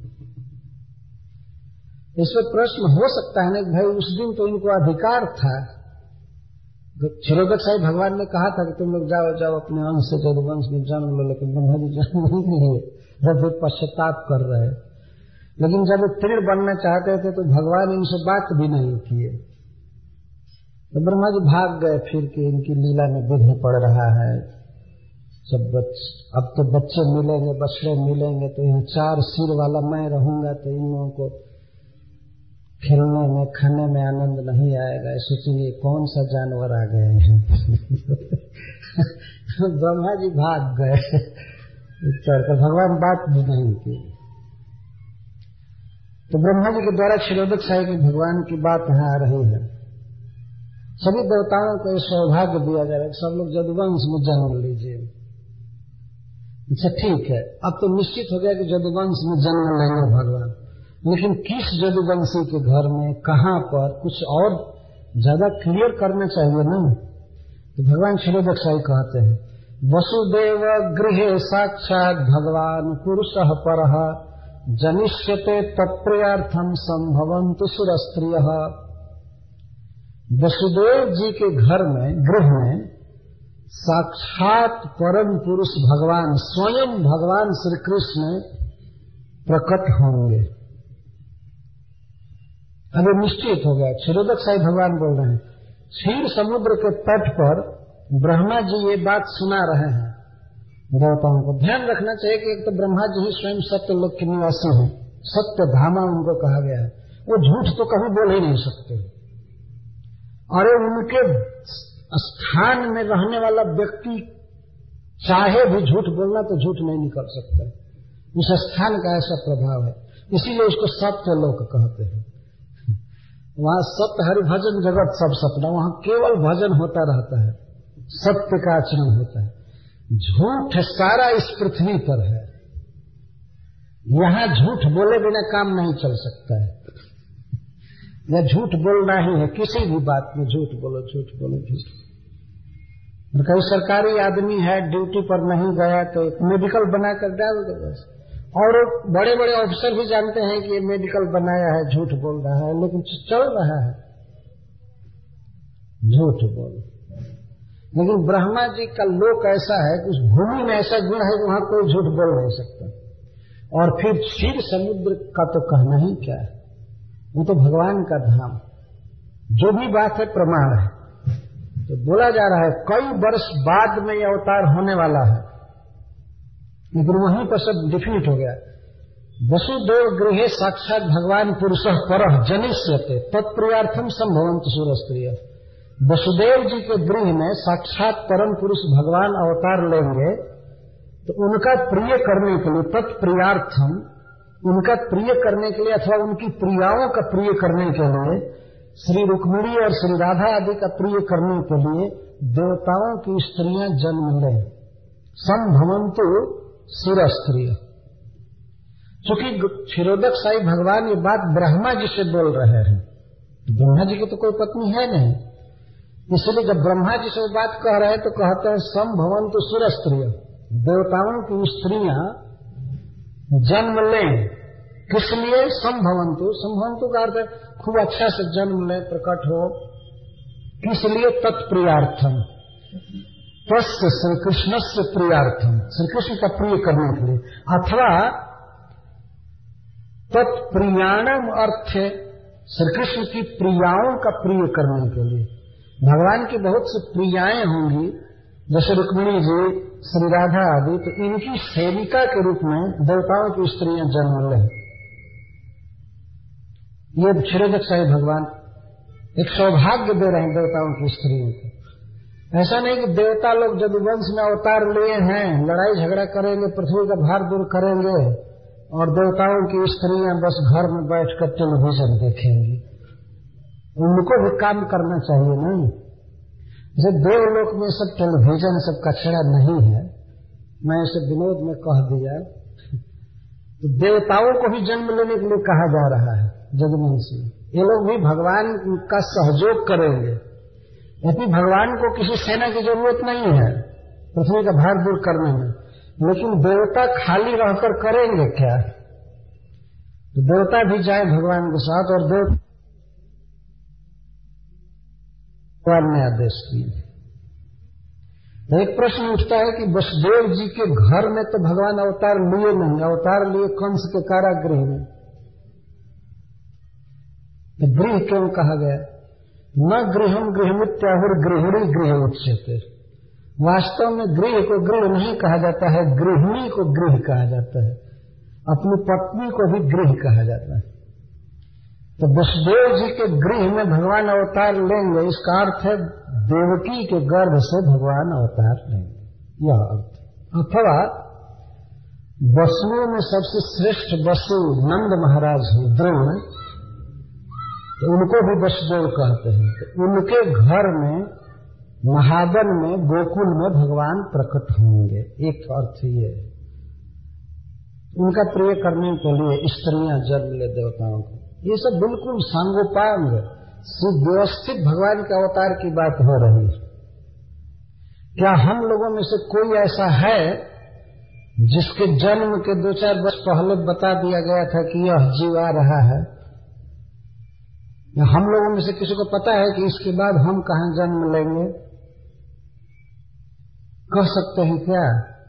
इसमें प्रश्न हो सकता है ना भाई, उस दिन तो इनको अधिकार था। क्षीरोदक साहिब भगवान ने कहा था कि तुम लोग जाओ जाओ अपने अंश से जदुवंश में जन्म लो, लेकिन ब्रह्मा जी जन्म नहीं लिए, जब वे पश्चाताप कर रहे। लेकिन जब वे तृण बनना चाहते थे तो भगवान इनसे बात भी नहीं किए, तो ब्रह्मा जी भाग गए फिर कि इनकी लीला में विघ्न पड़ रहा है। सब बच, अब तो बच्चे मिलेंगे, बछड़े मिलेंगे, तो यहाँ चार सिर वाला मैं रहूंगा, तो इन लोगों को खेलने में, खाने में आनंद नहीं आएगा। सोचिए कौन सा जानवर आ गए हैं। ब्रह्मा जी भाग गए चढ़कर, भगवान बात भी नहीं की। तो ब्रह्मा जी के द्वारा क्षीरोदक साहिब में भगवान की बात यहाँ आ रही है। सभी देवताओं को सौभाग्य दिया जा रहा है, सब लोग जदुवंश में जन्म लीजिए। अच्छा ठीक है, अब तो निश्चित हो गया कि जदुवंश में जन्म लेंगे भगवान, लेकिन किस जदुवंशी के घर में, कहाँ पर, कुछ और ज्यादा क्लियर करना चाहिए ना। तो भगवान क्षीरोदक साहिब कहते हैं, वसुदेव गृहे साक्षात भगवान पुरुषः परः जनिष्यते तत्प्रियार्थम संभवन्तु सुरस्त्रियः। वसुदेव जी के घर में, गृह में साक्षात परम पुरुष भगवान, स्वयं भगवान श्री कृष्ण प्रकट होंगे। अभी निश्चित हो गया। क्षीरोदक साहिब भगवान बोल रहे हैं, क्षीर समुद्र के तट पर ब्रह्मा जी ये बात सुना रहे हैं देवताओं को। ध्यान रखना चाहिए कि एक तो ब्रह्मा जी ही स्वयं सत्य लोक के निवासी हैं, सत्य धामा उनको कहा गया है, वो झूठ तो कभी बोल ही नहीं सकते। और उनके स्थान में रहने वाला व्यक्ति चाहे भी झूठ बोलना तो झूठ नहीं निकल सकता, उस स्थान का ऐसा प्रभाव है, इसीलिए उसको सत्य लोक कहते हैं। वहां सत्य हरि भजन जगत सब सपना, वहां केवल भजन होता रहता है, सत्य का आचरण होता है। झूठ सारा इस पृथ्वी पर है, यहां झूठ बोले बिना काम नहीं चल सकता है, या झूठ बोलना ही है, किसी भी बात में झूठ बोलो, झूठ बोलो, झूठ। कोई सरकारी आदमी है, ड्यूटी पर नहीं गया तो एक मेडिकल बनाकर डाल दो, बस और बड़े बड़े ऑफिसर भी जानते हैं कि ये मेडिकल बनाया है, झूठ बोल रहा है, लेकिन चल रहा है, झूठ बोल। लेकिन ब्रह्मा जी का लोक ऐसा है कि उस भूमि में ऐसा गुण है कि वहां कोई झूठ बोल नहीं सकता। और फिर क्षीर समुद्र का तो कहना ही क्या है, वो तो भगवान का धाम, जो भी बात है प्रमाण है। तो बोला जा रहा है कई वर्ष बाद में यह अवतार होने वाला है, लेकिन वहीं पर सब डिफिनिट हो गया। वसुदेव गृहे साक्षात भगवान पुरुषः परः जनिष्यते तत्प्रियार्थम संभवन्ति सुरस्त्रियः। वसुदेव जी के गृह में साक्षात परम पुरुष भगवान अवतार लेंगे, तो उनका प्रिय करने के लिए, तत्प्रियार्थम, उनका प्रिय करने के लिए अथवा उनकी प्रियाओं का प्रिय करने के लिए, श्री रुक्मिणी और श्री राधा आदि का प्रिय करने के लिए देवताओं की स्त्रियां जन्म लें। संभवन्तु सुरस्त्रिय। चूंकि क्षीरोदक साई भगवान ये बात ब्रह्मा जी से बोल रहे हैं, तो ब्रह्मा जी की तो कोई पत्नी है नहीं, इसलिए जब ब्रह्मा जी से वो बात कह रहे हैं तो कहते हैं संभवन्तु सुरस्त्रिय, देवताओं की स्त्रियां जन्म लें। किस लिए? संभवन्तु, संभवन्तु का अर्थ है खूब अच्छा से जन्म लें, प्रकट हो। किस लिए? तत्प्रियार्थम, तस्य श्री कृष्ण से प्रियार्थम, श्री कृष्ण का प्रिय करने के लिए, अथवा तत्प्रियाणम अर्थ श्री कृष्ण की प्रियाओं का प्रिय करने के लिए। भगवान की बहुत सी प्रियाएं होंगी, जैसे रुक्मिणी जी, श्री राधा आदि, तो इनकी सेविका के रूप में देवताओं की स्त्रियां जन्म लें। ये क्षीरोदक साई भगवान एक सौभाग्य दे रहे हैं देवताओं की स्त्रियों को। ऐसा नहीं कि देवता लोग जब वंश में अवतार लिए हैं, लड़ाई झगड़ा करेंगे, पृथ्वी का भार दूर करेंगे, और देवताओं की स्त्रियां बस घर में बैठकर टेलीविजन देखेंगी। उनको भी काम करना चाहिए नहीं। जब देवलोक में सब टेलीविजन सब कचरा नहीं है, मैं इसे विनोद में कह दिया, तो देवताओं को भी जन्म लेने के लिए कहा जा रहा है जगवंश में। ये लोग भी भगवान का सहयोग करेंगे। यदि भगवान को किसी सेना की जरूरत नहीं है पृथ्वी का भार दूर करने में, लेकिन देवता खाली रहकर करेंगे क्या? तो देवता भी जाए भगवान के साथ, और देव भगवान ने आदेश किए। तो एक प्रश्न उठता है कि वसुदेव जी के घर में तो भगवान अवतार लिए नहीं, अवतार लिए कंस के कारागृह में, तो गृह क्यों कहा गया? न गृहम गृहमित्याहुर गृहिणी गृह उच्यते। वास्तव में गृह को गृह नहीं कहा जाता है, गृहिणी को गृह कहा जाता है, अपनी पत्नी को भी गृह कहा जाता है। तो वसुदेव जी के गृह में भगवान अवतार लेंगे, इसका अर्थ है देवकी के गर्भ से भगवान अवतार लेंगे, यह अर्थ। अथवा वसुओं में सबसे श्रेष्ठ वसु नंद महाराज हैं, द्रोण, तो उनको भी वसुदेव कहते हैं। तो उनके घर में, महावन में, गोकुल में भगवान प्रकट होंगे, एक अर्थ ये है। उनका प्रिय करने के लिए स्त्रियां जन्म ले देवताओं को। ये सब बिल्कुल सांगोपांग सुव्यवस्थित भगवान के अवतार की बात हो रही है। क्या हम लोगों में से कोई ऐसा है जिसके जन्म के दो चार वर्ष पहले बता दिया गया था कि यह जीव आ रहा है? या हम लोगों में से किसी को पता है कि इसके बाद हम कहां जन्म लेंगे? कह सकते हैं क्या?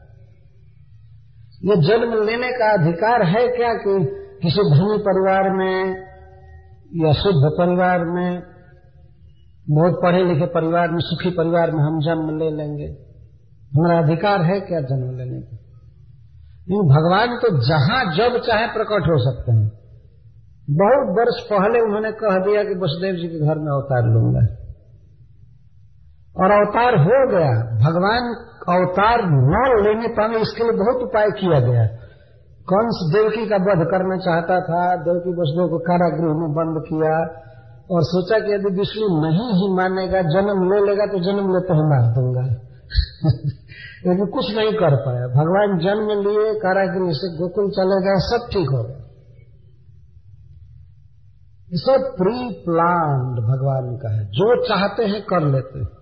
ये जन्म लेने का अधिकार है क्या कि किसी धनी परिवार में या शुद्ध परिवार में, बहुत पढ़े लिखे परिवार में, सुखी परिवार में हम जन्म ले लेंगे? हमारा अधिकार है क्या जन्म लेने का? नहीं, भगवान तो जहां जब चाहे प्रकट हो सकते हैं। बहुत वर्ष पहले उन्होंने कह दिया कि वसुदेव जी के घर में अवतार लूंगा, और अवतार हो गया। भगवान अवतार न लेने पाए इसके लिए बहुत उपाय किया गया। कंस देवकी का वध करना चाहता था, देवकी वसुदेव को कारागृह में बंद किया, और सोचा कि यदि विष्णु नहीं ही मानेगा, जन्म ले लेगा, तो जन्म लेते ही मार दूंगा। लेकिन कुछ नहीं कर पाया। भगवान जन्म लिए, कारागृह से गोकुल चले गए, सब ठीक हो गया। सब प्री प्लान्ड भगवान का है, जो चाहते हैं कर लेते हैं।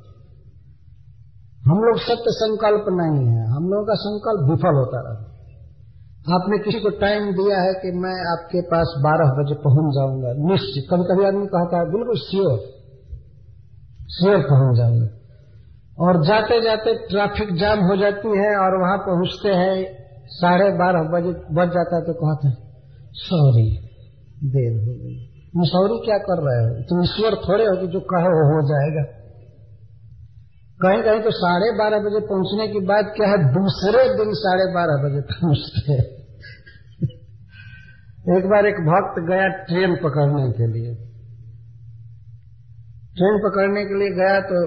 हम लोग सत्य संकल्प नहीं है, हम लोगों का संकल्प विफल होता रहा। आपने किसी को टाइम दिया है कि मैं आपके पास बारह बजे पहुंच जाऊंगा, निश्चित। कभी कभी आदमी कहता है बिल्कुल श्योर श्योर पहुंच जाऊंगा, और जाते जाते ट्रैफिक जाम हो जाती है और वहां पहुंचते हैं साढ़े बारह बजे बज जाता है, तो कहते हैं सॉरी देर हो गई। तुम सॉरी क्या कर रहे हो? तुम ईश्वर थोड़े हो कि जो कहो हो जाएगा। कहीं कहीं तो साढ़े बारह बजे पहुंचने की बात क्या है, दूसरे दिन साढ़े बारह बजे पहुंचते हैं। एक बार एक भक्त गया ट्रेन पकड़ने के लिए, ट्रेन पकड़ने के लिए गया तो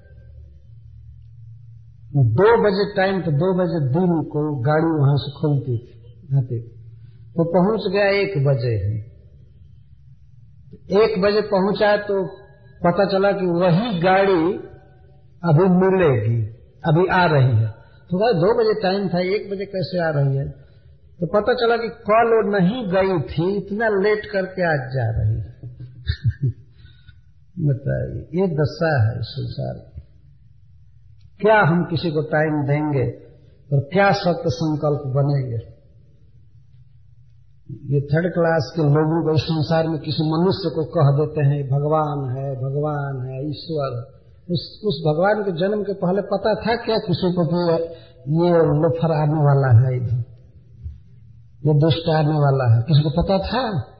दो बजे टाइम, तो दो बजे दिन को गाड़ी वहां से खुलती थी आती, तो पहुंच गया एक बजे ही। एक बजे पहुंचा तो पता चला कि वही गाड़ी अभी मिलेगी, अभी आ रही है। तो कहा दो बजे टाइम था, एक बजे कैसे आ रही है? तो पता चला कि कल वो नहीं गई थी, इतना लेट करके आज जा रही है। बताइए, ये दशा है संसार की। क्या हम किसी को टाइम देंगे और क्या सत्य संकल्प बनेंगे? ये थर्ड क्लास के लोगों को इस संसार में किसी मनुष्य को कह देते हैं भगवान है, भगवान है, ईश्वर। उस उस भगवान के जन्म के पहले पता था क्या किसी को कि ये लोफर आने वाला है, इधर ये दुष्ट आने वाला है? किसी को पता था?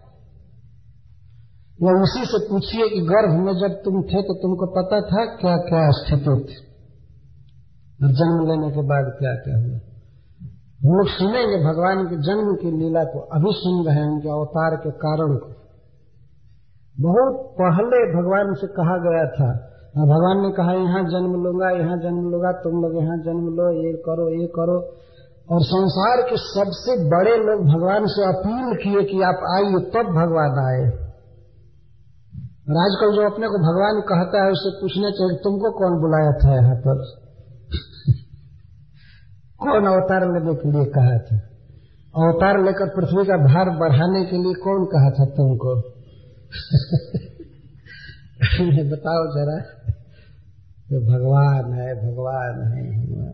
या उसी से पूछिए कि गर्भ में जब तुम थे तो तुमको पता था क्या क्या स्थिति थी, और जन्म लेने के बाद क्या क्या हुआ? हम लोग सुनेंगे भगवान के जन्म की लीला को, अभी सुन रहे हैं उनके अवतार के कारण को। बहुत पहले भगवान से कहा गया था, भगवान ने कहा यहाँ जन्म लूंगा, यहाँ जन्म लूंगा, तुम लोग यहाँ जन्म लो, ये करो ये करो। और संसार के सबसे बड़े लोग भगवान से अपील किए कि आप आइए, तब भगवान आए। और आजकल जो अपने को भगवान कहता है उससे पूछना चाहिए तुमको कौन बुलाया था यहाँ पर? कौन अवतार लेने के लिए कहा था? अवतार लेकर पृथ्वी का भार बढ़ाने के लिए कौन कहा था तुमको? बताओ जरा। तो भगवान है, भगवान है।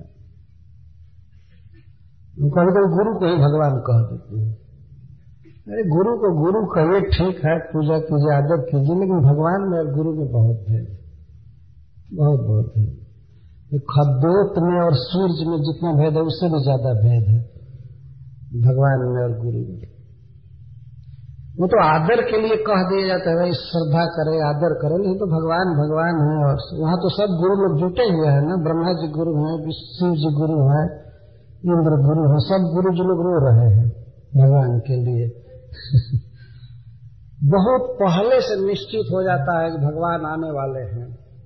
कभी कभी गुरु को ही भगवान कह देते हैं। अरे गुरु को गुरु कहिए, ठीक है, पूजा कीजिए, आदर कीजिए, लेकिन भगवान में और गुरु में बहुत है, बहुत बहुत है। खद्योत में और सूरज में जितना भेद है उससे भी ज्यादा भेद है भगवान में और गुरु में। वो तो आदर के लिए कह दिया जाता है, भाई श्रद्धा करे, आदर करे, नहीं तो भगवान भगवान है। और वहां तो सब गुरु लोग जुटे हुए हैं ना, ब्रह्मा जी गुरु हैं, विष्णु जी गुरु हैं, इंद्र गुरु हैं, सब गुरु जी लोग रो रहे हैं भगवान के लिए। बहुत पहले से निश्चित हो जाता है कि भगवान आने वाले हैं।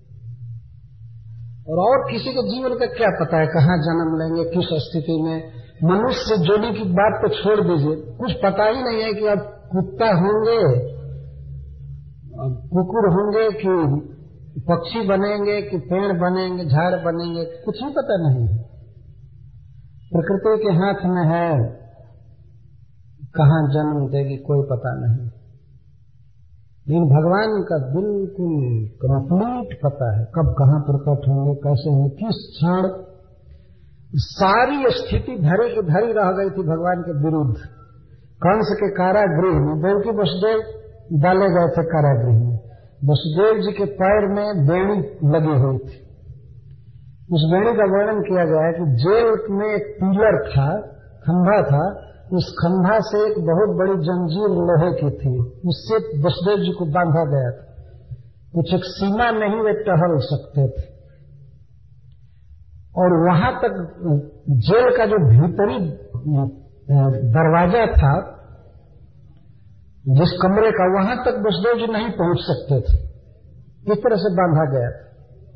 और और किसी के जीवन का क्या पता है कहाँ जन्म लेंगे, किस स्थिति में। मनुष्य जोड़ी की बात तो छोड़ दीजिए, कुछ पता ही नहीं है कि अब कुत्ता होंगे, कुकुर होंगे, कि पक्षी बनेंगे, कि पेड़ बनेंगे, झाड़ बनेंगे, कुछ ही पता नहीं है। प्रकृति के हाथ में है, कहाँ जन्म देगी कोई पता नहीं। लेकिन भगवान का बिल्कुल कंप्लीट पता है, कब कहाँ प्रकट होंगे, कैसे होंगे, किस क्षण। सारी स्थिति धरी की धरी रह गई थी भगवान के विरुद्ध। कंस के कारागृह में देवकी वसुदेव डाले गए थे कारागृह में। वसुदेव जी के पैर में बेड़ी लगी हुई थी। उस बेड़ी का वर्णन किया गया है कि जेल में एक पिलर था, खंभा था, उस खंभा से एक बहुत बड़ी जंजीर लोहे की थी, उससे वसुदेव जी को बांधा गया था। कुछ एक सीमा नहीं वे टहल सकते थे। और वहां तक जेल का जो भीतरी दरवाजा था जिस कमरे का, वहां तक वसुदेव जी नहीं पहुंच सकते थे, इस तरह से बांधा गया था।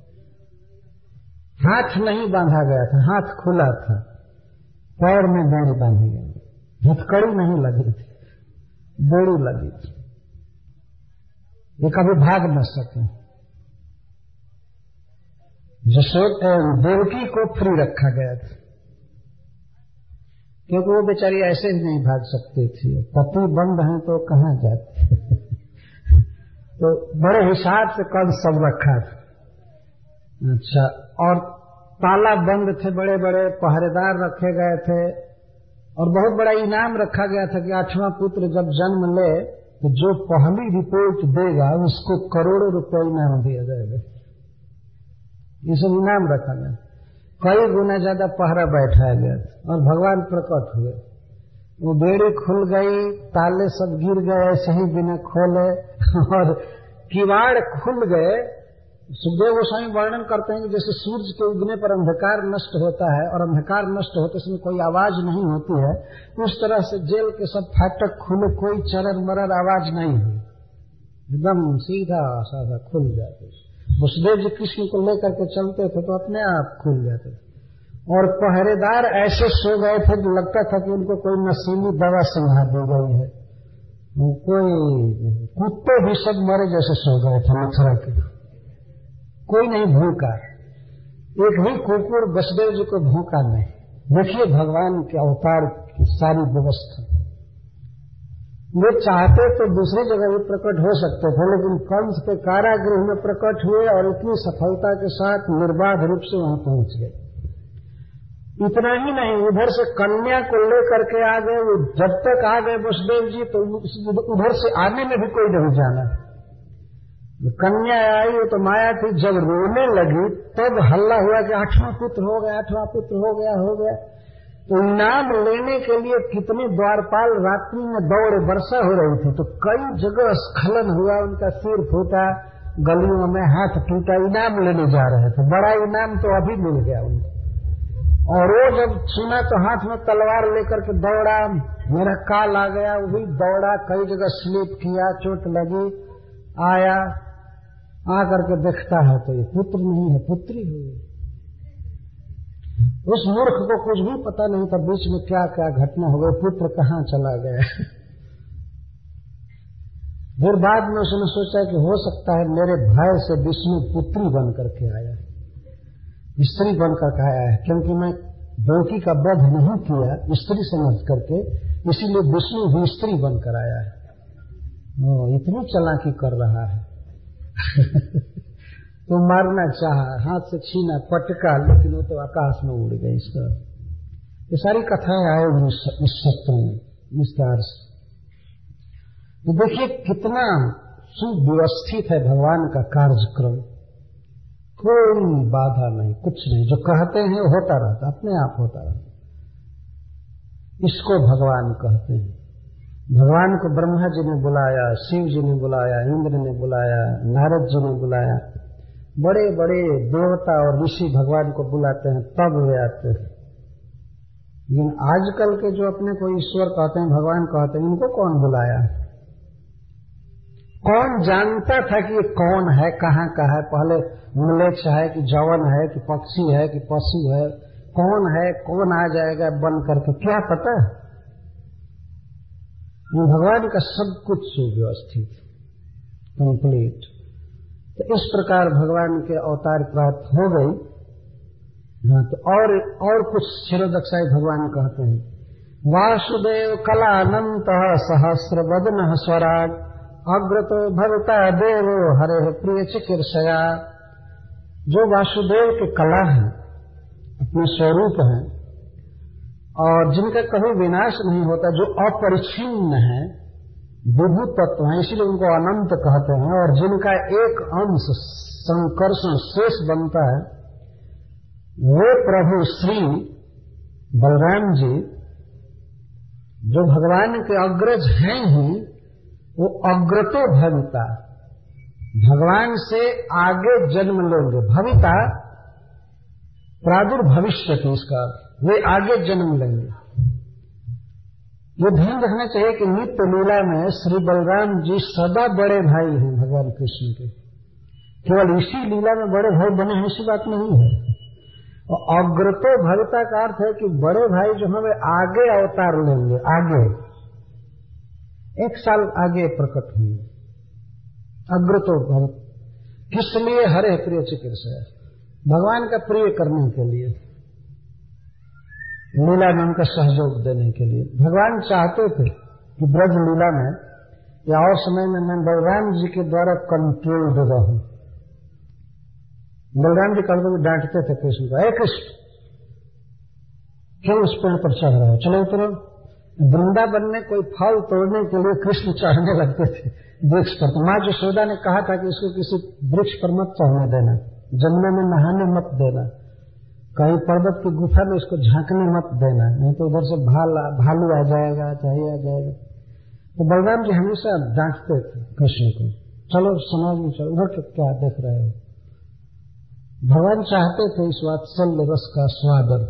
हाथ नहीं बांधा गया था, हाथ खुला था, पैर में बेड़ी बांधी गई, हथकड़ी नहीं लगी थी, बेड़ी लगी थी। ये कभी भाग न सके। यशोदा देवकी को फ्री रखा गया था, क्योंकि वो बेचारी ऐसे ही नहीं भाग सकती थी, पति बंद हैं तो कहाँ जाती। तो बड़े हिसाब से कद सब रखा था। अच्छा, और ताला बंद थे, बड़े बड़े पहरेदार रखे गए थे, और बहुत बड़ा इनाम रखा गया था कि आठवां पुत्र जब जन्म ले तो जो पहली रिपोर्ट देगा उसको करोड़ों रुपए इनाम दिया जाएगा। ये सब इनाम रखा गया, कई गुना ज्यादा पहरा बैठाया गया और भगवान प्रकट हुए। वो बेड़ी खुल गई, ताले सब गिर गए ऐसे ही बिना खोले और किवाड़ खुल गए। सुखदेव गोस्वामी वर्णन करते हैं कि जैसे सूरज के उगने पर अंधकार नष्ट होता है और अंधकार नष्ट होते समय कोई आवाज नहीं होती है, उस तरह से जेल के सब फाटक खुले, कोई चरर मरर आवाज नहीं हुई, एकदम सीधा साधा खुल जाते। वसुदेव जी कृष्ण को लेकर के चलते थे तो अपने आप खुल जाते थे और पहरेदार ऐसे सो गए थे कि लगता था कि उनको कोई नशीली दवा संघा दी गई है। कोई कुत्ते भी सब मरे जैसे सो गए थे मथुरा के, कोई नहीं भूखा, एक भी कुकुर वसुदेव जी को भूखा नहीं। देखिए भगवान के अवतार की सारी व्यवस्था। वे चाहते तो दूसरी जगह भी प्रकट हो सकते थे, लेकिन कंस के कारागृह में प्रकट हुए और इतनी सफलता के साथ निर्बाध रूप से वहां पहुंच गए। इतना ही नहीं, उधर से कन्या को लेकर के आ गए। वो जब तक आ गए वसुदेव जी तो उधर से आने में भी कोई नहीं जाना। कन्या आई वो तो माया थी, जब रोने लगी तब हल्ला हुआ कि आठवां पुत्र हो गया, आठवां पुत्र हो गया हो गया। तो इनाम लेने के लिए कितने द्वारपाल रात्रि में दौड़े, वर्षा हो रही थी तो कई जगह स्खलन हुआ, उनका सिर फूटा, गलियों में हाथ टूटा, इनाम लेने जा रहे थे। बड़ा इनाम तो अभी मिल गया उनको। और वो जब सुना तो हाथ में तलवार लेकर के दौड़ा, मेरा काल आ गया, वो भी दौड़ा, कई जगह स्लिप किया, चोट लगी, आया, आकर के देखता है तो ये पुत्र नहीं है, पुत्री हुई। उस मूर्ख को कुछ भी पता नहीं था बीच में क्या क्या घटना हो गई, पुत्र कहाँ चला गया। फिर बाद में उसने सोचा कि हो सकता है मेरे भय से विष्णु पुत्री बन करके आया, स्त्री बनकर के आया है, क्योंकि मैं देवकी का वध नहीं किया स्त्री समझ करके, इसीलिए विष्णु भी स्त्री बनकर आया है। ओ, इतनी चालाकी कर रहा है। तो मारना चाहा, हाथ से छीना, पटका, लेकिन वो तो आकाश में उड़ गई। इसका ये सारी कथाएं आएगी इस सत्र में विस्तार से। तो देखिए कितना सुव्यवस्थित है भगवान का कार्यक्रम, कोई बाधा नहीं, कुछ नहीं, जो कहते हैं होता रहता, अपने आप होता रहता। इसको भगवान कहते हैं। भगवान को ब्रह्मा जी ने बुलाया, शिव जी ने बुलाया, इंद्र ने बुलाया, नारद जी ने बुलाया, बड़े बड़े देवता और ऋषि भगवान को बुलाते हैं तब वे आते हैं। लेकिन आजकल के जो अपने को ईश्वर कहते हैं, भगवान कहते हैं, इनको कौन बुलाया? कौन जानता था कि ये कौन है, कहाँ का है? पहले मलेच्छ है कि जवन है कि पक्षी है कि पशु है, कौन है, कौन आ जाएगा बन करके, क्या पता है? भगवान का सब कुछ सुव्यवस्थित, कंप्लीट। तो इस प्रकार भगवान के अवतार प्राप्त हो गई। हाँ, तो और और कुछ क्षीरोदक्षाई भगवान कहते हैं, वासुदेव कलानंत सहस्र वदन स्वराग अग्रतो भवता देवो हरे प्रिय चिकीर्षया। जो वासुदेव के कला है, अपने स्वरूप है और जिनका कभी विनाश नहीं होता, जो अपरिच्छिन्न है, विभु तत्व है, इसीलिए उनको अनंत कहते हैं। और जिनका एक अंश संकर्षण शेष बनता है, वो प्रभु श्री बलराम जी जो भगवान के अग्रज हैं ही, वो अग्रतो भविता, भगवान से आगे जन्म लेंगे। भविता प्रादुर्भविष्य की, इसका वे आगे जन्म लेंगे। ये ध्यान रखना चाहिए कि नित्य लीला में श्री बलराम जी सदा बड़े भाई हैं भगवान कृष्ण के। केवल इसी लीला में बड़े भाई बने हैं ऐसी बात नहीं है। और अग्रतो भविता का अर्थ है कि बड़े भाई जो हैं वे आगे अवतार लेंगे, आगे एक साल आगे प्रकट होंगे। अग्रतो भवित किस लिए? हरे प्रिय चिकित्सा, भगवान का प्रिय करने के लिए, लीला में उनका सहयोग देने के लिए। भगवान चाहते थे कि ब्रज लीला में या और समय में मैं बलराम जी के द्वारा कंट्रोल्ड रहूं। बलराम जी कभी कभी डांटते थे कृष्ण को, हे कृष्ण क्यों उस पेड़ पर चढ़ रहे हो, चलो उतरो। वृंदावन में कोई फल तोड़ने के लिए कृष्ण चढ़ने लगते थे वृक्ष पर। तो माँ यशोदा ने कहा था कि इसको किसी वृक्ष पर मत चढ़ने देना, जमुना में नहाने मत देना, कहीं पर्वत की गुफा में इसको झांकने मत देना, नहीं तो उधर से भाला भालू आ जाएगा, चाहे आ जाएगा। तो बलराम जी हमेशा डांटते थे कृष्ण को, चलो समाज में चलो, उधर क्या देख रहे हो। भगवान चाहते थे इस वात्सल्य रस का स्वादर,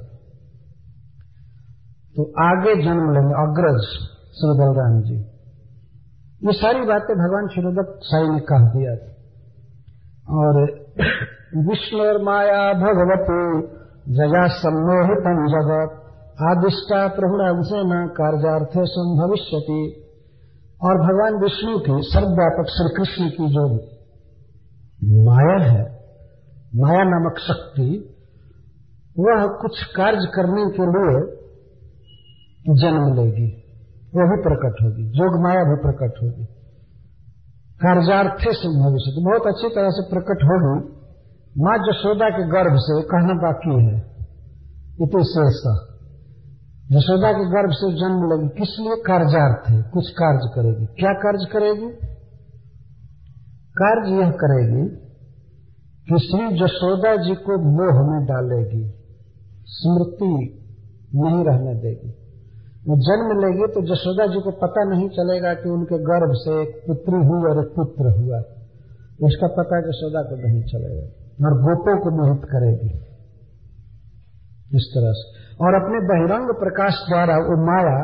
तो आगे जन्म लेंगे अग्रज श्री बलराम जी। ये सारी बातें भगवान क्षीरोदक साई ने कह दिया था। और विष्णु और माया भगवती जया सम्मोहितम जगत आदिष्टा प्रभुरांसेन कार्यार्थे संभविष्यति। और भगवान विष्णु की सर्वव्यापक श्री कृष्ण की जो माया है, माया नामक शक्ति, वह कुछ कार्य करने के लिए जन्म लेगी, वो भी प्रकट होगी, जोग माया भी प्रकट होगी, कार्यार्थे संभविष्य बहुत अच्छी तरह से प्रकट होगी। माँ यशोदा के गर्भ से कहना बाकी है, इतने शेष यशोदा के गर्भ से जन्म लेगी, किस लिए? कार्यार्थ है, कुछ कार्य करेगी। क्या कार्य करेगी? कार्य यह करेगी कि श्री यशोदा जी को मोह में डालेगी, स्मृति नहीं रहने देगी। वो जन्म लेगी तो यशोदा जी को पता नहीं चलेगा कि उनके गर्भ से एक पुत्री हुई और एक पुत्र हुआ, उसका पता यशोदा को नहीं चलेगा, और गोपों को मोहित करेगी इस तरह से। और अपने बहिरंग प्रकाश द्वारा वो माया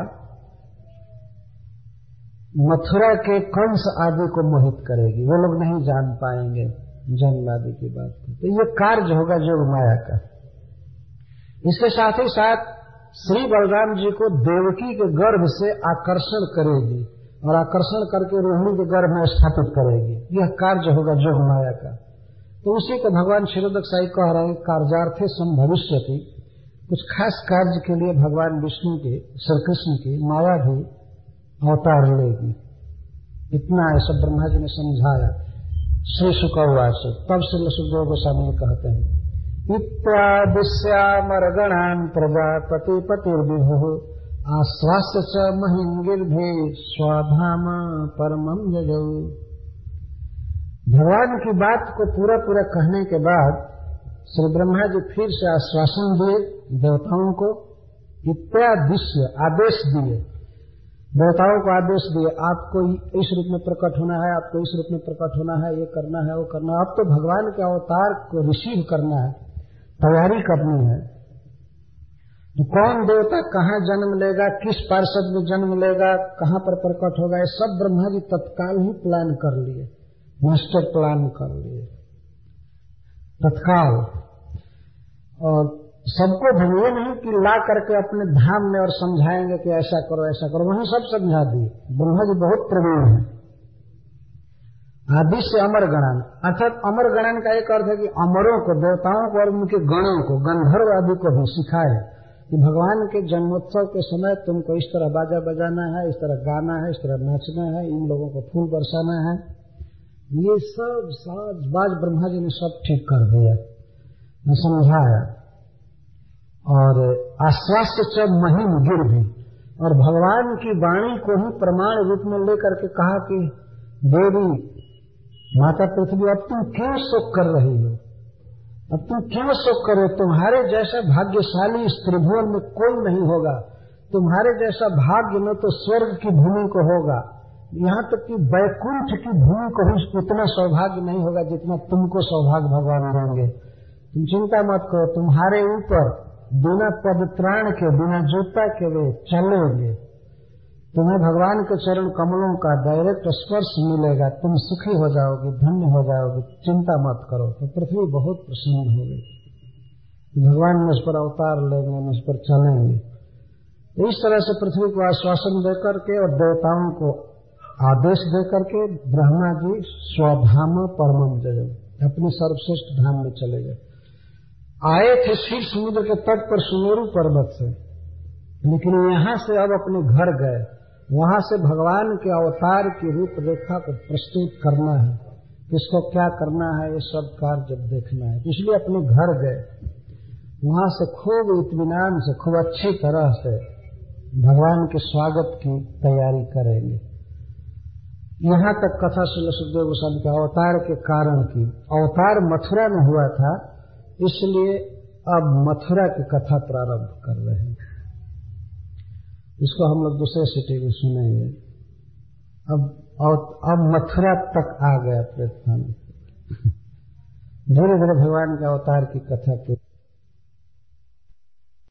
मथुरा के कंस आदि को मोहित करेगी, वो लोग नहीं जान पाएंगे जन्म आदि की बात। तो ये कार्य होगा योग माया का। इसके साथ ही साथ श्री बलराम जी को देवकी के गर्भ से आकर्षण करेगी और आकर्षण करके रोहिणी के गर्भ में स्थापित करेगी, यह कार्य होगा योग माया का। तो उसी को भगवान क्षीरोदक साई कह रहे हैं कार्यार्थे संभविष्यति। कुछ खास कार्य के लिए भगवान विष्णु के, श्री कृष्ण की माया भी अवतार लेगी। इतना ऐसा ब्रह्मा जी ने समझाया। श्री शुकवाच, तब श्री सुखदेव गोस्वामी कहते हैं इत्यादिश्यामरगणान् प्रजापति पतिर्विभुः आश्वास्य च महिंगिर्भि स्वाधाम परमं जजौ। भगवान की बात को पूरा पूरा कहने के बाद श्री ब्रह्मा जी फिर से आश्वासन दिए देवताओं को, इत्यादिश्य आदेश दिए, देवताओं को आदेश दिए, आपको इस रूप में प्रकट होना है, आपको इस रूप में प्रकट होना है, ये करना है, वो करना है। अब तो भगवान के अवतार को रिसीव करना है, तैयारी करनी है। तो कौन देवता कहाँ जन्म लेगा, किस पार्षद में जन्म लेगा, कहाँ पर प्रकट होगा, ये सब ब्रह्मा जी तत्काल ही प्लान कर लिए, मास्टर प्लान कर लिए तत्काल। और सबको ये नहीं कि ला करके अपने धाम में और समझाएंगे कि ऐसा करो ऐसा करो, वहीं सब समझा दिए। ब्रह्मा जी बहुत प्रवीण है। आदि से अमर गणन, अर्थात अमर गणन का एक अर्थ है कि अमरों को, देवताओं को और उनके गणों को, गंधर्व आदि को भी सिखाए कि भगवान के जन्मोत्सव के समय तुमको इस तरह बाजा बजाना है, इस तरह गाना है, इस तरह नाचना है, इन लोगों को फूल बरसाना है। ये सब साज बाज ब्रह्मा जी ने सब ठीक कर दिया, मैं समझाया। और आश्वास्य च महिम गिर भी, और भगवान की वाणी को ही प्रमाण रूप में लेकर के कहा कि देवी माता पृथ्वी, अब तुम क्यों शोक कर रही हो, अब तुम क्यों शोक कर रहे हो? तुम्हारे जैसा भाग्यशाली इस त्रिभुवन में कोई नहीं होगा, तुम्हारे जैसा भाग्य में तो स्वर्ग की भूमि को होगा, यहाँ तक कि वैकुंठ की भूमि को भी उतना सौभाग्य नहीं होगा जितना तुमको सौभाग्य भगवान देंगे। तुम चिंता मत करो, तुम्हारे ऊपर बिना पदत्राण के, बिना जूता के वे चलेंगे, तुम्हें भगवान के चरण कमलों का डायरेक्ट स्पर्श मिलेगा, तुम सुखी हो जाओगे, धन्य हो जाओगे, चिंता मत करो। तो पृथ्वी बहुत प्रसन्न हो गई, भगवान मुझ पर अवतार लेंगे, मुझ पर चलेंगे। तो इस तरह से पृथ्वी को आश्वासन देकर के और देवताओं को आदेश देकर के ब्रह्मा जी स्वधाम परमम जजम, अपने सर्वश्रेष्ठ धाम में चले गए। आए थे क्षीर समुद्र के तट पर सुमेरु पर्वत से, लेकिन यहाँ से अब अपने घर गए। वहां से भगवान के अवतार की रूपरेखा को प्रस्तुत करना है, किसको क्या करना है, ये सब कार्य जब देखना है, इसलिए अपने घर गए। वहां से खूब इत्मीनान से, खूब अच्छी तरह से भगवान के स्वागत की तैयारी करेंगे। यहां तक कथा श्रील सुखदेव गोस्वामी के अवतार के कारण की। अवतार मथुरा में हुआ था, इसलिए अब मथुरा की कथा प्रारंभ कर रहे हैं। इसको हम लोग दूसरे सिटी में सुनेंगे। अब अब मथुरा तक आ गया प्रस्थान। धीरे धीरे भगवान के अवतार की कथा